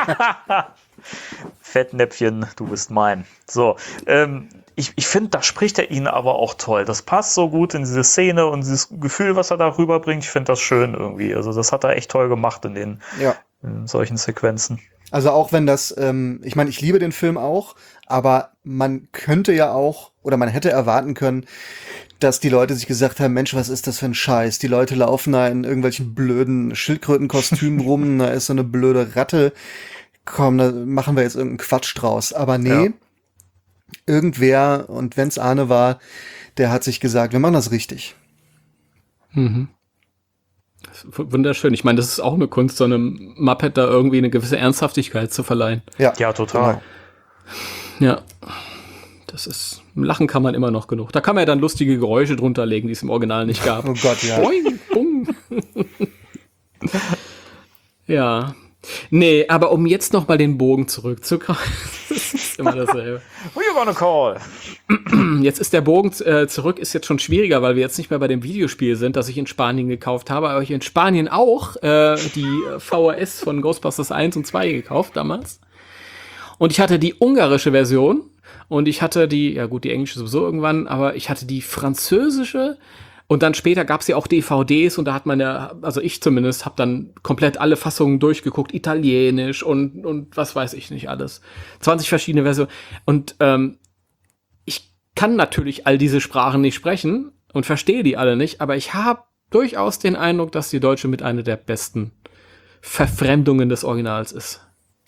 Fettnäpfchen, du bist mein. So, ähm, ich, ich finde, da spricht er ihn aber auch toll. Das passt so gut in diese Szene und dieses Gefühl, was er da rüberbringt. Ich finde das schön irgendwie. Also das hat er echt toll gemacht in den Ja. in solchen Sequenzen. Also auch wenn das, ähm, ich meine, ich liebe den Film auch, aber man könnte ja auch, oder man hätte erwarten können, dass die Leute sich gesagt haben, Mensch, was ist das für ein Scheiß? Die Leute laufen da in irgendwelchen blöden Schildkrötenkostümen rum, da ist so eine blöde Ratte. Komm, da machen wir jetzt irgendeinen Quatsch draus. Aber nee, Ja. irgendwer, und wenn's Arne war, der hat sich gesagt, wir machen das richtig. Mhm. Das ist wunderschön. Ich meine, das ist auch eine Kunst, so einem Muppet da irgendwie eine gewisse Ernsthaftigkeit zu verleihen. Ja, Ja, total. Genau. Ja. Das ist, Lachen kann man immer noch genug. Da kann man ja dann lustige Geräusche drunter legen, die es im Original nicht gab. Oh Gott, ja. Boing, bung. Ja. Nee, aber um jetzt noch mal den Bogen zurückzukommen, das ist immer dasselbe. Who you gonna call? Jetzt ist der Bogen äh, zurück, ist jetzt schon schwieriger, weil wir jetzt nicht mehr bei dem Videospiel sind, das ich in Spanien gekauft habe, aber ich in Spanien auch äh, die V H S von Ghostbusters eins und zwei gekauft damals. Und ich hatte die ungarische Version und ich hatte die, ja gut, die englische sowieso irgendwann, aber ich hatte die französische. Und dann später gab es ja auch D V Ds und da hat man ja, also ich zumindest, habe dann komplett alle Fassungen durchgeguckt, Italienisch und und was weiß ich nicht alles. zwanzig verschiedene Versionen. Und ähm, ich kann natürlich all diese Sprachen nicht sprechen und verstehe die alle nicht, aber ich habe durchaus den Eindruck, dass die Deutsche mit einer der besten Verfremdungen des Originals ist.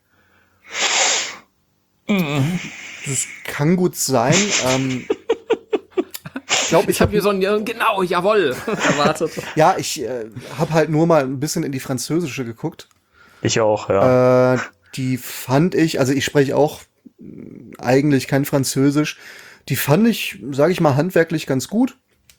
Das kann gut sein. ähm, ich glaube, Ich habe hier so ein, ja, genau, jawohl, erwartet. ja, ich äh, habe halt nur mal ein bisschen in die französische geguckt. Ich auch, ja. Äh, die fand ich, also ich spreche auch mh, eigentlich kein Französisch. Die fand ich, sage ich mal, handwerklich ganz gut.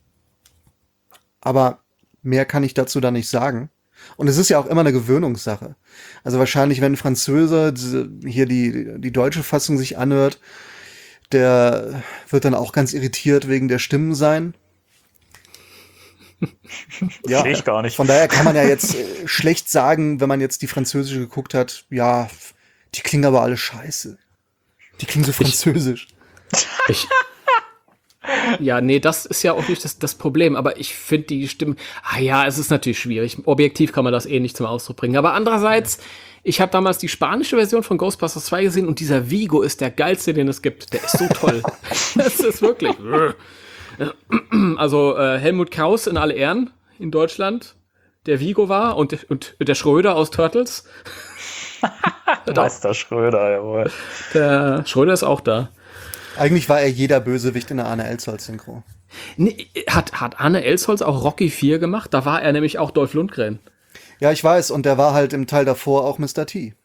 Aber mehr kann ich dazu da nicht sagen. Und es ist ja auch immer eine Gewöhnungssache. Also wahrscheinlich, wenn ein Französe diese, hier die, die deutsche Fassung sich anhört, der wird dann auch ganz irritiert wegen der Stimmen sein. Ja, Verstehe ich gar nicht. von daher kann man ja jetzt äh, schlecht sagen, wenn man jetzt die französische geguckt hat, ja, die klingen aber alle scheiße. Die klingen so französisch. Ich, ja, nee, das ist ja auch nicht das, das Problem, aber ich finde die Stimme, ah ja, es ist natürlich schwierig. Objektiv kann man das eh nicht zum Ausdruck bringen. Aber andererseits, ich habe damals die spanische Version von Ghostbusters zwei gesehen und dieser Vigo ist der geilste, den es gibt. Der ist so toll. Das ist wirklich. Also äh, Helmut Kraus in alle Ehren in Deutschland, der Vigo war und, und der Schröder aus Turtles. Meister Schröder, jawohl. Der Schröder ist auch da. Eigentlich war er jeder Bösewicht in der Arne Elsholz-Synchro. Nee, hat, hat Arne Elsholz auch Rocky vier gemacht? Da war er nämlich auch Dolph Lundgren. Ja, ich weiß. Und der war halt im Teil davor auch Mister T.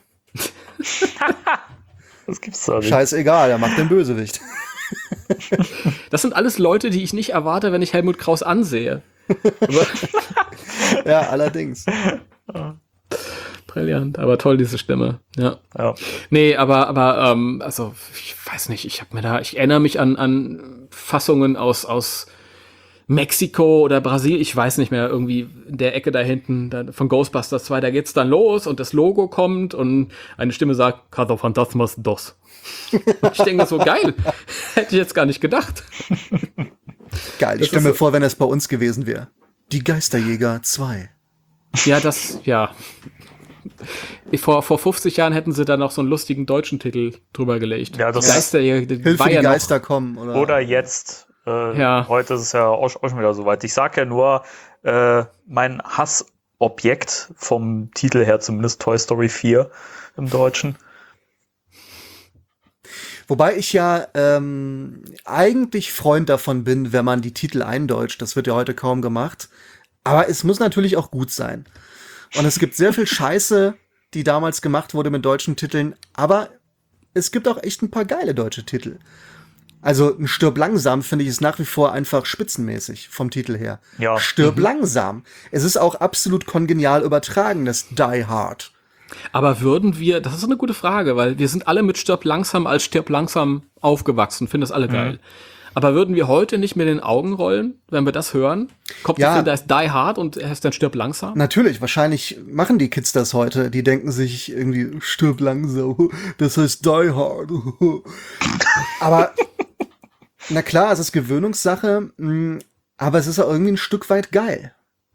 Das gibt's doch nicht. Scheißegal, er macht den Bösewicht. Das sind alles Leute, die ich nicht erwarte, wenn ich Helmut Kraus ansehe. Ja, allerdings. Brillant, aber toll, diese Stimme. Ja. Ja. Nee, aber, aber, ähm, also, ich weiß nicht, ich hab mir da, ich erinnere mich an, an Fassungen aus, aus Mexiko oder Brasilien, ich weiß nicht mehr, irgendwie in der Ecke da hinten, da, von Ghostbusters zwei, da geht's dann los und das Logo kommt und eine Stimme sagt, Caso Fantasmas dos. Ich denke so, geil, hätte ich jetzt gar nicht gedacht. Geil, ich stelle mir vor, wenn es bei uns gewesen wäre. Die Geisterjäger zwei. Ja, das, ja. Vor, vor fünfzig Jahren hätten sie da noch so einen lustigen deutschen Titel drüber gelegt. Ja, das die Geister, Hilfe, war die ja Geister kommen. Oder, Oder jetzt. Äh, Ja. Heute ist es ja auch, auch schon wieder soweit. Ich sag ja nur, äh, mein Hassobjekt vom Titel her, zumindest Toy Story vier im Deutschen. Wobei ich ja ähm, eigentlich Freund davon bin, wenn man die Titel eindeutscht. Das wird ja heute kaum gemacht. Aber es muss natürlich auch gut sein. Und es gibt sehr viel Scheiße, die damals gemacht wurde mit deutschen Titeln. Aber es gibt auch echt ein paar geile deutsche Titel. Also ein Stirb langsam, finde ich, ist nach wie vor einfach spitzenmäßig vom Titel her. Ja. Stirb langsam. Es ist auch absolut kongenial übertragen, das Die Hard. Aber würden wir, das ist eine gute Frage, weil wir sind alle mit Stirb langsam als Stirb langsam aufgewachsen, finden das alle geil. Mhm. Aber würden wir heute nicht mehr den Augen rollen, wenn wir das hören? Kommt Ja. der Film, da ist Die Hard und er ist dann Stirb langsam? Natürlich, wahrscheinlich machen die Kids das heute. Die denken sich irgendwie, stirb langsam, das heißt Die Hard. Aber, na klar, es ist Gewöhnungssache, mh, aber es ist auch irgendwie ein Stück weit geil.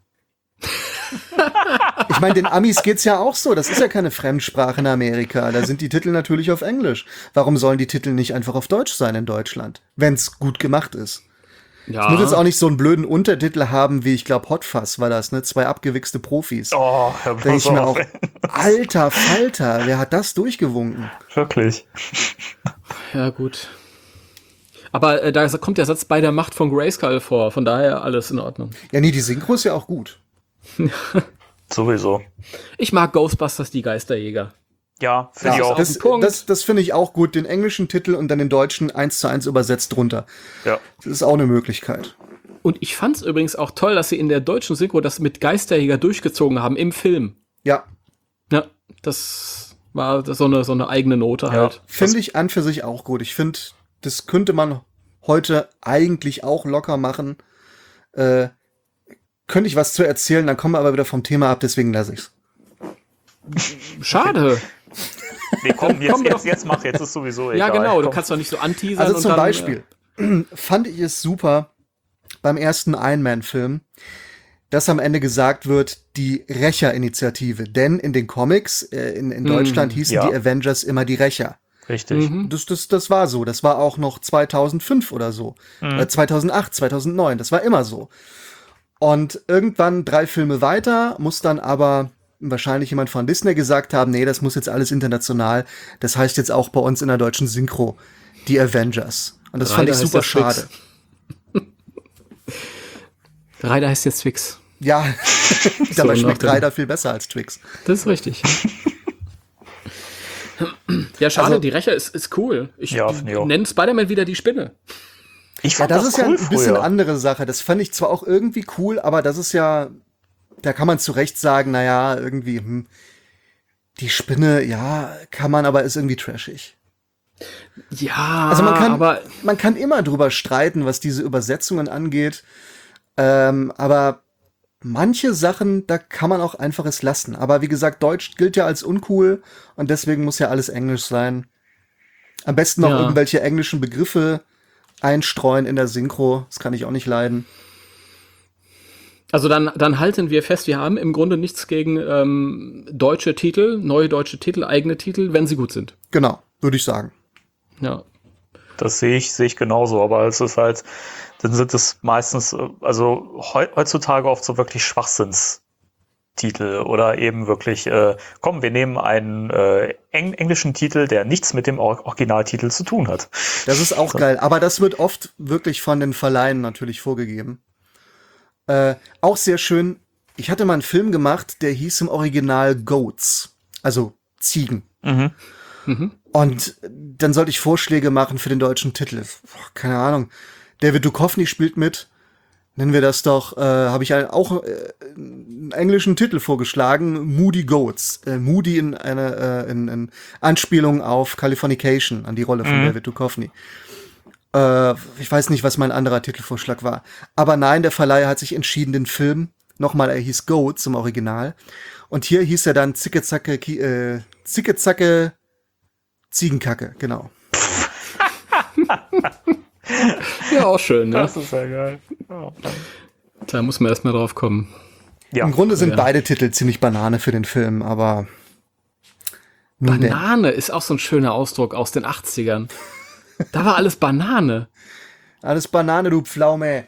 Ich meine, den Amis geht's ja auch so. Das ist ja keine Fremdsprache in Amerika. Da sind die Titel natürlich auf Englisch. Warum sollen die Titel nicht einfach auf Deutsch sein in Deutschland? Wenn's gut gemacht ist. Ja. Es muss jetzt auch nicht so einen blöden Untertitel haben, wie ich glaube Hot Fuzz war das, ne? Zwei abgewichste Profis. Oh, Herr Da denk ich mir auch, alter Falter, wer hat das durchgewunken? Wirklich. Ja, gut. Aber äh, da kommt der Satz bei der Macht von Grayskull vor, von daher alles in Ordnung. Ja, nee, die Synchro ist ja auch gut. Sowieso. Ich mag Ghostbusters, die Geisterjäger. Ja, finde Ja, ich auch. das Punkt. das, das finde ich auch gut. Den englischen Titel und dann den deutschen eins zu eins übersetzt drunter. Ja. Das ist auch eine Möglichkeit. Und ich fand es übrigens auch toll, dass sie in der deutschen Synchro das mit Geisterjäger durchgezogen haben im Film. Ja, Ja, das war so eine, so eine eigene Note halt. finde ich an für sich auch gut. Ich finde, das könnte man heute eigentlich auch locker machen. Äh, könnte ich was zu erzählen, dann kommen wir aber wieder vom Thema ab, deswegen lasse ich's. Schade. Nee, komm, jetzt, Komm, jetzt, jetzt mach, jetzt ist sowieso egal. Ja, genau, du Komm. kannst doch nicht so anteasern. Also und zum dann, Beispiel fand ich es super beim ersten Iron Man-Film, dass am Ende gesagt wird, die Rächer-Initiative. Denn in den Comics, äh, in, in Deutschland hießen ja. die Avengers immer die Rächer. Richtig. Das, das, das war so. Das war auch noch zweitausendfünf oder so. Äh, zweitausendacht, zweitausendneun. Das war immer so. Und irgendwann drei Filme weiter muss dann aber wahrscheinlich jemand von Disney gesagt haben, nee, das muss jetzt alles international. Das heißt jetzt auch bei uns in der deutschen Synchro die Avengers. Und das fand Reiter ich heißt super jetzt Twix. schade. Reiter heißt jetzt Twix. Ja, dabei So, schmeckt nach dem- Reiter viel besser als Twix. Das ist richtig. Ja, schade, Also- die Rächer ist, ist cool. Ich Ja, finde ich auch. nenne Spider-Man wieder die Spinne. Ich Ja, fand das, das, ist ja cool ein bisschen früher. andere Sache. Das fand ich zwar auch irgendwie cool, aber das ist ja, da kann man zu Recht sagen, naja, irgendwie, hm, die Spinne, ja, kann man, aber ist irgendwie trashig. Ja, Also man kann, aber man kann immer drüber streiten, was diese Übersetzungen angeht. Ähm, aber manche Sachen, da kann man auch einfach es lassen. Aber wie gesagt, Deutsch gilt ja als uncool und deswegen muss ja alles Englisch sein. Am besten noch Ja. irgendwelche englischen Begriffe einstreuen in der Synchro. Das kann ich auch nicht leiden. Also dann, dann halten wir fest, wir haben im Grunde nichts gegen ähm, deutsche Titel, neue deutsche Titel, eigene Titel, wenn sie gut sind. Genau, würde ich sagen. Ja. Das sehe ich, sehe ich genauso, aber es ist halt, dann sind es meistens, äh, also heu, heutzutage oft so wirklich Schwachsinnstitel oder eben wirklich, äh, komm, wir nehmen einen äh, eng, englischen Titel, der nichts mit dem Or- Originaltitel zu tun hat. Das ist auch So. geil. Aber das wird oft wirklich von den Verleihen natürlich vorgegeben. Äh, auch sehr schön. Ich hatte mal einen Film gemacht, der hieß im Original Goats. Also Ziegen. Mhm. Mhm. Und dann sollte ich Vorschläge machen für den deutschen Titel. Boah, keine Ahnung. David Duchovny spielt mit. Nennen wir das doch, äh, habe ich auch äh, einen englischen Titel vorgeschlagen. Moody Goats. Äh, Moody in eine äh, in, in Anspielung auf Californication, an die Rolle von Mhm. David Duchovny. Äh, ich weiß nicht, was mein anderer Titelvorschlag war. Aber nein, der Verleiher hat sich entschieden, den Film, nochmal, er hieß Goats im Original. Und hier hieß er dann Zicke Zacke, Ki- äh, Zicke Zacke, Ziegenkacke, genau. Ja, auch schön, ne? Das ist ja geil. Ja. Da muss man erstmal drauf kommen. Ja. Im Grunde sind Ja. beide Titel ziemlich Banane für den Film, aber nun denn. Banane ist auch so ein schöner Ausdruck aus den achtzigern. Da war alles Banane. Alles Banane, du Pflaume.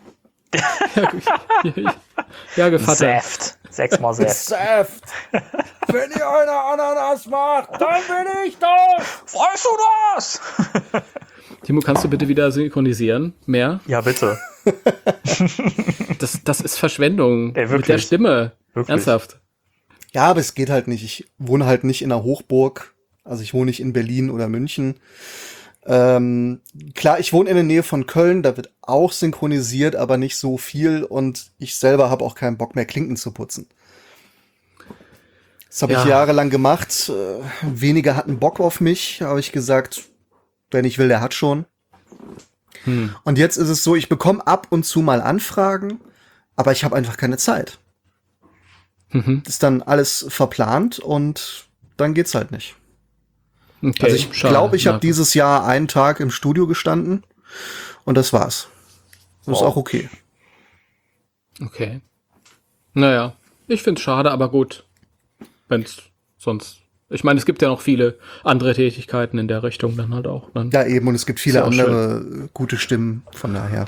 Ja, Gevatter. Saft. Sechsmal Saft. Saft. Wenn ihr eine Ananas macht, dann bin ich das. Weißt du das? Timo, kannst du bitte wieder synchronisieren? Mehr? Ja, bitte. Das, das ist Verschwendung. Ey, wirklich? Mit der Stimme. Wirklich? Ernsthaft. Ja, aber es geht halt nicht. Ich wohne halt nicht in einer Hochburg. Also ich wohne nicht in Berlin oder München. Ähm, klar, ich wohne in der Nähe von Köln. Da wird auch synchronisiert, aber nicht so viel. Und ich selber habe auch keinen Bock mehr, Klinken zu putzen. Das habe Ja. ich jahrelang gemacht. Äh, Wenige hatten Bock auf mich. Habe ich gesagt, wer nicht will, der hat schon. Hm. Und jetzt ist es so, ich bekomme ab und zu mal Anfragen, aber ich habe einfach keine Zeit. Mhm. Das ist dann alles verplant und dann geht's halt nicht. Okay, Also ich schade. glaube, ich Na habe dieses Jahr einen Tag im Studio gestanden und das war's. Das ist Wow. auch okay. Okay. Naja, ich find's schade, aber gut. Wenn's sonst. Ich meine, es gibt ja noch viele andere Tätigkeiten in der Richtung dann halt auch. Dann. Ja, eben, und es gibt viele Ist ja auch andere gute Stimmen, von daher.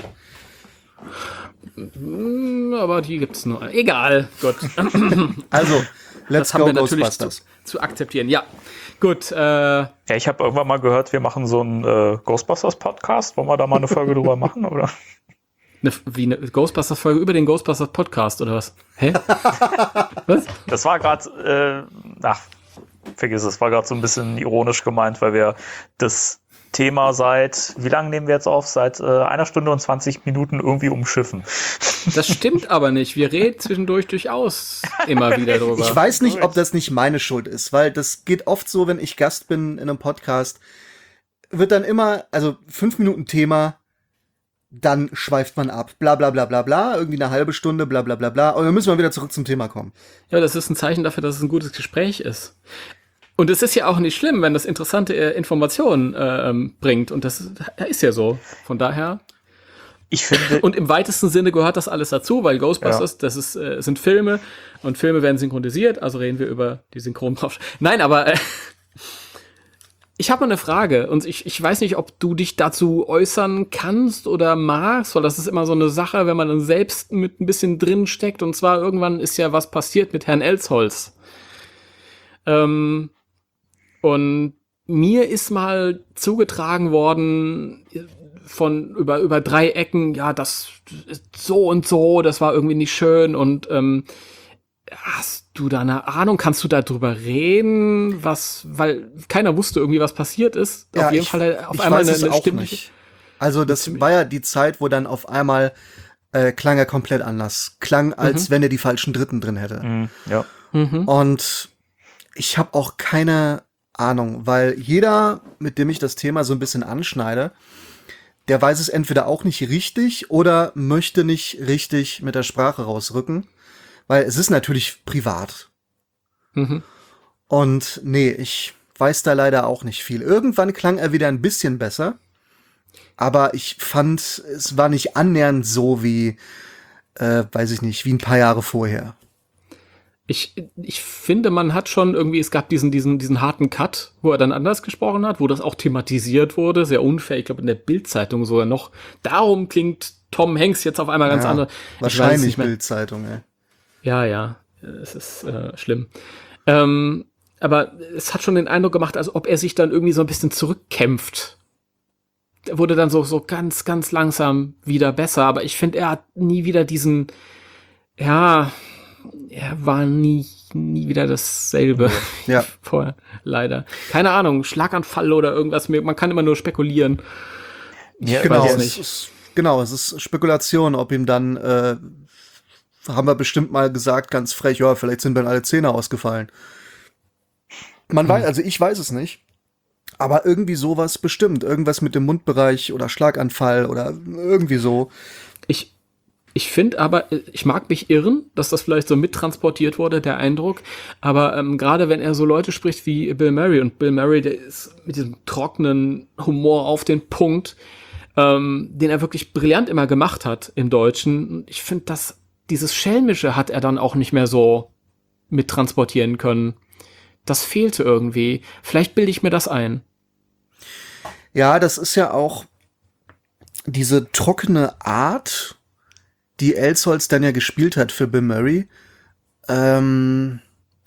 Mm, Aber die gibt's nur. Egal, gut. Also, let's Das haben go wir natürlich zu, Ghostbusters. zu akzeptieren. Ja, gut. Äh, Ja, ich habe irgendwann mal gehört, wir machen so einen äh, Ghostbusters-Podcast. Wollen wir da mal eine Folge drüber machen, oder? ne, wie eine Ghostbusters-Folge über den Ghostbusters-Podcast oder was? Hä? Was? Das war gerade, äh, ach, vergiss es, war gerade so ein bisschen ironisch gemeint, weil wir das Thema seit, wie lange nehmen wir jetzt auf? Seit äh, einer Stunde und zwanzig Minuten irgendwie umschiffen. Das stimmt aber nicht. Wir reden zwischendurch durchaus immer wieder drüber. Ich weiß nicht, ob das nicht meine Schuld ist, weil das geht oft so, wenn ich Gast bin in einem Podcast, wird dann immer, also fünf Minuten Thema, dann schweift man ab, bla bla bla bla bla, irgendwie eine halbe Stunde, bla bla bla bla, und dann müssen wir wieder zurück zum Thema kommen. Ja, das ist ein Zeichen dafür, dass es ein gutes Gespräch ist. Und es ist ja auch nicht schlimm, wenn das interessante äh, Informationen äh, ähm, bringt. Und das ist, ist ja so. Von daher. Ich finde, Und im weitesten Sinne gehört das alles dazu, weil Ghostbusters, Ja. das ist, äh, sind Filme und Filme werden synchronisiert, also reden wir über die Synchronbranche. Nein, aber äh, ich habe mal eine Frage und ich, ich weiß nicht, ob du dich dazu äußern kannst oder magst, weil das ist immer so eine Sache, wenn man dann selbst mit ein bisschen drin steckt. Und zwar irgendwann ist ja was passiert mit Herrn Elsholz. Ähm, und mir ist mal zugetragen worden von über über drei Ecken, ja, das ist so und so, das war irgendwie nicht schön. Und ähm, hast du da eine Ahnung? Kannst du da drüber reden? Was, weil keiner wusste irgendwie, was passiert ist. Ja, auf jeden ich, Fall auf ich einmal weiß eine, es eine auch stimmliche. nicht. Also das war ja die Zeit, wo dann auf einmal äh, klang er komplett anders. Klang, als Mhm. wenn er die falschen Dritten drin hätte. mh, ja. Mhm. Und ich habe auch keine Ahnung, weil jeder, mit dem ich das Thema so ein bisschen anschneide, der weiß es entweder auch nicht richtig oder möchte nicht richtig mit der Sprache rausrücken, weil es ist natürlich privat. Mhm. Und nee, ich weiß da leider auch nicht viel. Irgendwann klang er wieder ein bisschen besser, aber ich fand, es war nicht annähernd so wie, äh, weiß ich nicht, wie ein paar Jahre vorher. Ich, ich finde, man hat schon irgendwie, es gab diesen, diesen, diesen harten Cut, wo er dann anders gesprochen hat, wo das auch thematisiert wurde, sehr unfair, ich glaube in der Bild-Zeitung sogar noch. Darum klingt Tom Hanks jetzt auf einmal ganz Ja, anders. Wahrscheinlich Bild-Zeitung, ey. Ja, ja, es ist äh, schlimm. Ähm, aber es hat schon den Eindruck gemacht, als ob er sich dann irgendwie so ein bisschen zurückkämpft. Er wurde dann so, so ganz, ganz langsam wieder besser, aber ich finde, er hat nie wieder diesen, ja, er war nie, nie wieder dasselbe. Ja. Vorher, leider. Keine Ahnung, Schlaganfall oder irgendwas, man kann immer nur spekulieren. Ja, Genau, weiß es nicht. ist, genau, es ist Spekulation, ob ihm dann, äh, haben wir bestimmt mal gesagt, ganz frech, ja, vielleicht sind dann alle Zähne ausgefallen. Man weiß, also ich weiß es nicht, aber irgendwie sowas bestimmt. Irgendwas mit dem Mundbereich oder Schlaganfall oder irgendwie so. Ich, ich finde aber, ich mag mich irren, dass das vielleicht so mittransportiert wurde, der Eindruck. Aber ähm, gerade wenn er so Leute spricht wie Bill Murray, und Bill Murray, der ist mit diesem trockenen Humor auf den Punkt, ähm, den er wirklich brillant immer gemacht hat im Deutschen. Ich finde, dass dieses Schelmische hat er dann auch nicht mehr so mittransportieren können. Das fehlte irgendwie. Vielleicht bilde ich mir das ein. Ja, das ist ja auch diese trockene Art, die Elsholz dann ja gespielt hat für Bill Murray. Ähm,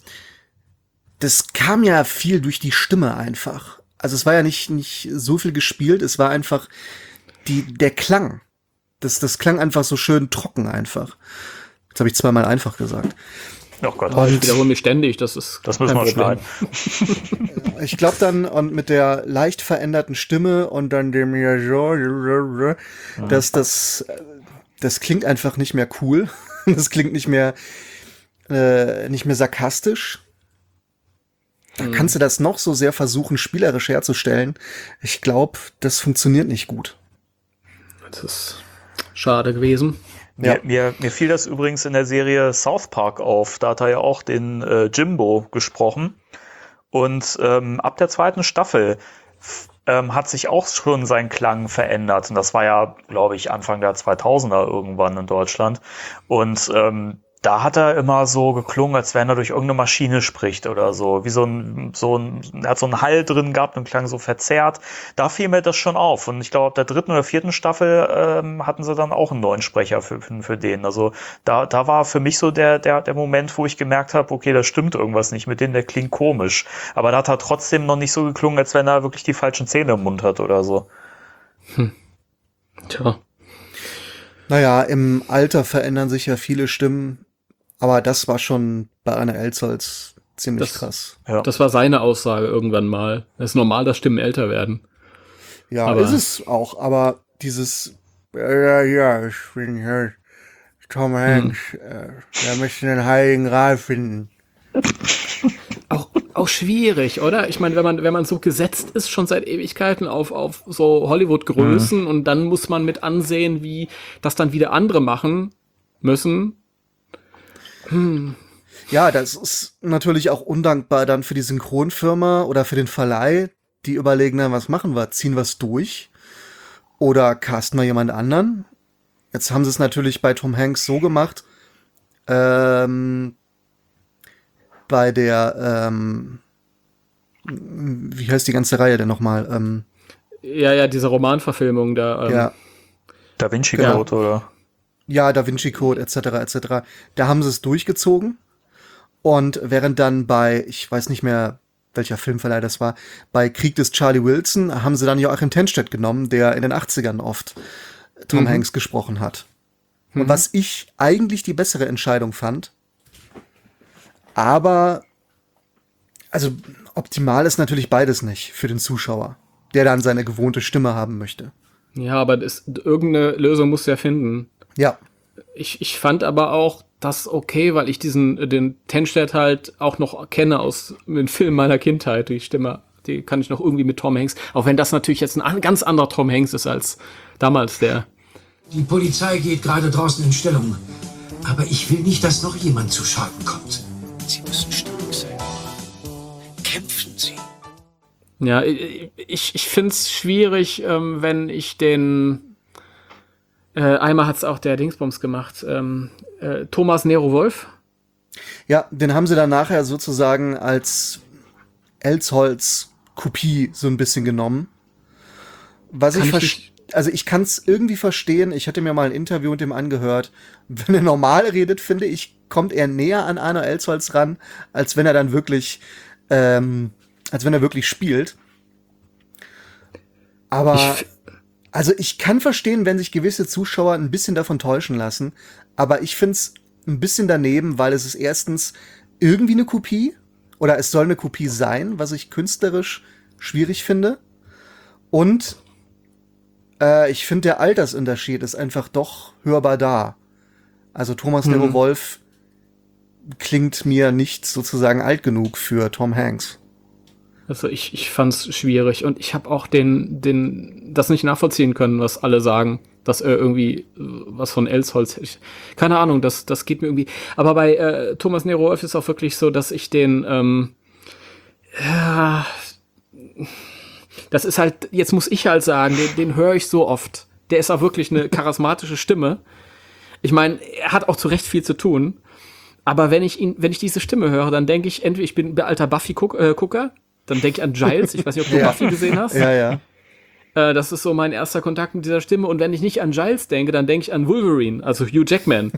das kam ja viel durch die Stimme einfach. Also es war ja nicht, nicht so viel gespielt, es war einfach die, der Klang. Das, das klang einfach so schön trocken einfach. Jetzt habe ich zweimal einfach gesagt. Oh Gott. Oh, ich wiederhole mich ständig, das ist Das müssen wir kein Problem. schneiden. Ich glaube dann, und mit der leicht veränderten Stimme und dann dem ja so, dass das, das klingt einfach nicht mehr cool. Das klingt nicht mehr, äh, nicht mehr sarkastisch. Da Mhm. kannst du das noch so sehr versuchen, spielerisch herzustellen. Ich glaube, das funktioniert nicht gut. Das ist schade gewesen. Ja. Mir, mir, mir fiel das übrigens in der Serie South Park auf. Da hat er ja auch den äh, Jimbo gesprochen. Und ähm, ab der zweiten Staffel f- ähm, hat sich auch schon sein Klang verändert. Und das war ja, glaube ich, Anfang der zweitausender irgendwann in Deutschland. Und ähm, da hat er immer so geklungen, als wenn er durch irgendeine Maschine spricht oder so. Wie so ein, so ein, er hat so einen Hall drin gehabt und klang so verzerrt. Da fiel mir das schon auf. Und ich glaube, ab der dritten oder vierten Staffel ähm, hatten sie dann auch einen neuen Sprecher für, für, für den. Also da, da war für mich so der, der, der Moment, wo ich gemerkt habe, okay, da stimmt irgendwas nicht mit dem, der klingt komisch. Aber da hat er trotzdem noch nicht so geklungen, als wenn er wirklich die falschen Zähne im Mund hat oder so. Tja. Naja, im Alter verändern sich ja viele Stimmen. Aber das war schon bei Arne Elsholz ziemlich Das- krass. Ja. Das war seine Aussage irgendwann mal. Es ist normal, dass Stimmen älter werden. Ja, Aber- ist es auch, aber dieses, ja, ja, ja, ich bin hier Tom Hanks, äh, wir müssen den Heiligen Gral finden. Auch, auch schwierig, oder? Ich meine, wenn man, wenn man so gesetzt ist, schon seit Ewigkeiten auf, auf so Hollywood-Größen, und dann muss man mit ansehen, wie das dann wieder andere machen müssen. Ja, das ist natürlich auch undankbar dann für die Synchronfirma oder für den Verleih, die überlegen, na, was machen wir? Ziehen wir es durch? Oder casten wir jemand anderen? Jetzt haben sie es natürlich bei Tom Hanks so gemacht, ähm, bei der, ähm, wie heißt die ganze Reihe denn nochmal? Ähm, Ja, ja, diese Romanverfilmung da. Ähm, ja, Da Vinci Genau. Code oder? ja, Da Vinci Code et cetera et cetera. Da haben sie es durchgezogen. Und während dann bei, ich weiß nicht mehr, welcher Filmverleih das war, bei Krieg des Charlie Wilson haben sie dann Joachim Tenstedt genommen, der in den achtzigern oft Tom Mhm. Hanks gesprochen hat. Und was ich eigentlich die bessere Entscheidung fand, aber also optimal ist natürlich beides nicht für den Zuschauer, der dann seine gewohnte Stimme haben möchte. ja, aber das, irgendeine Lösung musst du ja finden. Ja, Ich, ich fand aber auch das okay, weil ich diesen, den Tenstedt halt auch noch kenne aus den Filmen meiner Kindheit. Die Stimme, die kann ich noch irgendwie mit Tom Hanks, auch wenn das natürlich jetzt ein an- ganz anderer Tom Hanks ist als damals der. Die Polizei geht gerade draußen in Stellung. Aber ich will nicht, dass noch jemand zu Schaden kommt. Sie müssen stark sein. Kämpfen Sie. Ja, ich, ich finde es schwierig, ähm, wenn ich den äh, einmal hat es auch der Dingsbums gemacht, ähm, äh, Thomas Nero Wolf. Ja, den haben sie dann nachher sozusagen als Elsholz-Kopie so ein bisschen genommen. Was Kann ich ich verstehe. Also ich kann es irgendwie verstehen. Ich hatte mir mal ein Interview mit dem angehört. Wenn er normal redet, finde ich, kommt er näher an Arno Elsholz ran, als wenn er dann wirklich, ähm, als wenn er wirklich spielt. Aber Ich- also ich kann verstehen, wenn sich gewisse Zuschauer ein bisschen davon täuschen lassen. Aber ich finde es ein bisschen daneben, weil es ist erstens irgendwie eine Kopie oder es soll eine Kopie sein, was ich künstlerisch schwierig finde. Und Äh, ich finde, der Altersunterschied ist einfach doch hörbar da. Also Thomas Mhm. Nero Wolf klingt mir nicht sozusagen alt genug für Tom Hanks. Also ich, ich fand es schwierig und ich habe auch den, den, das nicht nachvollziehen können, was alle sagen, dass er irgendwie äh, was von Elsholz hätte. Keine Ahnung, das, das geht mir irgendwie. Aber bei äh, Thomas Nero Wolf ist auch wirklich so, dass ich den, ähm, ja, das ist halt, jetzt muss ich halt sagen, den, den höre ich so oft. Der ist auch wirklich eine charismatische Stimme. Ich meine, er hat auch zu Recht viel zu tun. Aber wenn ich ihn, wenn ich diese Stimme höre, dann denke ich, entweder ich bin ein alter Buffy-Gucker, dann denke ich an Giles. Ich weiß nicht, ob du Ja. Buffy gesehen hast. Ja, ja. Äh, das ist so mein erster Kontakt mit dieser Stimme. Und wenn ich nicht an Giles denke, dann denke ich an Wolverine, also Hugh Jackman.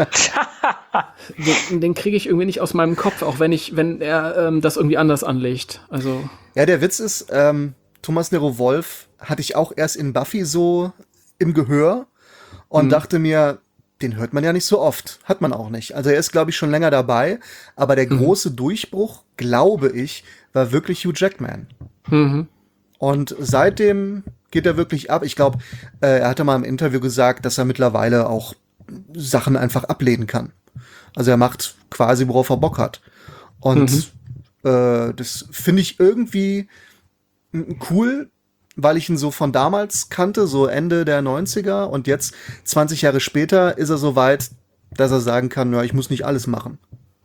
den den kriege ich irgendwie nicht aus meinem Kopf, auch wenn ich, wenn er ähm, das irgendwie anders anlegt. Also Ja, der Witz ist, ähm, Thomas Nero Wolf hatte ich auch erst in Buffy so im Gehör und Mhm. dachte mir, den hört man ja nicht so oft. Hat man auch nicht. Also er ist, glaube ich, schon länger dabei. Aber der große Durchbruch, glaube ich, war wirklich Hugh Jackman. mhm. Und seitdem geht er wirklich ab. Ich glaube, äh, er hatte mal im Interview gesagt, dass er mittlerweile auch Sachen einfach ablehnen kann. Also er macht quasi, worauf er Bock hat. Und äh, das finde ich irgendwie mm, cool, weil ich ihn so von damals kannte, so Ende der neunziger. Und jetzt, zwanzig Jahre später, ist er so weit, dass er sagen kann, ja, ich muss nicht alles machen.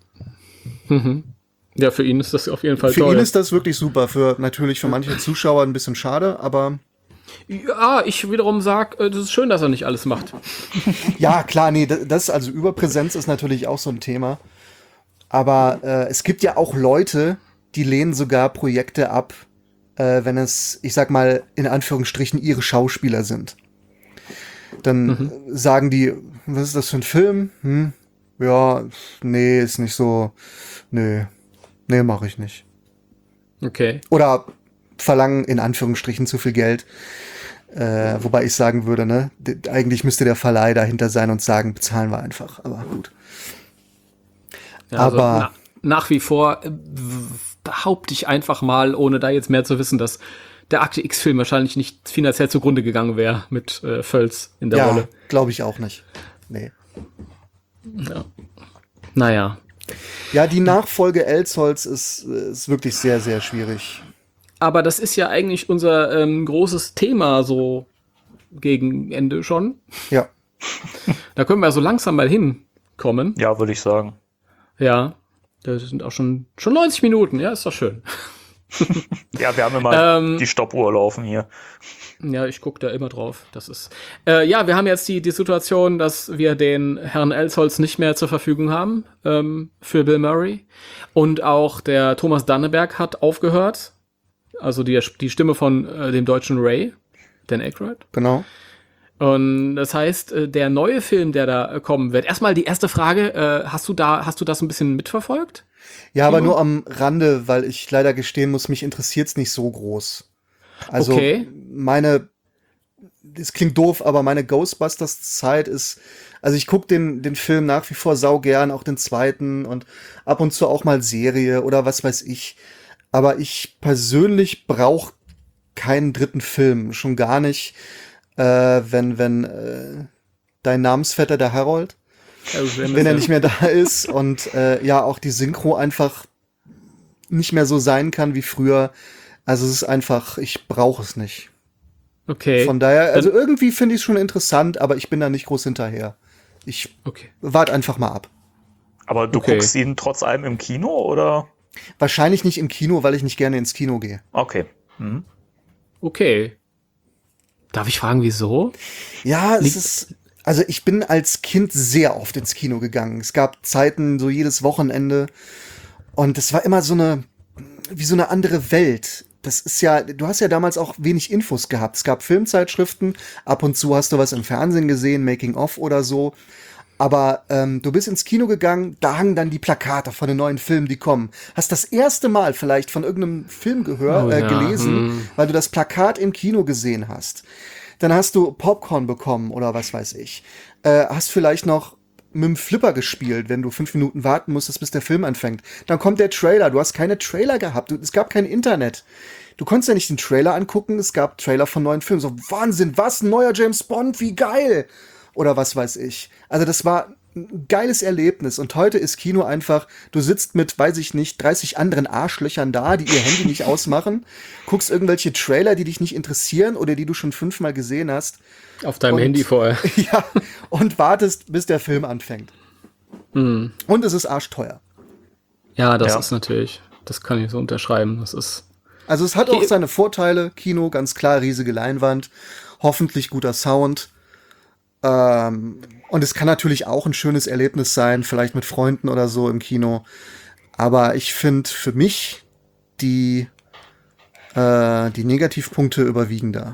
Mhm. Ja, für ihn ist das auf jeden Fall Für toll. ihn ist das wirklich super. Für natürlich für manche Zuschauer ein bisschen schade, aber Ja, ich wiederum sag, äh, das ist schön, dass er nicht alles macht. ja, klar, nee, das, das also Überpräsenz ist natürlich auch so ein Thema. Aber äh, es gibt ja auch Leute, die lehnen sogar Projekte ab, äh, wenn es, ich sag mal, in Anführungsstrichen ihre Schauspieler sind. Dann Mhm. sagen die, was ist das für ein Film? Hm? Ja, nee, ist nicht so. Nee, nee, mache ich nicht. Okay. Oder verlangen in Anführungsstrichen zu viel Geld. Äh, wobei ich sagen würde, ne, d- eigentlich müsste der Verleih dahinter sein und sagen, bezahlen wir einfach. Aber gut. Ja, also Aber- na, nach wie vor äh, w- behaupte ich einfach mal, ohne da jetzt mehr zu wissen, dass der Akte X-Film wahrscheinlich nicht finanziell zugrunde gegangen wäre mit äh, Völz in der Ja, Rolle. glaube ich auch nicht. Nee. Ja. Naja. Ja, die Nachfolge Elsholz ist, ist wirklich sehr, sehr schwierig. Aber das ist ja eigentlich unser ähm, großes Thema so gegen Ende schon. Ja. Da können wir so langsam mal hinkommen. Ja, würde ich sagen. Ja. Das sind auch schon, schon neunzig Minuten. Ja, ist doch schön. Ja, wir haben immer Ähm, die Stoppuhr laufen hier. Ja, ich gucke da immer drauf. Das ist. Äh, ja, wir haben jetzt die, die Situation, dass wir den Herrn Elsholz nicht mehr zur Verfügung haben ähm, für Bill Murray. Und auch der Thomas Danneberg hat aufgehört. Also die, die Stimme von äh, dem deutschen Ray, Dan Aykroyd. Genau. Und das heißt, äh, der neue Film, der da äh, kommen wird. Erstmal die erste Frage: äh, Hast du da, hast du das ein bisschen mitverfolgt? Ja, aber Timo? nur am Rande, weil ich leider gestehen muss, mich interessiert's nicht so groß. Also Okay. meine, es klingt doof, aber meine Ghostbusters-Zeit ist, also ich gucke den, den Film nach wie vor sau gern, auch den zweiten und ab und zu auch mal Serie oder was weiß ich. Aber ich persönlich brauche keinen dritten Film, schon gar nicht, äh, wenn, wenn äh, dein Namensvetter, der Harold, wenn er nicht mehr da ist und äh, ja auch die Synchro einfach nicht mehr so sein kann wie früher. Also es ist einfach, ich brauche es nicht. Okay. Von daher, also irgendwie finde ich es schon interessant, aber ich bin da nicht groß hinterher. Ich okay. warte einfach mal ab. Aber du Okay. guckst ihn trotz allem im Kino, oder? Wahrscheinlich nicht im Kino, weil ich nicht gerne ins Kino gehe. Okay. Mhm. Okay. Darf ich fragen, wieso? Ja, es Liegt- ist, also ich bin als Kind sehr oft ins Kino gegangen. Es gab Zeiten, so jedes Wochenende. Und es war immer so eine, wie so eine andere Welt. Das ist ja, du hast ja damals auch wenig Infos gehabt. Es gab Filmzeitschriften, ab und zu hast du was im Fernsehen gesehen, Making of oder so. Aber ähm, du bist ins Kino gegangen, da hangen dann die Plakate von den neuen Filmen, die kommen. Hast das erste Mal vielleicht von irgendeinem Film gehört, Oh äh, ja, gelesen, hm. weil du das Plakat im Kino gesehen hast. Dann hast du Popcorn bekommen oder was weiß ich. Äh, hast vielleicht noch mit dem Flipper gespielt, wenn du fünf Minuten warten musstest, bis der Film anfängt. Dann kommt der Trailer. Du hast keine Trailer gehabt. Du, es gab kein Internet. Du konntest ja nicht den Trailer angucken. Es gab Trailer von neuen Filmen. So, Wahnsinn, was? Ein neuer James Bond? Wie geil! Oder was weiß ich. Also das war ein geiles Erlebnis. Und heute ist Kino einfach, du sitzt mit, weiß ich nicht, dreißig anderen Arschlöchern da, die ihr Handy nicht ausmachen, guckst irgendwelche Trailer, die dich nicht interessieren oder die du schon fünfmal gesehen hast. Auf deinem Und- Handy vorher. Ja, und wartest, bis der Film anfängt. Hm. Und es ist arschteuer. Ja, das Ja. ist natürlich, das kann ich so unterschreiben. Das ist. Also es hat auch Okay. seine Vorteile. Kino, ganz klar, riesige Leinwand, hoffentlich guter Sound. Ähm, und es kann natürlich auch ein schönes Erlebnis sein, vielleicht mit Freunden oder so im Kino. Aber ich finde für mich die, äh, die Negativpunkte überwiegen da.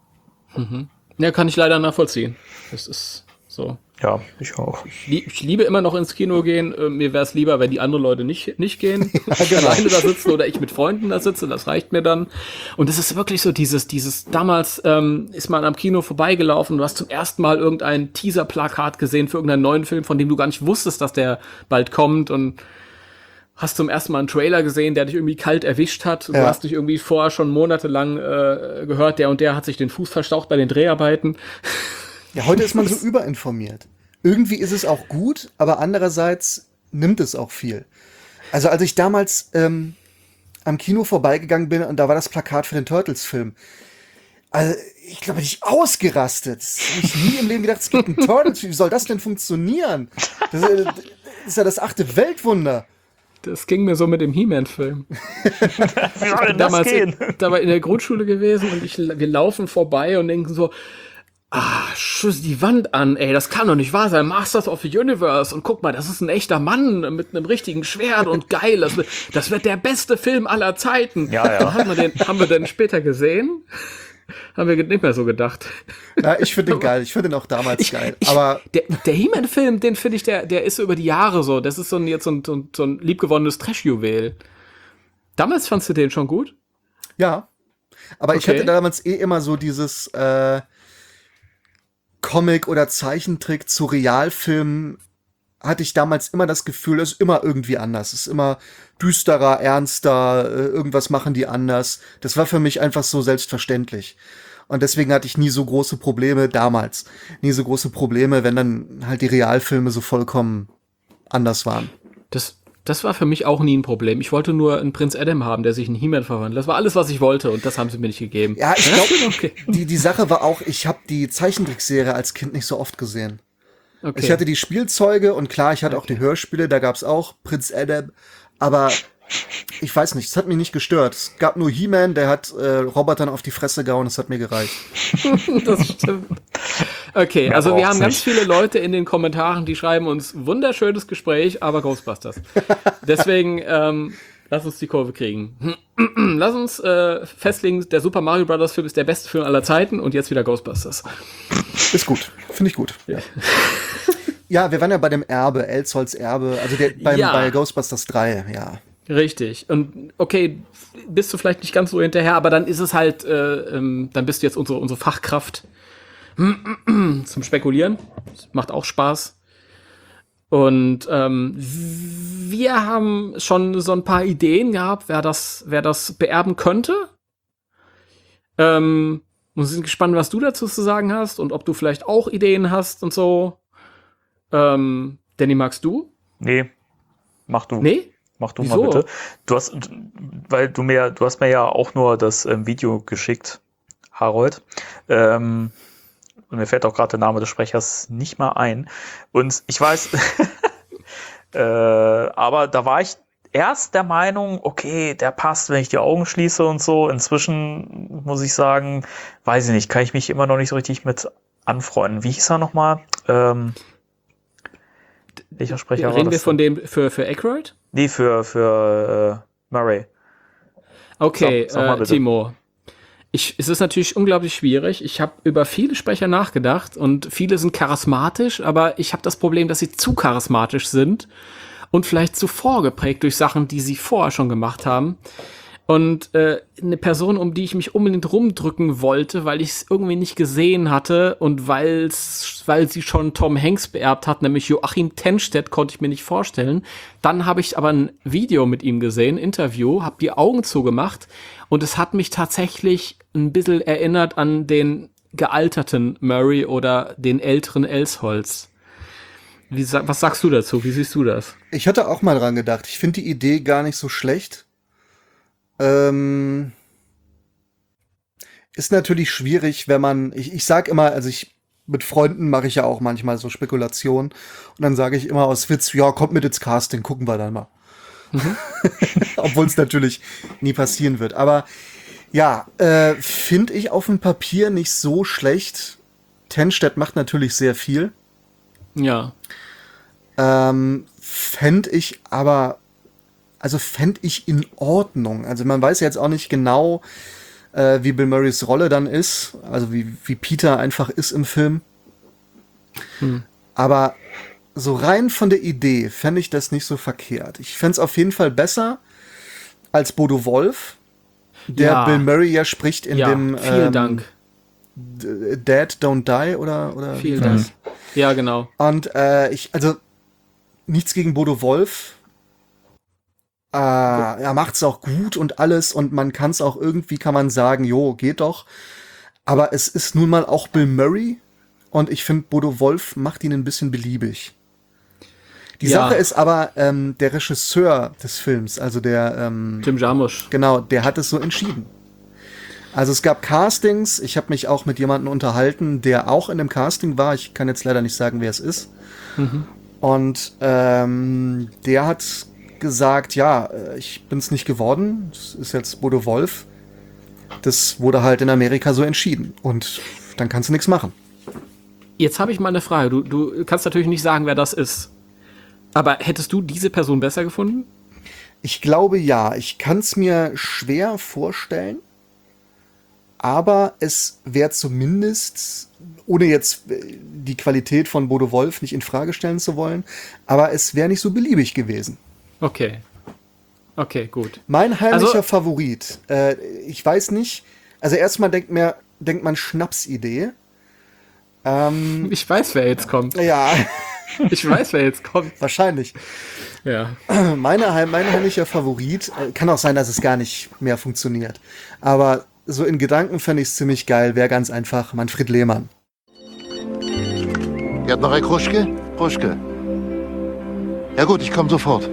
Ja, kann ich leider nachvollziehen. Das ist so. Ja, ich auch. Ich, lie- ich liebe immer noch ins Kino gehen. Äh, mir wäre es lieber, wenn die anderen Leute nicht, nicht gehen. genau. Alleine da sitzen oder ich mit Freunden da sitze. Das reicht mir dann. Und es ist wirklich so dieses, dieses, damals ähm, ist man am Kino vorbeigelaufen. Du hast zum ersten Mal irgendein Teaser-Plakat gesehen für irgendeinen neuen Film, von dem du gar nicht wusstest, dass der bald kommt. Und hast zum ersten Mal einen Trailer gesehen, der dich irgendwie kalt erwischt hat. Du Ja. hast dich irgendwie vorher schon monatelang äh, gehört, der und der hat sich den Fuß verstaucht bei den Dreharbeiten. Ja, heute ist man so überinformiert. Irgendwie ist es auch gut, aber andererseits nimmt es auch viel. Also als ich damals ähm, am Kino vorbeigegangen bin und da war das Plakat für den Turtles-Film. Also ich glaube, ich ausgerastet. Das habe ich nie im Leben gedacht, es gibt einen Turtles-Film. Wie soll das denn funktionieren? Das, äh, das ist ja das achte Weltwunder. Das ging mir so mit dem He-Man-Film. Wie soll denn das Damals gehen? in, da war in der Grundschule gewesen und ich, wir laufen vorbei und denken so, ah, schuss die Wand an, ey, das kann doch nicht wahr sein. Masters of the Universe und guck mal, das ist ein echter Mann mit einem richtigen Schwert und geil, das wird, das wird der beste Film aller Zeiten. Ja, ja. Dann haben wir den, haben wir den später gesehen, haben wir nicht mehr so gedacht. Ja, ich finde den geil. Ich finde den auch damals geil. Aber Der, der He-Man-Film, den finde ich, der, der ist so über die Jahre so, das ist so ein, jetzt so ein, so ein, so ein liebgewonnenes Trash-Juwel. Damals fandst du den schon gut? ja. Aber ich Okay. hatte damals eh immer so dieses äh, Comic- oder Zeichentrick zu Realfilmen, hatte ich damals immer das Gefühl, es ist immer irgendwie anders. Es ist immer düsterer, ernster, äh, irgendwas machen die anders. Das war für mich einfach so selbstverständlich. Und deswegen hatte ich nie so große Probleme damals. Nie so große Probleme, wenn dann halt die Realfilme so vollkommen anders waren. Das, das war für mich auch nie ein Problem. Ich wollte nur einen Prinz Adam haben, der sich in He-Man verwandelt. Das war alles, was ich wollte und das haben sie mir nicht gegeben. Ja, ich glaube, Okay. die, die Sache war auch, ich habe die Zeichentrickserie als Kind nicht so oft gesehen. Okay. Ich hatte die Spielzeuge und klar, ich hatte auch die Hörspiele, da gab's auch Prinz Adam, aber ich weiß nicht, es hat mich nicht gestört. Es gab nur He-Man, der hat äh, Robotern auf die Fresse gehauen, das hat mir gereicht. Das stimmt. Okay, Mehr also wir braucht's haben ganz nicht. viele Leute in den Kommentaren, die schreiben uns wunderschönes Gespräch, aber Ghostbusters. Deswegen ähm, lass uns die Kurve kriegen. Lass uns äh, festlegen, der Super Mario Bros. Film ist der beste Film aller Zeiten und jetzt wieder Ghostbusters. Ist gut, finde ich gut. Ja. Ja, wir waren ja bei dem Erbe, Elzholz Erbe, also der, beim, Ja. bei Ghostbusters drei, ja. Richtig. Und okay, bist du vielleicht nicht ganz so hinterher, aber dann ist es halt, äh, ähm, dann bist du jetzt unsere, unsere Fachkraft zum Spekulieren. Das macht auch Spaß. Und ähm, wir haben schon so ein paar Ideen gehabt, wer das, wer das beerben könnte. Ähm, und sind gespannt, was du dazu zu sagen hast und ob du vielleicht auch Ideen hast und so. Ähm, Danny, magst du? Nee, mach du. Nee? Mach du Wieso? mal bitte. Du hast, weil du mir, du hast mir ja auch nur das ähm, Video geschickt, Harold. Ähm, und mir fällt auch gerade der Name des Sprechers nicht mal ein. Und ich weiß, äh, aber da war ich erst der Meinung, okay, der passt, wenn ich die Augen schließe und so. Inzwischen muss ich sagen, weiß ich nicht, kann ich mich immer noch nicht so richtig mit anfreunden. Wie hieß er nochmal? Ähm, welcher Sprecher war Reden wir das von denn? dem für, für Aykroyd? Nee, für, für äh, Murray. Okay, Sag- sag mal äh, bitte. Timo. Ich, es ist natürlich unglaublich schwierig. Ich habe über viele Sprecher nachgedacht und viele sind charismatisch, aber ich habe das Problem, dass sie zu charismatisch sind und vielleicht zu vorgeprägt durch Sachen, die sie vorher schon gemacht haben. Und äh, eine Person, um die ich mich unbedingt rumdrücken wollte, weil ich es irgendwie nicht gesehen hatte und weil's, weil sie schon Tom Hanks beerbt hat, nämlich Joachim Tenstedt, konnte ich mir nicht vorstellen. Dann habe ich aber ein Video mit ihm gesehen, Interview, habe die Augen zugemacht und es hat mich tatsächlich ein bisschen erinnert an den gealterten Murray oder den älteren Elsholz. Wie, sa- was sagst du dazu? Wie siehst du das? Ich hatte auch mal dran gedacht. Ich finde die Idee gar nicht so schlecht. Ähm, ist natürlich schwierig, wenn man, ich, ich sag immer, also ich, mit Freunden mache ich ja auch manchmal so Spekulationen und dann sage ich immer aus Witz, ja, kommt mit ins Casting, gucken wir dann mal. Mhm. Obwohl es natürlich nie passieren wird. Aber ja, äh, finde ich auf dem Papier nicht so schlecht. Tenstedt macht natürlich sehr viel. Ja. Ähm, fände ich aber Also fände ich in Ordnung. Also man weiß jetzt auch nicht genau, äh, wie Bill Murrays Rolle dann ist. Also wie, wie Peter einfach ist im Film. Hm. Aber so rein von der Idee fände ich das nicht so verkehrt. Ich fände es auf jeden Fall besser als Bodo Wolf, der Ja. Bill Murray ja spricht in Ja, dem vielen ähm, Dank. D- Dead Don't Die oder, oder Vielen wie war Dank. das? Ja, genau. Und äh, ich, also nichts gegen Bodo Wolf. Äh, er macht's auch gut und alles und man kann es auch irgendwie, kann man sagen, jo, geht doch. Aber es ist nun mal auch Bill Murray und ich finde, Bodo Wolf macht ihn ein bisschen beliebig. Die Ja. Sache ist aber, ähm, der Regisseur des Films, also der ähm, Jim Jarmusch. Genau, der hat es so entschieden. Also es gab Castings, ich habe mich auch mit jemandem unterhalten, der auch in dem Casting war. Ich kann jetzt leider nicht sagen, wer es ist. Mhm. Und ähm, der hat gesagt, ja, äh, ich bin es nicht geworden. Das ist jetzt Bodo Wolf. Das wurde halt in Amerika so entschieden. Und dann kannst du nichts machen. Jetzt habe ich mal eine Frage. Du, du kannst natürlich nicht sagen, wer das ist. Aber hättest du diese Person besser gefunden? Ich glaube ja. Ich kann es mir schwer vorstellen. Aber es wäre zumindest, ohne jetzt äh, die Qualität von Bodo Wolf nicht in Frage stellen zu wollen, aber es wäre nicht so beliebig gewesen. Okay. Okay, gut. Mein heimlicher Also- Favorit, äh, ich weiß nicht, also erstmal denkt, mir, denkt man Schnapsidee. Ähm, Ich weiß, wer jetzt kommt. ja, Ich weiß, wer jetzt kommt. wahrscheinlich. Ja. Meine, heim- mein heimlicher Favorit, äh, kann auch sein, dass es gar nicht mehr funktioniert, aber so in Gedanken fände ich es ziemlich geil, wäre ganz einfach Manfred Lehmann. Ihr habt noch ein Kruschke? Kruschke. Ja gut, ich komme sofort.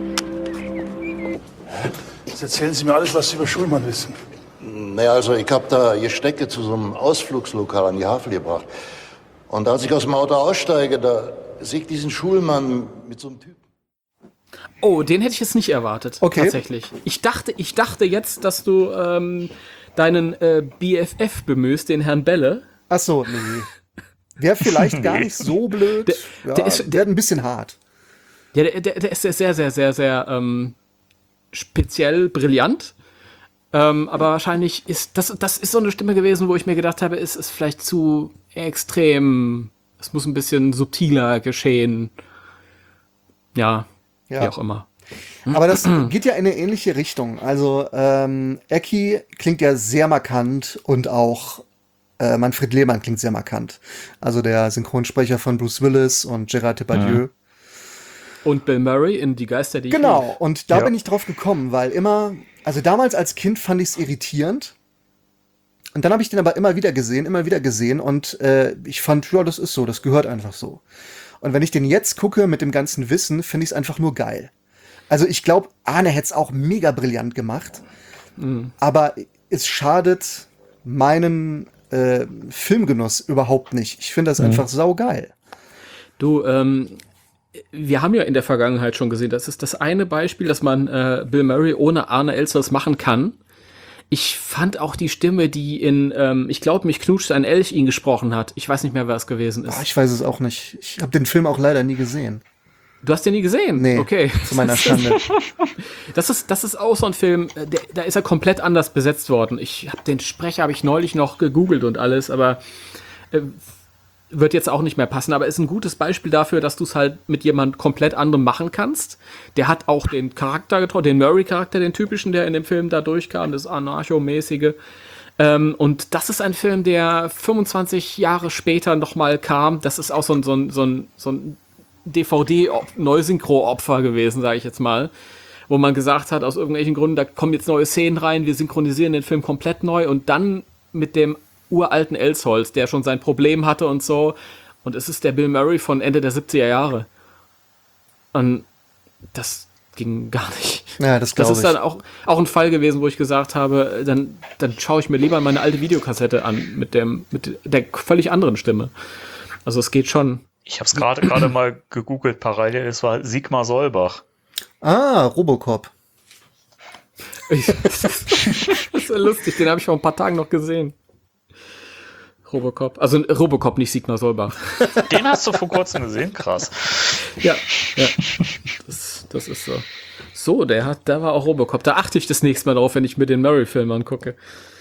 Jetzt erzählen Sie mir alles, was Sie über Schulmann wissen. Naja, also ich hab da Gestecke zu so einem Ausflugslokal an die Havel gebracht. Und als ich aus dem Auto aussteige, da sehe ich diesen Schulmann mit so einem Typen. Oh, den hätte ich jetzt nicht erwartet. Okay. Tatsächlich. Ich dachte, ich dachte jetzt, dass du ähm, deinen äh, B F F bemühst, den Herrn Belle. Ach so, nee. Wäre vielleicht gar nicht so blöd. Der- ja, der ist- der hat ein bisschen hart. Ja, der, der, der ist sehr, sehr, sehr, sehr ähm, speziell brillant. Ähm, aber wahrscheinlich ist das, das ist so eine Stimme gewesen, wo ich mir gedacht habe, es ist vielleicht zu extrem. Es muss ein bisschen subtiler geschehen. Ja, Ja. wie auch immer. Aber das geht ja in eine ähnliche Richtung. Also ähm, Ecki klingt ja sehr markant und auch äh, Manfred Lehmann klingt sehr markant. Also der Synchronsprecher von Bruce Willis und Gérard Depardieu. Und Bill Murray in Die Geister, die ich Genau, lieb. und da Ja. bin ich drauf gekommen, weil immer, also damals als Kind fand ich es irritierend. Und dann habe ich den aber immer wieder gesehen, immer wieder gesehen und äh, ich fand, ja, das ist so, das gehört einfach so. Und wenn ich den jetzt gucke mit dem ganzen Wissen, finde ich es einfach nur geil. Also ich glaube, Arne hätte es auch mega brillant gemacht, Mhm. aber es schadet meinen äh, Filmgenuss überhaupt nicht. Ich finde das Mhm. einfach saugeil. Du, ähm, wir haben ja in der Vergangenheit schon gesehen, das ist das eine Beispiel, dass man äh, Bill Murray ohne Arne Elsholz machen kann. Ich fand auch die Stimme, die in ähm, Ich glaube, mich knutscht ein Elch ihn gesprochen hat. Ich weiß nicht mehr, wer es gewesen ist. Oh, ich weiß es auch nicht. Ich habe den Film auch leider nie gesehen. Du hast den nie gesehen? Nee, okay. Zu meiner Schande. Das ist, das ist auch so ein Film, der, da ist er komplett anders besetzt worden. Ich habe den Sprecher, habe ich neulich noch gegoogelt und alles, aber äh, wird jetzt auch nicht mehr passen. Aber ist ein gutes Beispiel dafür, dass du es halt mit jemand komplett anderem machen kannst. Der hat auch den Charakter getroffen, den Murray-Charakter, den typischen, der in dem Film da durchkam, das Anarcho-mäßige. Ähm, und das ist ein Film, der fünfundzwanzig Jahre später nochmal kam. Das ist auch so ein, so ein, so ein, so ein D V D-Neusynchro-Opfer gewesen, sage ich jetzt mal, wo man gesagt hat, aus irgendwelchen Gründen, da kommen jetzt neue Szenen rein, wir synchronisieren den Film komplett neu und dann mit dem uralten Elsholz, der schon sein Problem hatte und so, und es ist der Bill Murray von Ende der siebziger Jahre. Und das ging gar nicht. Ja, das glaube ich. Das ist dann auch, auch ein Fall gewesen, wo ich gesagt habe, dann, dann schaue ich mir lieber meine alte Videokassette an mit dem, mit der völlig anderen Stimme. Also es geht schon. Ich habe es gerade gerade mal gegoogelt parallel, es war Sigmar Solbach. Ah, Robocop. Das ist ja lustig, den habe ich vor ein paar Tagen noch gesehen. Robocop, also Robocop, nicht Sigmar Solbach. Den hast du vor kurzem gesehen? Krass. Ja, ja. Das, das ist so. So, der hat, da war auch Robocop. Da achte ich das nächste Mal drauf, wenn ich mir den Murray-Film angucke.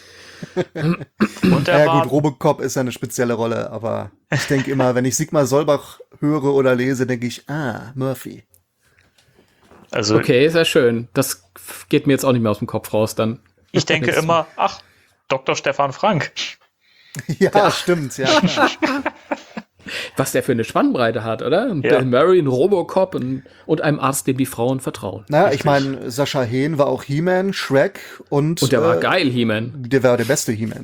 Und der ja war gut, Robocop ist eine spezielle Rolle, aber ich denke immer, wenn ich Sigmar Solbach höre oder lese, denke ich, ah, Murphy. Also, okay, sehr schön. Das geht mir jetzt auch nicht mehr aus dem Kopf raus dann. Ich denke immer, ach, Doktor Stefan Frank. Ja, ja, stimmt, ja. Was der für eine Spannbreite hat, oder? Ja. Bill Murray, ein Robocop und, und einem Arzt, dem die Frauen vertrauen. Naja, ich meine, Sascha Hehn war auch He-Man, Shrek und... Und der war äh, geil, He-Man. Der war der beste He-Man.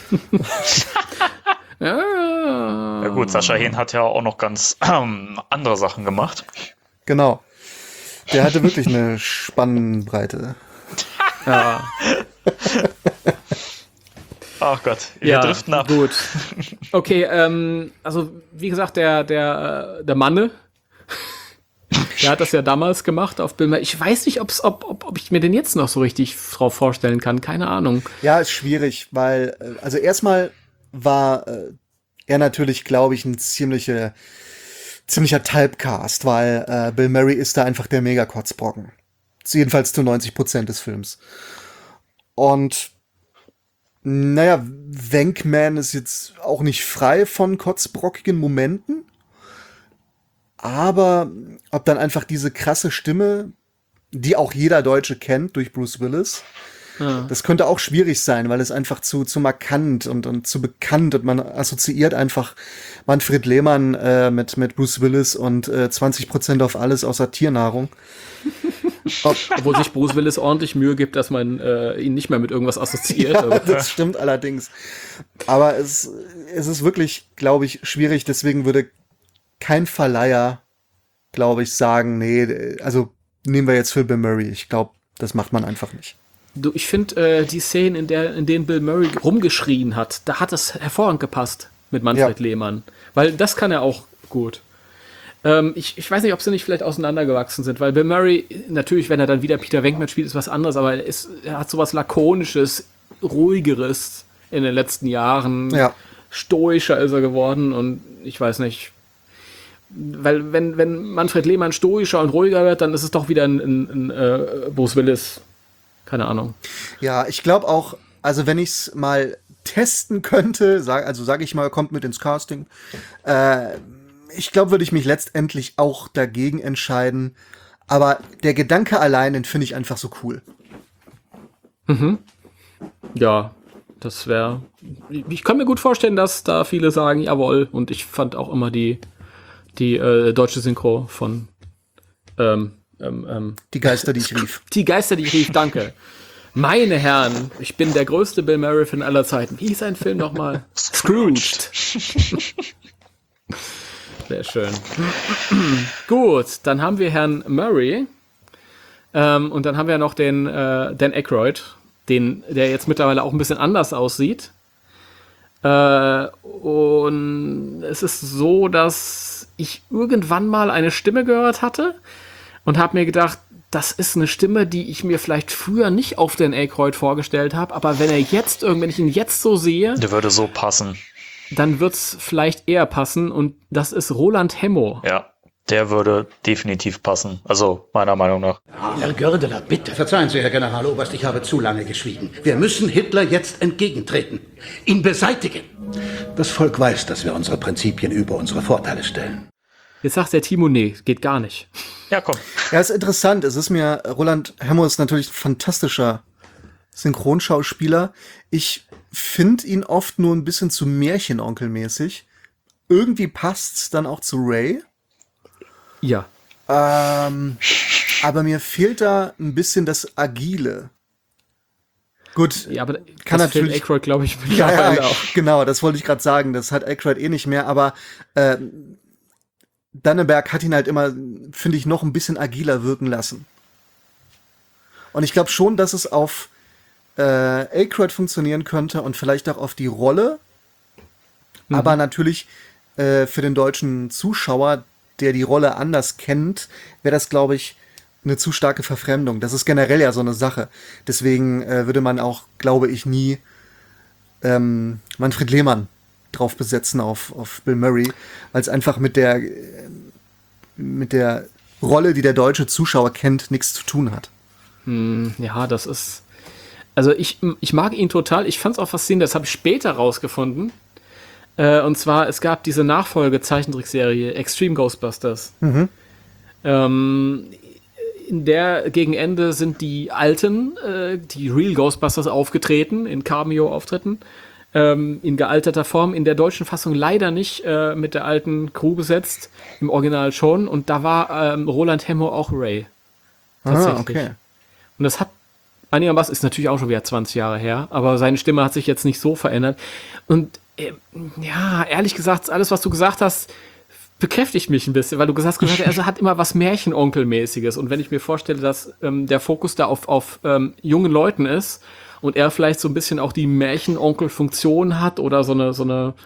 Ja. Ja gut, Sascha Hehn hat ja auch noch ganz ähm, andere Sachen gemacht. Genau. Der hatte wirklich eine Spannbreite. Ja. Ach Gott, wir Ja, driften ab. gut. Okay, ähm, also wie gesagt, der, der, der Manne, der hat das ja damals gemacht auf Bill Murray. Ich weiß nicht, ob's, ob, ob, ob ich mir den jetzt noch so richtig drauf vorstellen kann. Keine Ahnung. Ja, ist schwierig, weil, äh, also erstmal war äh, er natürlich, glaube ich, ein ziemliche, ziemlicher Typecast, weil äh, Bill Murray ist da einfach der Mega-Kotzbrocken. Jedenfalls zu neunzig Prozent des Films. Und naja, Venkman ist jetzt auch nicht frei von kotzbrockigen Momenten. Aber ob dann einfach diese krasse Stimme, die auch jeder Deutsche kennt durch Bruce Willis, ja. Das könnte auch schwierig sein, weil es einfach zu, zu markant und, und zu bekannt und man assoziiert einfach Manfred Lehmann äh, mit, mit Bruce Willis und äh, zwanzig Prozent auf alles außer Tiernahrung. Ob, obwohl sich Bruce Willis ordentlich Mühe gibt, dass man äh, ihn nicht mehr mit irgendwas assoziiert. Ja, das stimmt allerdings. Aber es, es ist wirklich, glaube ich, schwierig. Deswegen würde kein Verleiher, glaube ich, sagen, nee, also nehmen wir jetzt für Bill Murray. Ich glaube, das macht man einfach nicht. Du, ich finde, äh, die Szenen, in, der, in denen Bill Murray rumgeschrien hat, da hat es hervorragend gepasst mit Manfred ja. Lehmann. Weil das kann er auch gut. Ähm, ich, ich weiß nicht, ob sie nicht vielleicht auseinandergewachsen sind, weil Bill Murray, natürlich, wenn er dann wieder Peter Venkman spielt, ist was anderes, aber er, ist, er hat sowas Lakonisches, Ruhigeres in den letzten Jahren. Ja. Stoischer ist er geworden und ich weiß nicht. Weil wenn, wenn Manfred Lehmann stoischer und ruhiger wird, dann ist es doch wieder ein, ein, ein äh, Bruce Willis. Keine Ahnung. Ja, ich glaube auch, also wenn ich es mal testen könnte, sag, also sage ich mal, kommt mit ins Casting, äh, ich glaube, würde ich mich letztendlich auch dagegen entscheiden. Aber der Gedanke allein, den finde ich einfach so cool. Mhm. Ja, das wäre... Ich kann mir gut vorstellen, dass da viele sagen, jawohl. Und ich fand auch immer die, die äh, deutsche Synchro von... Ähm, Ähm, ähm, die Geister, die ich rief. Die Geister, die ich rief, danke. Meine Herren, ich bin der größte Bill Murray-Fan aller Zeiten. Wie hieß ein Film nochmal? Scrooged. Sehr schön. Gut, dann haben wir Herrn Murray. Ähm, und dann haben wir noch den äh, Dan Aykroyd, den, der jetzt mittlerweile auch ein bisschen anders aussieht. Äh, und es ist so, dass ich irgendwann mal eine Stimme gehört hatte und habe mir gedacht, das ist eine Stimme, die ich mir vielleicht früher nicht auf Dan Aykroyd vorgestellt habe, aber wenn er jetzt, wenn ich ihn jetzt so sehe, Der würde so passen. dann wird's vielleicht eher passen und das ist Roland Hemmo. Ja, der würde definitiv passen. Also meiner Meinung nach. Herr Gördeler, bitte. Verzeihen Sie, Herr Generaloberst, ich habe zu lange geschwiegen. Wir müssen Hitler jetzt entgegentreten. Ihn beseitigen. Das Volk weiß, dass wir unsere Prinzipien über unsere Vorteile stellen. Jetzt sagt der Timo, nee, geht gar nicht. Ja, komm. Ja, ist interessant. Es ist mir, Roland Hemmo ist natürlich ein fantastischer Synchronschauspieler. Ich finde ihn oft nur ein bisschen zu Märchenonkelmäßig. Irgendwie passt's dann auch zu Ray. Ja. Ähm, aber mir fehlt da ein bisschen das Agile. Gut, ja, aber kann das natürlich. fehlt Aykroyd, glaube ich, Ja, ja, auch. genau, das wollte ich gerade sagen. Das hat Aykroyd eh nicht mehr, aber äh, Danneberg hat ihn halt immer, finde ich, noch ein bisschen agiler wirken lassen. Und ich glaube schon, dass es auf äh, Aykroyd funktionieren könnte und vielleicht auch auf die Rolle. Mhm. Aber natürlich äh, für den deutschen Zuschauer, der die Rolle anders kennt, wäre das, glaube ich, eine zu starke Verfremdung. Das ist generell ja so eine Sache. Deswegen äh, würde man auch, glaube ich, nie ähm, Manfred Lehmann drauf besetzen auf, auf Bill Murray, weil es einfach mit der, äh, mit der Rolle, die der deutsche Zuschauer kennt, nichts zu tun hat. Hm, ja, das ist... Also ich, ich mag ihn total. Ich fand es auch faszinierend, das habe ich später rausgefunden. Äh, und zwar, es gab diese Nachfolge-Zeichentrickserie Extreme Ghostbusters. Mhm. Ähm, in der gegen Ende sind die alten, äh, die Real Ghostbusters aufgetreten, in Cameo-Auftritten, ähm, in gealterter Form. In der deutschen Fassung leider nicht äh, mit der alten Crew besetzt, im Original schon. Und da war ähm, Roland Hemmo auch Ray. Tatsächlich. Ah, okay. Und das hat einigermaßen, ist natürlich auch schon wieder zwanzig Jahre her, aber seine Stimme hat sich jetzt nicht so verändert. Und äh, ja, ehrlich gesagt, alles, was du gesagt hast, bekräftigt mich ein bisschen, weil du gesagt hast, er hat immer was Märchenonkelmäßiges. Und wenn ich mir vorstelle, dass ähm, der Fokus da auf, auf ähm, jungen Leuten ist und er vielleicht so ein bisschen auch die Märchenonkel-Funktion hat oder so eine, so eine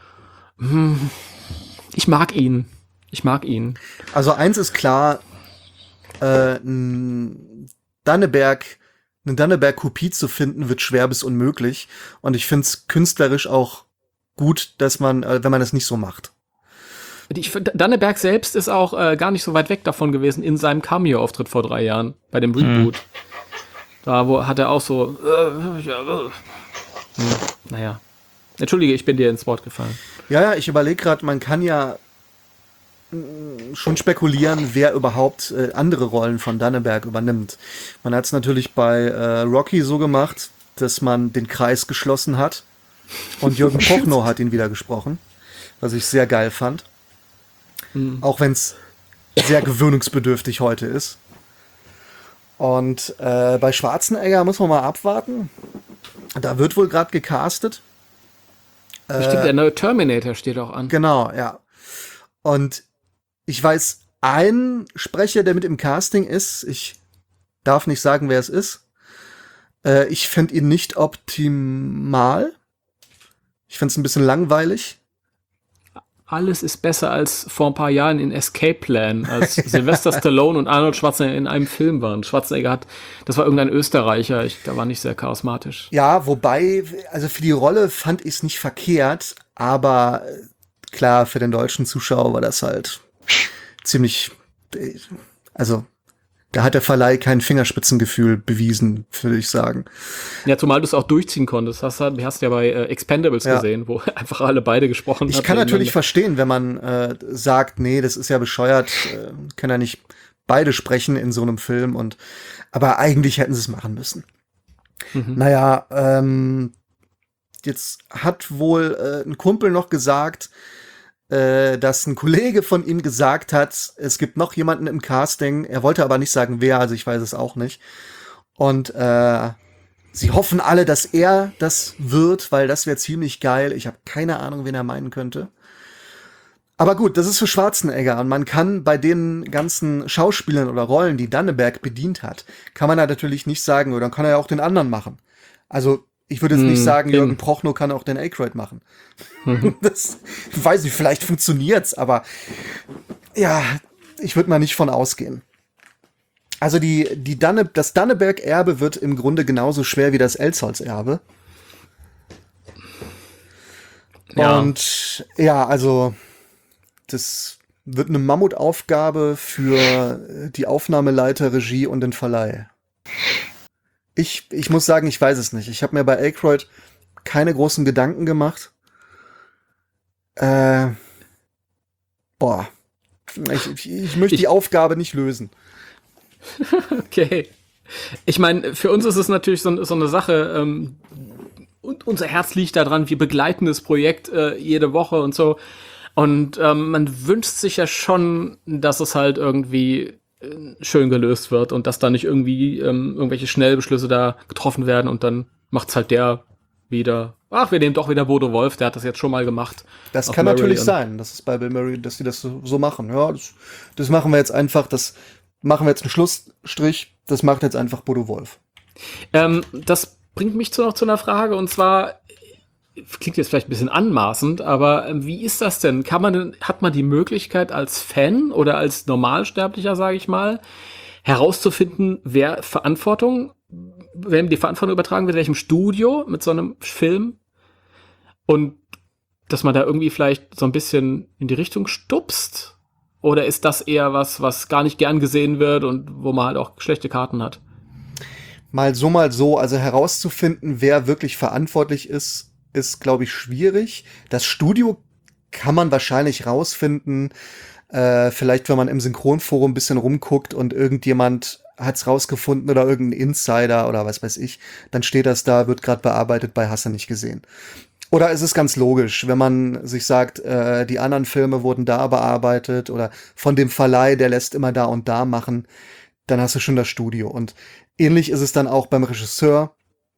hm, ich mag ihn. Ich mag ihn. Also eins ist klar, äh, n Danneberg, eine Danneberg-Kopie zu finden, wird schwer bis unmöglich. Und ich finde es künstlerisch auch gut, dass man, äh, wenn man das nicht so macht. Ich, Danneberg selbst ist auch äh, gar nicht so weit weg davon gewesen in seinem Cameo-Auftritt vor drei Jahren bei dem Reboot. Mhm. Da wo, hat er auch so äh, ja, äh. Hm, naja. Entschuldige, ich bin dir ins Wort gefallen. Ja, ja, ich überlege gerade, man kann ja mh, schon spekulieren, wer überhaupt äh, andere Rollen von Danneberg übernimmt. Man hat es natürlich bei äh, Rocky so gemacht, dass man den Kreis geschlossen hat und Jürgen Prochnow hat ihn wieder gesprochen, was ich sehr geil fand. Mhm. Auch wenn es sehr gewöhnungsbedürftig heute ist. Und äh, bei Schwarzenegger muss man mal abwarten. Da wird wohl gerade gecastet. Bestimmt, äh, der neue Terminator steht auch an. Genau, ja. Und ich weiß, ein Sprecher, der mit im Casting ist, ich darf nicht sagen, wer es ist. Äh, ich finde ihn nicht optimal. Ich finde es ein bisschen langweilig. Alles ist besser als vor ein paar Jahren in Escape Plan, als Sylvester Stallone und Arnold Schwarzenegger in einem Film waren. Schwarzenegger hat, das war irgendein Österreicher, ich, der war nicht sehr charismatisch. Ja, wobei, also für die Rolle fand ich es nicht verkehrt, aber klar, für den deutschen Zuschauer war das halt ziemlich, also da hat der Verleih kein Fingerspitzengefühl bewiesen, würde ich sagen. Ja, zumal du es auch durchziehen konntest. Hast du hast ja bei äh, Expendables ja. gesehen, wo einfach alle beide gesprochen haben. Ich kann natürlich verstehen, wenn man äh, sagt, nee, das ist ja bescheuert, äh, können ja nicht beide sprechen in so einem Film. Und aber eigentlich hätten sie es machen müssen. Mhm. Naja, ähm, jetzt hat wohl äh, ein Kumpel noch gesagt, dass ein Kollege von ihm gesagt hat, es gibt noch jemanden im Casting, er wollte aber nicht sagen, wer, also ich weiß es auch nicht. Und äh, sie hoffen alle, dass er das wird, weil das wäre ziemlich geil. Ich habe keine Ahnung, wen er meinen könnte. Aber gut, das ist für Schwarzenegger und man kann bei den ganzen Schauspielern oder Rollen, die Danneberg bedient hat, kann man da natürlich nicht sagen, oder dann kann er ja auch den anderen machen. Also ich würde jetzt Hm, nicht sagen, eben. Jürgen Prochnow kann auch Dan Aykroyd machen. Das weiß ich, vielleicht funktioniert's, aber ja, ich würde mal nicht von ausgehen. Also die, die Danne, das Danneberg-Erbe wird im Grunde genauso schwer wie das Elsholtz-Erbe. Ja. Und ja, also das wird eine Mammutaufgabe für die Aufnahmeleiter, Regie und den Verleih. Ich, ich muss sagen, ich weiß es nicht. Ich habe mir bei Aykroyd keine großen Gedanken gemacht. Äh, boah. Ich, ich, ich möchte Ich- die Aufgabe nicht lösen. Okay. Ich meine, für uns ist es natürlich so, so eine Sache, ähm, und unser Herz liegt daran, wir begleiten das Projekt äh, jede Woche und so. Und ähm, man wünscht sich ja schon, dass es halt irgendwie äh, schön gelöst wird und dass da nicht irgendwie ähm, irgendwelche Schnellbeschlüsse da getroffen werden und dann macht's halt der wieder, ach, wir nehmen doch wieder Bodo Wolf, der hat das jetzt schon mal gemacht. Das Auf kann Murray natürlich und- sein, das ist bei Bill Murray, dass die das so, so machen. Ja, das, das machen wir jetzt einfach, das machen wir jetzt einen Schlussstrich, das macht jetzt einfach Bodo Wolf. Ähm, das bringt mich zu noch zu einer Frage, und zwar, klingt jetzt vielleicht ein bisschen anmaßend, aber ähm, wie ist das denn? Kann man denn, hat man die Möglichkeit als Fan oder als Normalsterblicher, sage ich mal, herauszufinden, wer Verantwortung, wem die Verantwortung übertragen wird, welchem Studio mit so einem Film, und dass man da irgendwie vielleicht so ein bisschen in die Richtung stupst? Oder ist das eher was, was gar nicht gern gesehen wird und wo man halt auch schlechte Karten hat? Mal so, mal so, also herauszufinden, wer wirklich verantwortlich ist, ist, glaube ich, schwierig. Das Studio kann man wahrscheinlich rausfinden, äh, vielleicht wenn man im Synchronforum ein bisschen rumguckt und irgendjemand hat's rausgefunden oder irgendein Insider oder was weiß ich, dann steht das da, wird gerade bearbeitet bei Hast du nicht gesehen. Oder ist es ganz logisch, wenn man sich sagt, äh, die anderen Filme wurden da bearbeitet oder von dem Verleih, der lässt immer da und da machen, dann hast du schon das Studio. Und ähnlich ist es dann auch beim Regisseur.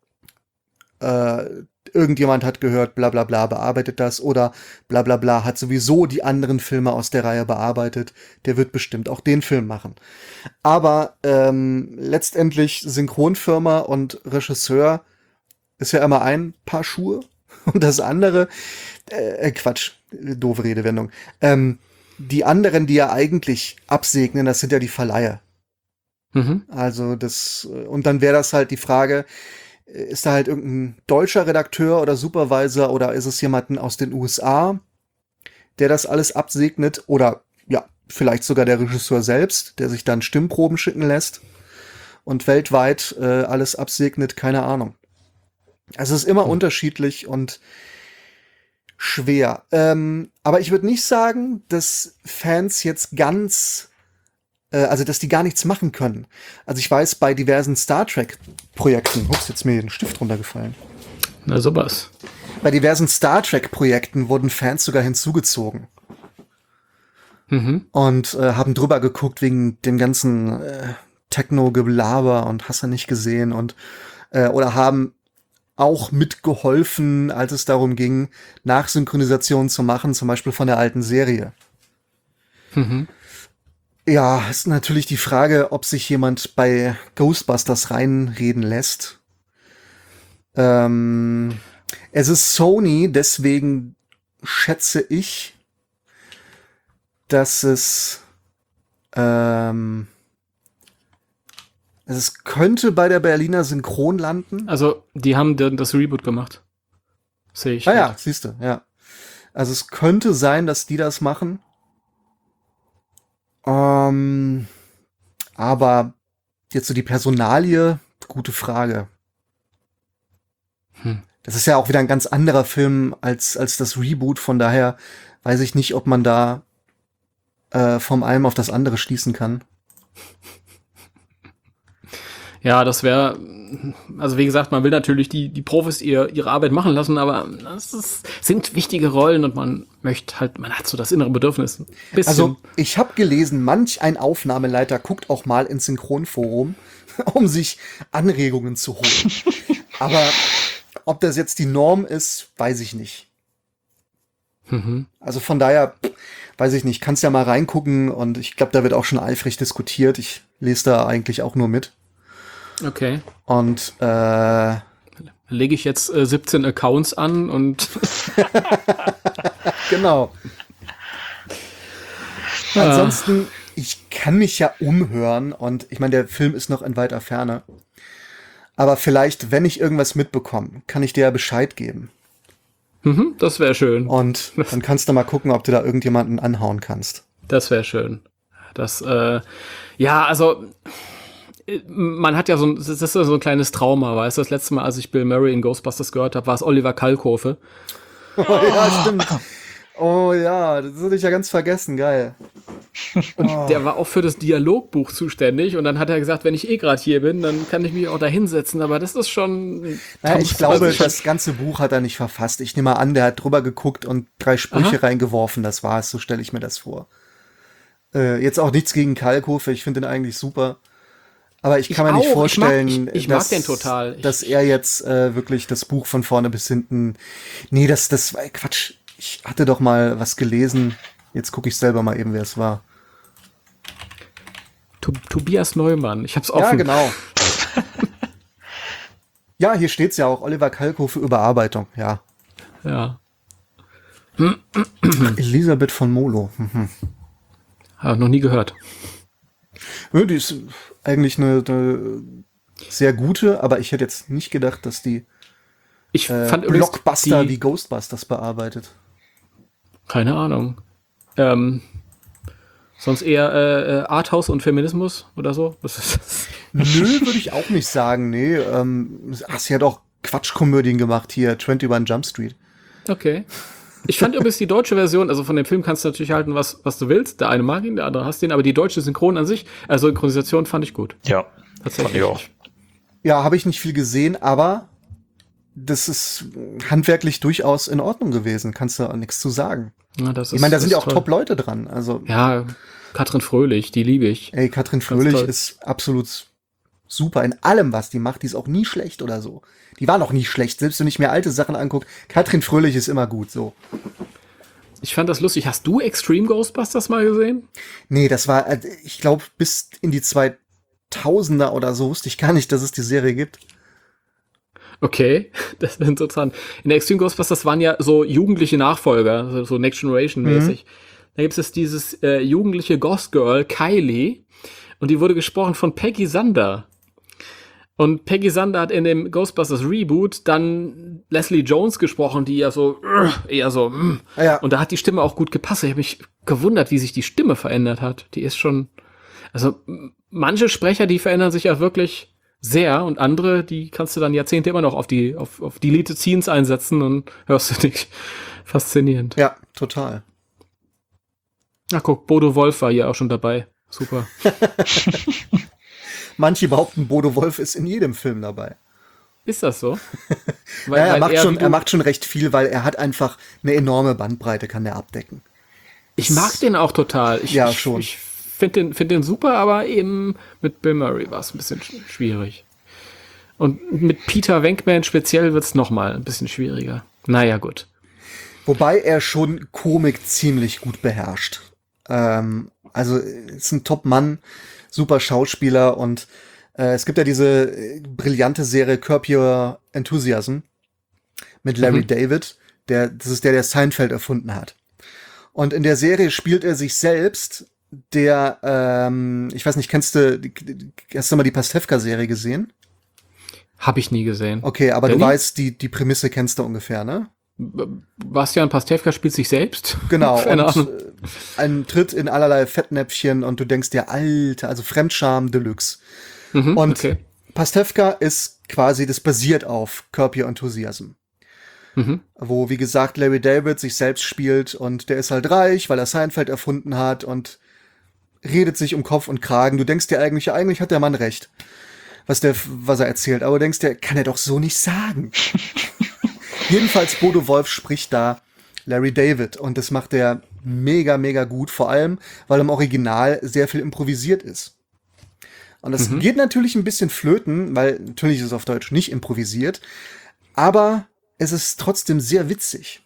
Äh, irgendjemand hat gehört, bla bla bla, bearbeitet das, oder bla bla bla hat sowieso die anderen Filme aus der Reihe bearbeitet, der wird bestimmt auch den Film machen. Aber ähm, letztendlich Synchronfirma und Regisseur ist ja immer ein Paar Schuhe. Und das andere, äh, Quatsch, doofe Redewendung. Ähm, die anderen, die ja eigentlich absegnen, das sind ja die Verleiher. Mhm. Also das, und dann wäre das halt die Frage, ist da halt irgendein deutscher Redakteur oder Supervisor oder ist es jemanden aus den U S A, der das alles absegnet, oder ja, vielleicht sogar der Regisseur selbst, der sich dann Stimmproben schicken lässt und weltweit äh, alles absegnet, keine Ahnung. Also es ist immer unterschiedlich und schwer. Ähm, aber ich würde nicht sagen, dass Fans jetzt ganz, äh, also dass die gar nichts machen können. Also ich weiß, bei diversen Star Trek-Projekten, ups, jetzt ist mir hier ein Stift runtergefallen. Na sowas. Bei diversen Star Trek-Projekten wurden Fans sogar hinzugezogen. Mhm. Und äh, haben drüber geguckt wegen dem ganzen äh, Techno-Gelaber und hast du nicht gesehen und äh, oder haben auch mitgeholfen, als es darum ging, Nachsynchronisation zu machen, zum Beispiel von der alten Serie. Mhm. Ja, ist natürlich die Frage, ob sich jemand bei Ghostbusters reinreden lässt. Ähm, es ist Sony, deswegen schätze ich, dass es ähm, es könnte bei der Berliner Synchron landen. Also, die haben dann das Reboot gemacht. Sehe ich. Ah ja, siehst du, ja. Also es könnte sein, dass die das machen. Ähm, aber jetzt so die Personalie, gute Frage. Hm. Das ist ja auch wieder ein ganz anderer Film als, als das Reboot. Von daher weiß ich nicht, ob man da äh, vom einen auf das andere schließen kann. Ja, das wäre, also wie gesagt, man will natürlich die, die Profis ihr, ihre Arbeit machen lassen, aber das ist, sind wichtige Rollen und man möchte halt, man hat so das innere Bedürfnis. Ein bisschen. Also ich habe gelesen, manch ein Aufnahmeleiter guckt auch mal ins Synchronforum, um sich Anregungen zu holen. Aber ob das jetzt die Norm ist, weiß ich nicht. Mhm. Also von daher, weiß ich nicht, kannst ja mal reingucken und ich glaube, da wird auch schon eifrig diskutiert. Ich lese da eigentlich auch nur mit. Okay. Und äh, lege ich jetzt äh, siebzehn Accounts an und genau. Ja. Ansonsten, ich kann mich ja umhören und ich meine, der Film ist noch in weiter Ferne. Aber vielleicht, wenn ich irgendwas mitbekomme, kann ich dir ja Bescheid geben. Mhm, das wäre schön. Und dann kannst du mal gucken, ob du da irgendjemanden anhauen kannst. Das wäre schön. Das, äh, ja, also man hat ja so ein, das ist so ein kleines Trauma, weißt du, das letzte Mal, als ich Bill Murray in Ghostbusters gehört habe, war es Oliver Kalkofe. Oh, ja, stimmt. Oh ja, das hatte ich ja ganz vergessen, geil. Und oh. Der war auch für das Dialogbuch zuständig und dann hat er gesagt, wenn ich eh gerade hier bin, dann kann ich mich auch da hinsetzen, aber das ist schon... Naja, ich glaube, das ganze Buch hat er nicht verfasst. Ich nehme mal an, der hat drüber geguckt und drei Sprüche Aha. reingeworfen, das war's, so stelle ich mir das vor. Äh, jetzt auch nichts gegen Kalkofe, ich finde den eigentlich super. Aber ich kann ich mir auch. nicht vorstellen, ich mag, ich, ich dass, mag den total. dass er jetzt äh, wirklich das Buch von vorne bis hinten... Nee, das, das war Quatsch. Ich hatte doch mal was gelesen. Jetzt gucke ich selber mal eben, wer es war. Tobias Neumann. Ich hab's offen. Ja, genau. Ja, hier steht's ja auch. Oliver Kalkofe Überarbeitung. Ja. Ja. Elisabeth von Molo. Mhm. Hab noch nie gehört. Ja, die ist eigentlich eine, eine sehr gute, aber ich hätte jetzt nicht gedacht, dass die ich äh, fand Blockbuster die, wie Ghostbusters bearbeitet. Keine Ahnung. Ähm, sonst eher äh, Arthouse und Feminismus oder so? Was ist das? Nö, würde ich auch nicht sagen. Nee, ähm, ach, sie hat auch Quatschkomödien gemacht hier, einundzwanzig Jump Street. Okay. Ich fand übrigens die deutsche Version, also von dem Film kannst du natürlich halten, was, was du willst. Der eine mag ihn, der andere hasst ihn, aber die deutsche Synchron an sich, also Synchronisation fand ich gut. Ja, tatsächlich. Fand ich auch. Ja, habe ich nicht viel gesehen, aber das ist handwerklich durchaus in Ordnung gewesen. Kannst du auch nichts zu sagen. Ja, das ist, ich meine, da sind ja auch toll. Top-Leute dran. Also ja, Katrin Fröhlich, die liebe ich. Ey, Katrin Fröhlich ist absolut super in allem, was die macht. Die ist auch nie schlecht oder so. Die war noch nie schlecht. Selbst wenn ich mir alte Sachen angucke, Katrin Fröhlich ist immer gut, so. Ich fand das lustig. Hast du Extreme Ghostbusters mal gesehen? Nee, das war, ich glaube, bis in die zweitausender oder so wusste ich gar nicht, dass es die Serie gibt. Okay, das ist interessant. In der Extreme Ghostbusters waren ja so jugendliche Nachfolger, so Next Generation mäßig. Mhm. Da gibt es dieses äh, jugendliche Ghost Girl, Kylie, und die wurde gesprochen von Peggy Sander. Und Peggy Sander hat in dem Ghostbusters Reboot dann Leslie Jones gesprochen, die ja so, eher so, ja. Und da hat die Stimme auch gut gepasst. Ich habe mich gewundert, wie sich die Stimme verändert hat. Die ist schon, also manche Sprecher, die verändern sich ja wirklich sehr und andere, die kannst du dann Jahrzehnte immer noch auf die, auf, auf Deleted Scenes einsetzen und hörst du dich. Faszinierend. Ja, total. Ach guck, Bodo Wolf war hier auch schon dabei. Super. Manche behaupten, Bodo Wolf ist in jedem Film dabei. Ist das so? weil, ja, er, weil macht er, schon, er macht schon recht viel, weil er hat einfach eine enorme Bandbreite, kann der abdecken. Ich das mag den auch total. Ich, ja, ich, schon. Ich finde den, find den super, aber eben mit Bill Murray war es ein bisschen schwierig. Und mit Peter Venkman speziell wird es nochmal ein bisschen schwieriger. Naja, gut. Wobei er schon Komik ziemlich gut beherrscht. Ähm, also ist ein Top-Mann, super Schauspieler und äh, es gibt ja diese äh, brillante Serie Curb Your Enthusiasm mit Larry mhm. David, der, das ist der, der Seinfeld erfunden hat. Und in der Serie spielt er sich selbst, der, ähm, ich weiß nicht, kennst du, hast du mal die Pastewka-Serie gesehen? Hab ich nie gesehen. Okay, aber Danny? Du weißt, die, die Prämisse kennst du ungefähr, ne? Bastian Pastewka spielt sich selbst? Genau, und ein Tritt in allerlei Fettnäpfchen und du denkst dir, Alter, also Fremdscham Deluxe. Mhm, und okay. Pastewka ist quasi, das basiert auf Curb Your Enthusiasm. Mhm. Wo, wie gesagt, Larry David sich selbst spielt und der ist halt reich, weil er Seinfeld erfunden hat und redet sich um Kopf und Kragen. Du denkst dir eigentlich, eigentlich hat der Mann recht, was der, was er erzählt, aber du denkst dir, kann er doch so nicht sagen. Jedenfalls Bodo Wolf spricht da Larry David und das macht er mega, mega gut, vor allem, weil im Original sehr viel improvisiert ist. Und das mhm. geht natürlich ein bisschen flöten, weil natürlich ist es auf Deutsch nicht improvisiert, aber es ist trotzdem sehr witzig.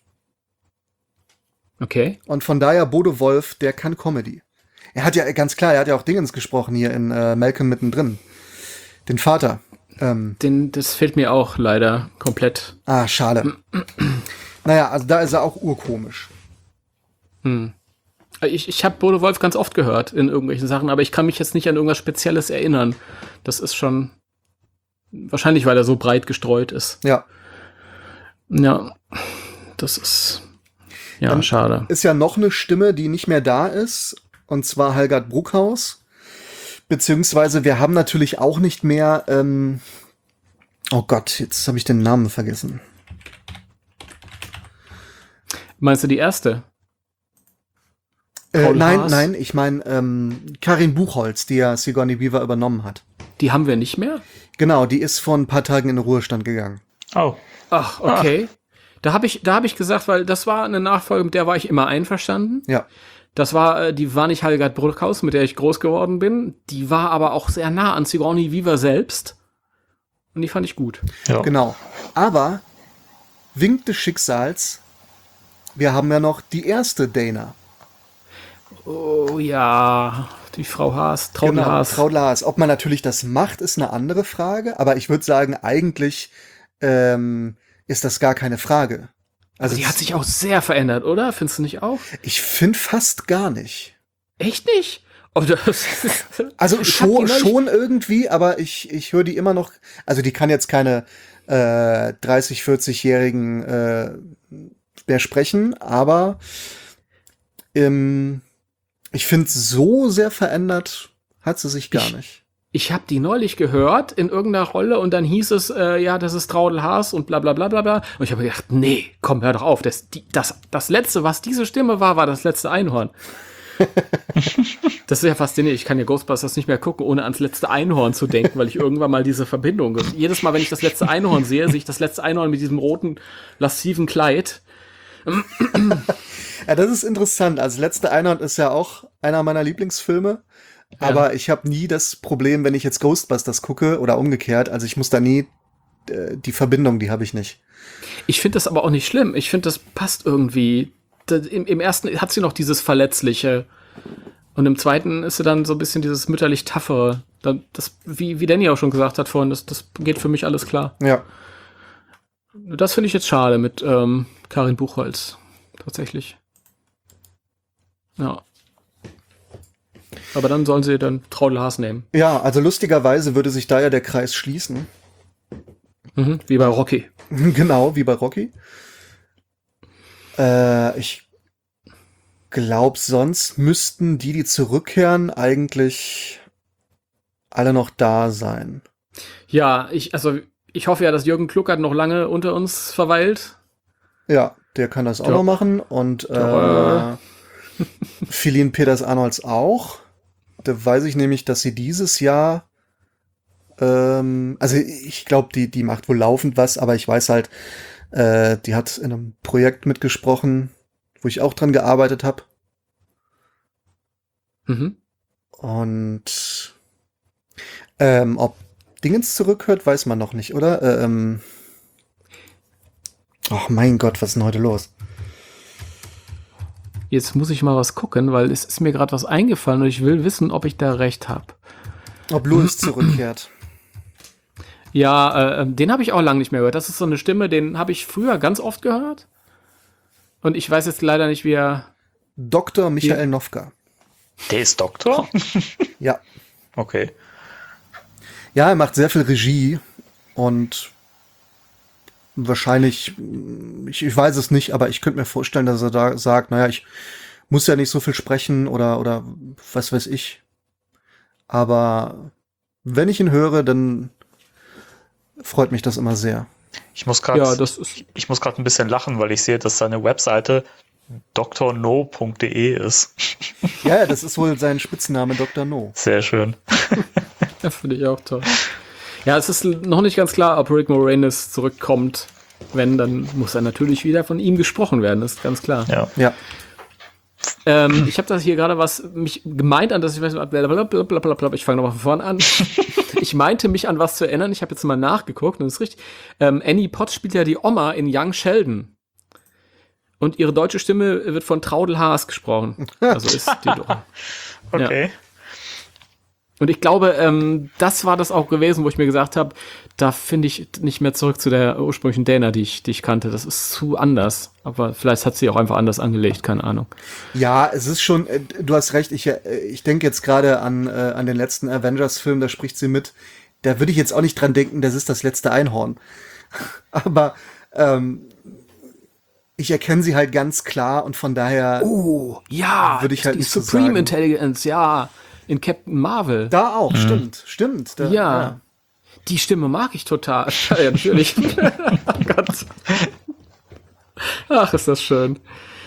Okay. Und von daher Bodo Wolf, der kann Comedy. Er hat ja ganz klar, er hat ja auch Dingens gesprochen hier in äh, Malcolm mittendrin. Den Vater. Ähm, Den, das fehlt mir auch leider komplett. Ah, schade. Naja, also da ist er auch urkomisch. Hm. Ich, ich habe Bodo Wolf ganz oft gehört in irgendwelchen Sachen, aber ich kann mich jetzt nicht an irgendwas Spezielles erinnern. Das ist schon wahrscheinlich, weil er so breit gestreut ist. Ja. Ja, das ist ja Dann schade. Ist ja noch eine Stimme, die nicht mehr da ist, und zwar Halgard Bruckhaus. Beziehungsweise wir haben natürlich auch nicht mehr, ähm oh Gott, jetzt habe ich den Namen vergessen. Meinst du die erste? Äh, nein, Haas? nein, ich meine ähm, Karin Buchholz, die ja Sigourney Weaver übernommen hat. Die haben wir nicht mehr? Genau, die ist vor ein paar Tagen in den Ruhestand gegangen. Oh. Ach, okay. Ah. Da habe ich, da habe ich gesagt, weil das war eine Nachfolge, mit der war ich immer einverstanden. Ja. Das war, die war nicht Halgard Bruckhaus, mit der ich groß geworden bin. Die war aber auch sehr nah an Sigourney Weaver selbst. Und die fand ich gut. Ja. Genau. Aber Wink des Schicksals, wir haben ja noch die erste Dana. Oh ja, die Frau Haas, Traudl genau, Haas. Traudl Haas. Ob man natürlich das macht, ist eine andere Frage. Aber ich würde sagen, eigentlich ähm, ist das gar keine Frage. Also die hat sich auch sehr verändert, oder? Findest du nicht auch? Ich finde fast gar nicht. Echt nicht? Oh, das also schon, schon irgendwie, aber ich, ich höre die immer noch. Also die kann jetzt keine äh, dreißig-, vierzig-Jährigen äh, mehr sprechen, aber ähm, ich finde, so sehr verändert hat sie sich gar ich, nicht. Ich habe die neulich gehört in irgendeiner Rolle und dann hieß es, äh, ja, das ist Traudl Haas und bla bla bla bla bla. Und ich habe gedacht, nee, komm, hör doch auf. Das, die, das, das Letzte, was diese Stimme war, war das letzte Einhorn. Das ist ja faszinierend. Ich kann ja Ghostbusters nicht mehr gucken, ohne ans letzte Einhorn zu denken, weil ich irgendwann mal diese Verbindung... Jedes Mal, wenn ich das letzte Einhorn sehe, sehe ich das letzte Einhorn mit diesem roten, lasziven Kleid. Ja, das ist interessant. Also letzte Einhorn ist ja auch einer meiner Lieblingsfilme. Ja. Aber ich habe nie das Problem, wenn ich jetzt Ghostbusters gucke oder umgekehrt. Also ich muss da nie, äh, die Verbindung, die habe ich nicht. Ich finde das aber auch nicht schlimm. Ich finde, das passt irgendwie. Das, im, Im ersten hat sie noch dieses Verletzliche. Und im zweiten ist sie dann so ein bisschen dieses mütterlich Taffere. Das, wie, wie Danny auch schon gesagt hat vorhin, das, das geht für mich alles klar. Ja. Das finde ich jetzt schade mit ähm, Karin Buchholz. Tatsächlich. Ja. Aber dann sollen sie dann Traudl Haas nehmen. Ja, also lustigerweise würde sich da ja der Kreis schließen. Mhm, wie bei Rocky. Genau, wie bei Rocky. Äh, ich glaube, sonst müssten die, die zurückkehren, eigentlich alle noch da sein. Ja, ich, also ich hoffe ja, dass Jürgen Kluckert noch lange unter uns verweilt. Ja, der kann das auch ja. noch machen. Und äh, Philin Peters-Arnolds auch. Da weiß ich nämlich, dass sie dieses Jahr, ähm, also ich glaube, die, die macht wohl laufend was, aber ich weiß halt, äh, die hat in einem Projekt mitgesprochen, wo ich auch dran gearbeitet habe. Mhm. Und ähm, ob Dingens zurückhört, weiß man noch nicht, oder? Äh, ähm, ach mein Gott, was ist denn heute los? Jetzt muss ich mal was gucken, weil es ist mir gerade was eingefallen und ich will wissen, ob ich da recht habe. Ob Louis zurückkehrt. Ja, äh, den habe ich auch lange nicht mehr gehört. Das ist so eine Stimme, den habe ich früher ganz oft gehört. Und ich weiß jetzt leider nicht, wie er... Doktor Michael Nowka. Der ist Doktor? Ja. Okay. Ja, er macht sehr viel Regie und wahrscheinlich, ich, ich weiß es nicht, aber ich könnte mir vorstellen, dass er da sagt, naja, ich muss ja nicht so viel sprechen oder, oder was weiß ich. Aber wenn ich ihn höre, dann freut mich das immer sehr. Ich muss gerade ja, das ist ich muss gerade ein bisschen lachen, weil ich sehe, dass seine Webseite d r no punkt d e ist. Ja, ja, das ist wohl sein Spitzname, Doktor No. Sehr schön. Das finde ich auch toll. Ja, es ist noch nicht ganz klar, ob Rick Moranis zurückkommt. Wenn, dann muss er natürlich wieder von ihm gesprochen werden, das ist ganz klar. Ja. Ja. Ähm, ich habe das hier gerade was mich gemeint an, dass ich weiß, blablabla, ich fange nochmal von vorne an. Ich meinte mich an was zu erinnern, ich habe jetzt mal nachgeguckt und das ist richtig. Ähm, Annie Potts spielt ja die Oma in Young Sheldon. Und ihre deutsche Stimme wird von Traudl Haas gesprochen. Also ist die doch. Okay. Ja. Und ich glaube, ähm, das war das auch gewesen, wo ich mir gesagt habe, da finde ich nicht mehr zurück zu der ursprünglichen Dana, die ich, die ich kannte. Das ist zu anders. Aber vielleicht hat sie auch einfach anders angelegt, keine Ahnung. Ja, es ist schon, äh, du hast recht, ich, äh, ich denke jetzt gerade an, äh, an den letzten Avengers-Film, da spricht sie mit. Da würde ich jetzt auch nicht dran denken, das ist das letzte Einhorn. Aber ähm, ich erkenne sie halt ganz klar und von daher Oh, ja, würde ich halt die nicht so Supreme sagen. Intelligence, ja, in Captain Marvel. Da auch, stimmt, stimmt. Da, ja. Die Stimme mag ich total. Ja, natürlich. Oh Gott. Ach, ist das schön.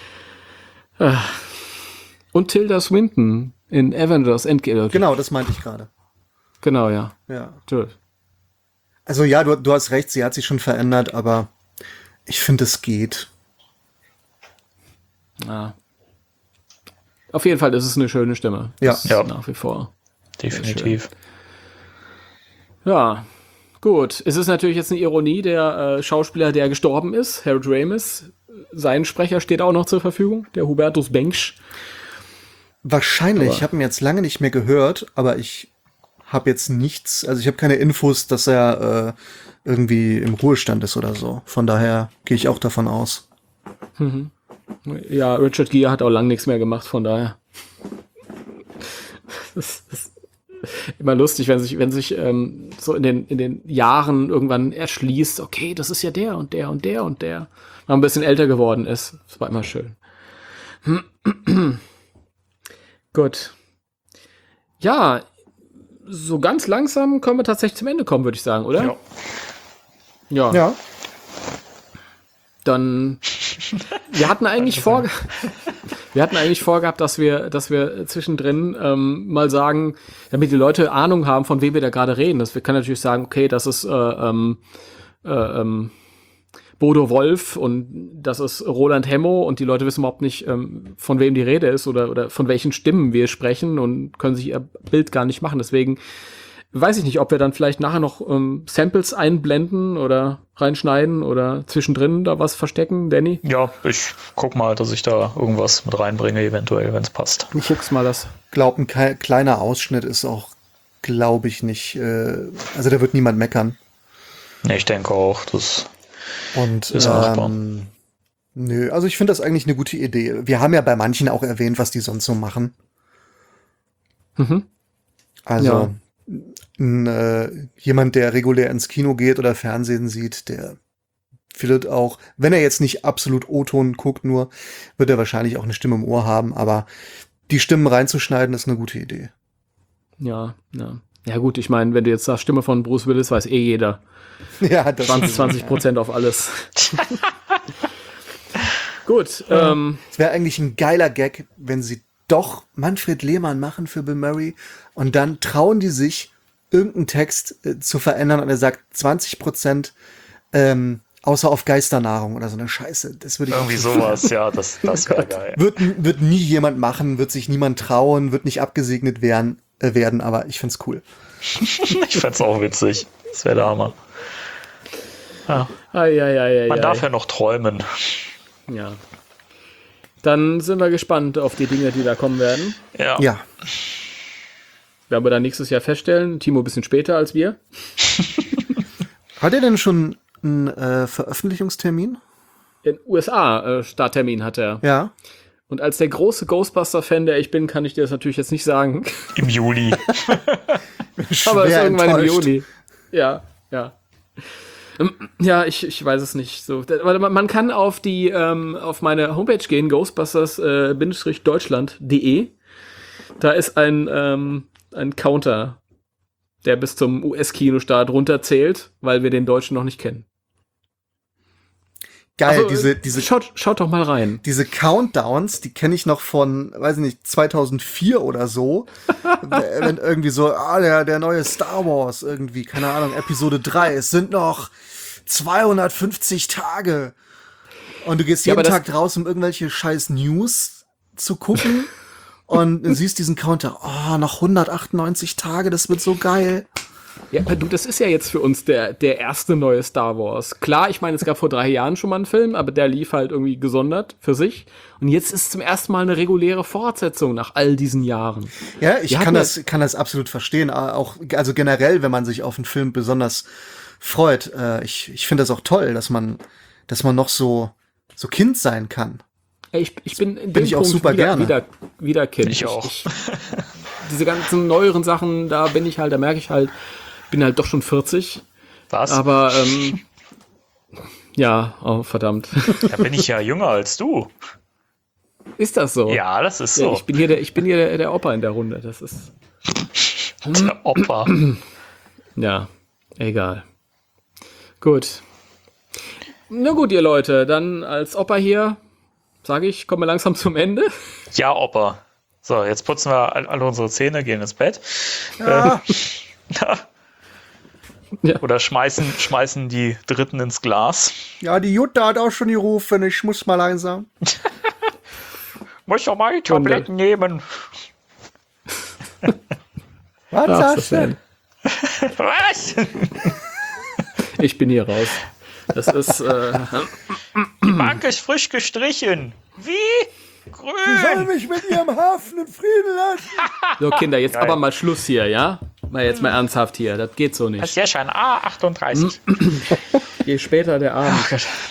Und Tilda Swinton in Avengers Endgame. Genau, das meinte ich gerade. Genau, ja. Ja. Gut. Also ja, du, du hast recht, sie hat sich schon verändert, aber ich finde, es geht. Ja. Auf jeden Fall ist es eine schöne Stimme. Ja. Das ist Ja. nach wie vor. Definitiv. Ja, gut. Es ist natürlich jetzt eine Ironie, der äh, Schauspieler, der gestorben ist, Harold Ramis, sein Sprecher steht auch noch zur Verfügung, der Hubertus Bengsch. Wahrscheinlich, Aber- ich habe ihn jetzt lange nicht mehr gehört, aber ich habe jetzt nichts, also ich habe keine Infos, dass er äh, irgendwie im Ruhestand ist oder so. Von daher gehe ich auch davon aus. Mhm. Ja, Richard Gere hat auch lang nichts mehr gemacht, von daher. Das ist immer lustig, wenn sich, wenn sich ähm, so in den, in den Jahren irgendwann erschließt, okay, das ist ja der und der und der und der, man ein bisschen älter geworden ist. Das war immer schön. Gut. Ja, so ganz langsam können wir tatsächlich zum Ende kommen, würde ich sagen, oder? Ja. Ja. Ja. Dann, wir hatten eigentlich vor, wir hatten eigentlich vorgehabt, dass wir, dass wir zwischendrin ähm, mal sagen, damit die Leute Ahnung haben, von wem wir da gerade reden. Das, wir können natürlich sagen, okay, das ist äh, ähm, äh, ähm, Bodo Wolf und das ist Roland Hemmo und die Leute wissen überhaupt nicht, ähm, von wem die Rede ist oder, oder von welchen Stimmen wir sprechen und können sich ihr Bild gar nicht machen. Deswegen weiß ich nicht, ob wir dann vielleicht nachher noch ähm, Samples einblenden oder reinschneiden oder zwischendrin da was verstecken, Danny? Ja, ich guck mal, dass ich da irgendwas mit reinbringe, eventuell, wenn es passt. Du guckst mal das. Glaub, ein ke- kleiner Ausschnitt ist auch, glaube ich, nicht, äh, also da wird niemand meckern. Ne, ich denke auch, das Und ist machbar. ähm, nö, also ich finde das eigentlich eine gute Idee. Wir haben ja bei manchen auch erwähnt, was die sonst so machen. Mhm. Also Ja. n, äh, jemand, der regulär ins Kino geht oder Fernsehen sieht, der wird auch, wenn er jetzt nicht absolut O-Ton guckt nur, wird er wahrscheinlich auch eine Stimme im Ohr haben, aber die Stimmen reinzuschneiden ist eine gute Idee. Ja, ja. Ja gut, ich meine, wenn du jetzt sagst, Stimme von Bruce Willis, weiß eh jeder. Ja, das zwanzig, zwanzig Prozent auf alles. Gut. Ähm, Es wäre eigentlich ein geiler Gag, wenn sie doch Manfred Lehmann machen für Bill Murray und dann trauen die sich, irgendeinen Text äh, zu verändern und er sagt zwanzig Prozent ähm, außer auf Geisternahrung oder so eine Scheiße. Das würde ich Irgendwie sowas, ja, das, das wäre geil. Wird, wird nie jemand machen, wird sich niemand trauen, wird nicht abgesegnet werden, äh, werden, aber ich find's cool. Ich fänd's auch witzig. Das wäre der Hammer. Ja. ai, ai, ai, ai, Man ai. darf ja noch träumen. Ja. Dann sind wir gespannt auf die Dinge, die da kommen werden. Ja. Ja. Werden wir dann nächstes Jahr feststellen. Timo ein bisschen später als wir. Hat er denn schon einen äh, Veröffentlichungstermin? In U S A äh, Starttermin hat er. Ja. Und als der große Ghostbuster-Fan, der ich bin, kann ich dir das natürlich jetzt nicht sagen. Im Juli. Aber es ist irgendwann im enttäuscht. Juli. Ja, ja. Ähm, Ja, ich, ich weiß es nicht. So, da- warte mal, man kann auf die ähm, auf meine Homepage gehen, ghostbusters Deutschland punkt de. Da ist ein ähm, ein Counter, der bis zum U S-Kinostart runterzählt, weil wir den Deutschen noch nicht kennen. Geil, Also, diese, äh, diese, schaut, schaut doch mal rein. diese Countdowns, die kenne ich noch von, weiß ich nicht, zweitausendvier oder so. Wenn irgendwie so, ah, der, der neue Star Wars irgendwie, keine Ahnung, Episode drei, es sind noch zweihundertfünfzig Tage. Und du gehst Ja, jeden aber das- Tag raus, um irgendwelche scheiß News zu gucken. Und du siehst diesen Counter, oh, noch hundertachtundneunzig Tage, das wird so geil. Ja, du, das ist ja jetzt für uns der, der erste neue Star Wars. Klar, ich meine, es gab vor drei Jahren schon mal einen Film, aber der lief halt irgendwie gesondert für sich. Und jetzt ist zum ersten Mal eine reguläre Fortsetzung nach all diesen Jahren. Ja, ich Wir kann hatten das, kann das absolut verstehen. Auch, also generell, wenn man sich auf einen Film besonders freut. Äh, ich ich finde das auch toll, dass man, dass man noch so, so Kind sein kann. Ich, ich bin in Bin dem ich auch Punkt super wieder, gerne. wieder, wieder Kind. Ich auch. Ich, diese ganzen neueren Sachen, da bin ich halt, da merke ich halt, bin halt doch schon vierzig. Was? Aber, ähm, ja, oh, verdammt. Da bin ich ja jünger als du. Ist das so? Ja, das ist so. Ja, ich bin hier der, ich bin hier der, der Opa in der Runde. Das ist. Der Opa. Ja, egal. Gut. Na gut, ihr Leute, dann als Opa hier, sage ich, kommen wir langsam zum Ende. Ja, Opa. So, jetzt putzen wir all- alle unsere Zähne, gehen ins Bett. Ja. Äh, Ja. Oder schmeißen, schmeißen die Dritten ins Glas. Ja, die Jutta hat auch schon gerufen, ich muss mal langsam. Muss doch mal die Tabletten nehmen. Was Ach, sagst das du? Was? Ich bin hier raus. Das ist, äh, Die Bank ist frisch gestrichen. Wie? Sie soll Grün. mich mit ihrem Hafen in Frieden lassen. so Kinder, jetzt Geil. aber mal Schluss hier, ja? Mal jetzt mal ernsthaft hier, das geht so Das ist nicht. ja schon A achtunddreißig. Je später der Abend.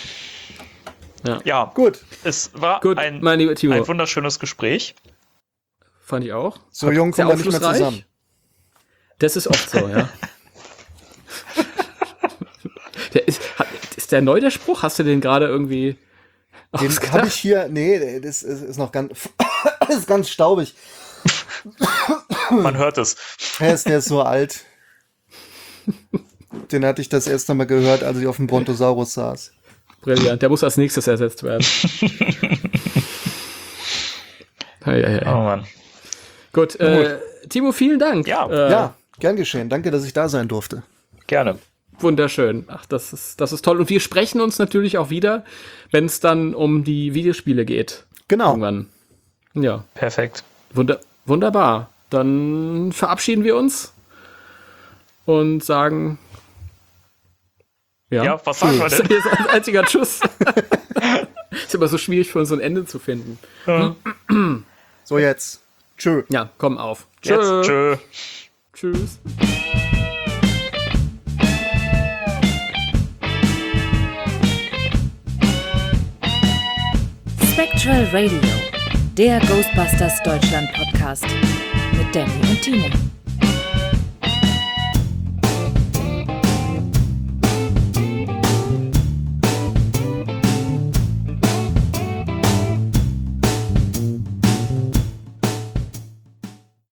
Ja, Gut, es war Gut, ein, mein lieber Timo, ein wunderschönes Gespräch. fand ich auch. so jung Sehr kommen wir nicht mehr aufschlussreich. zusammen. Das ist oft so, ja. der ist, hat, ist der neu, der Spruch? Hast du den gerade irgendwie Den ausgedacht? habe ich hier, nee, das ist, ist noch ganz, das ist ganz staubig. Man hört es. Der ist, der ist so alt. Den hatte ich das erste Mal gehört, als ich auf dem Brontosaurus saß. Brillant, der muss als nächstes ersetzt werden. Hey, hey, hey. Oh Mann. Gut, äh, Timo, vielen Dank. Ja. äh, Ja, gern geschehen. Danke, dass ich da sein durfte. Gerne. Wunderschön. Ach, das ist, das ist toll. Und wir sprechen uns natürlich auch wieder, wenn es dann um die Videospiele geht. Genau. Irgendwann. Ja, Perfekt. wunder, wunderbar. Dann verabschieden wir uns und sagen. Ja, Ja, was sagen wir denn? Das ist ein einziger Tschüss. Ist immer so schwierig für uns so ein Ende zu finden. Ja. So, jetzt. Tschö. Ja, komm auf. Jetzt, tschö. Tschüss. Spectral Radio, der Ghostbusters Deutschland Podcast mit Danny und Timo.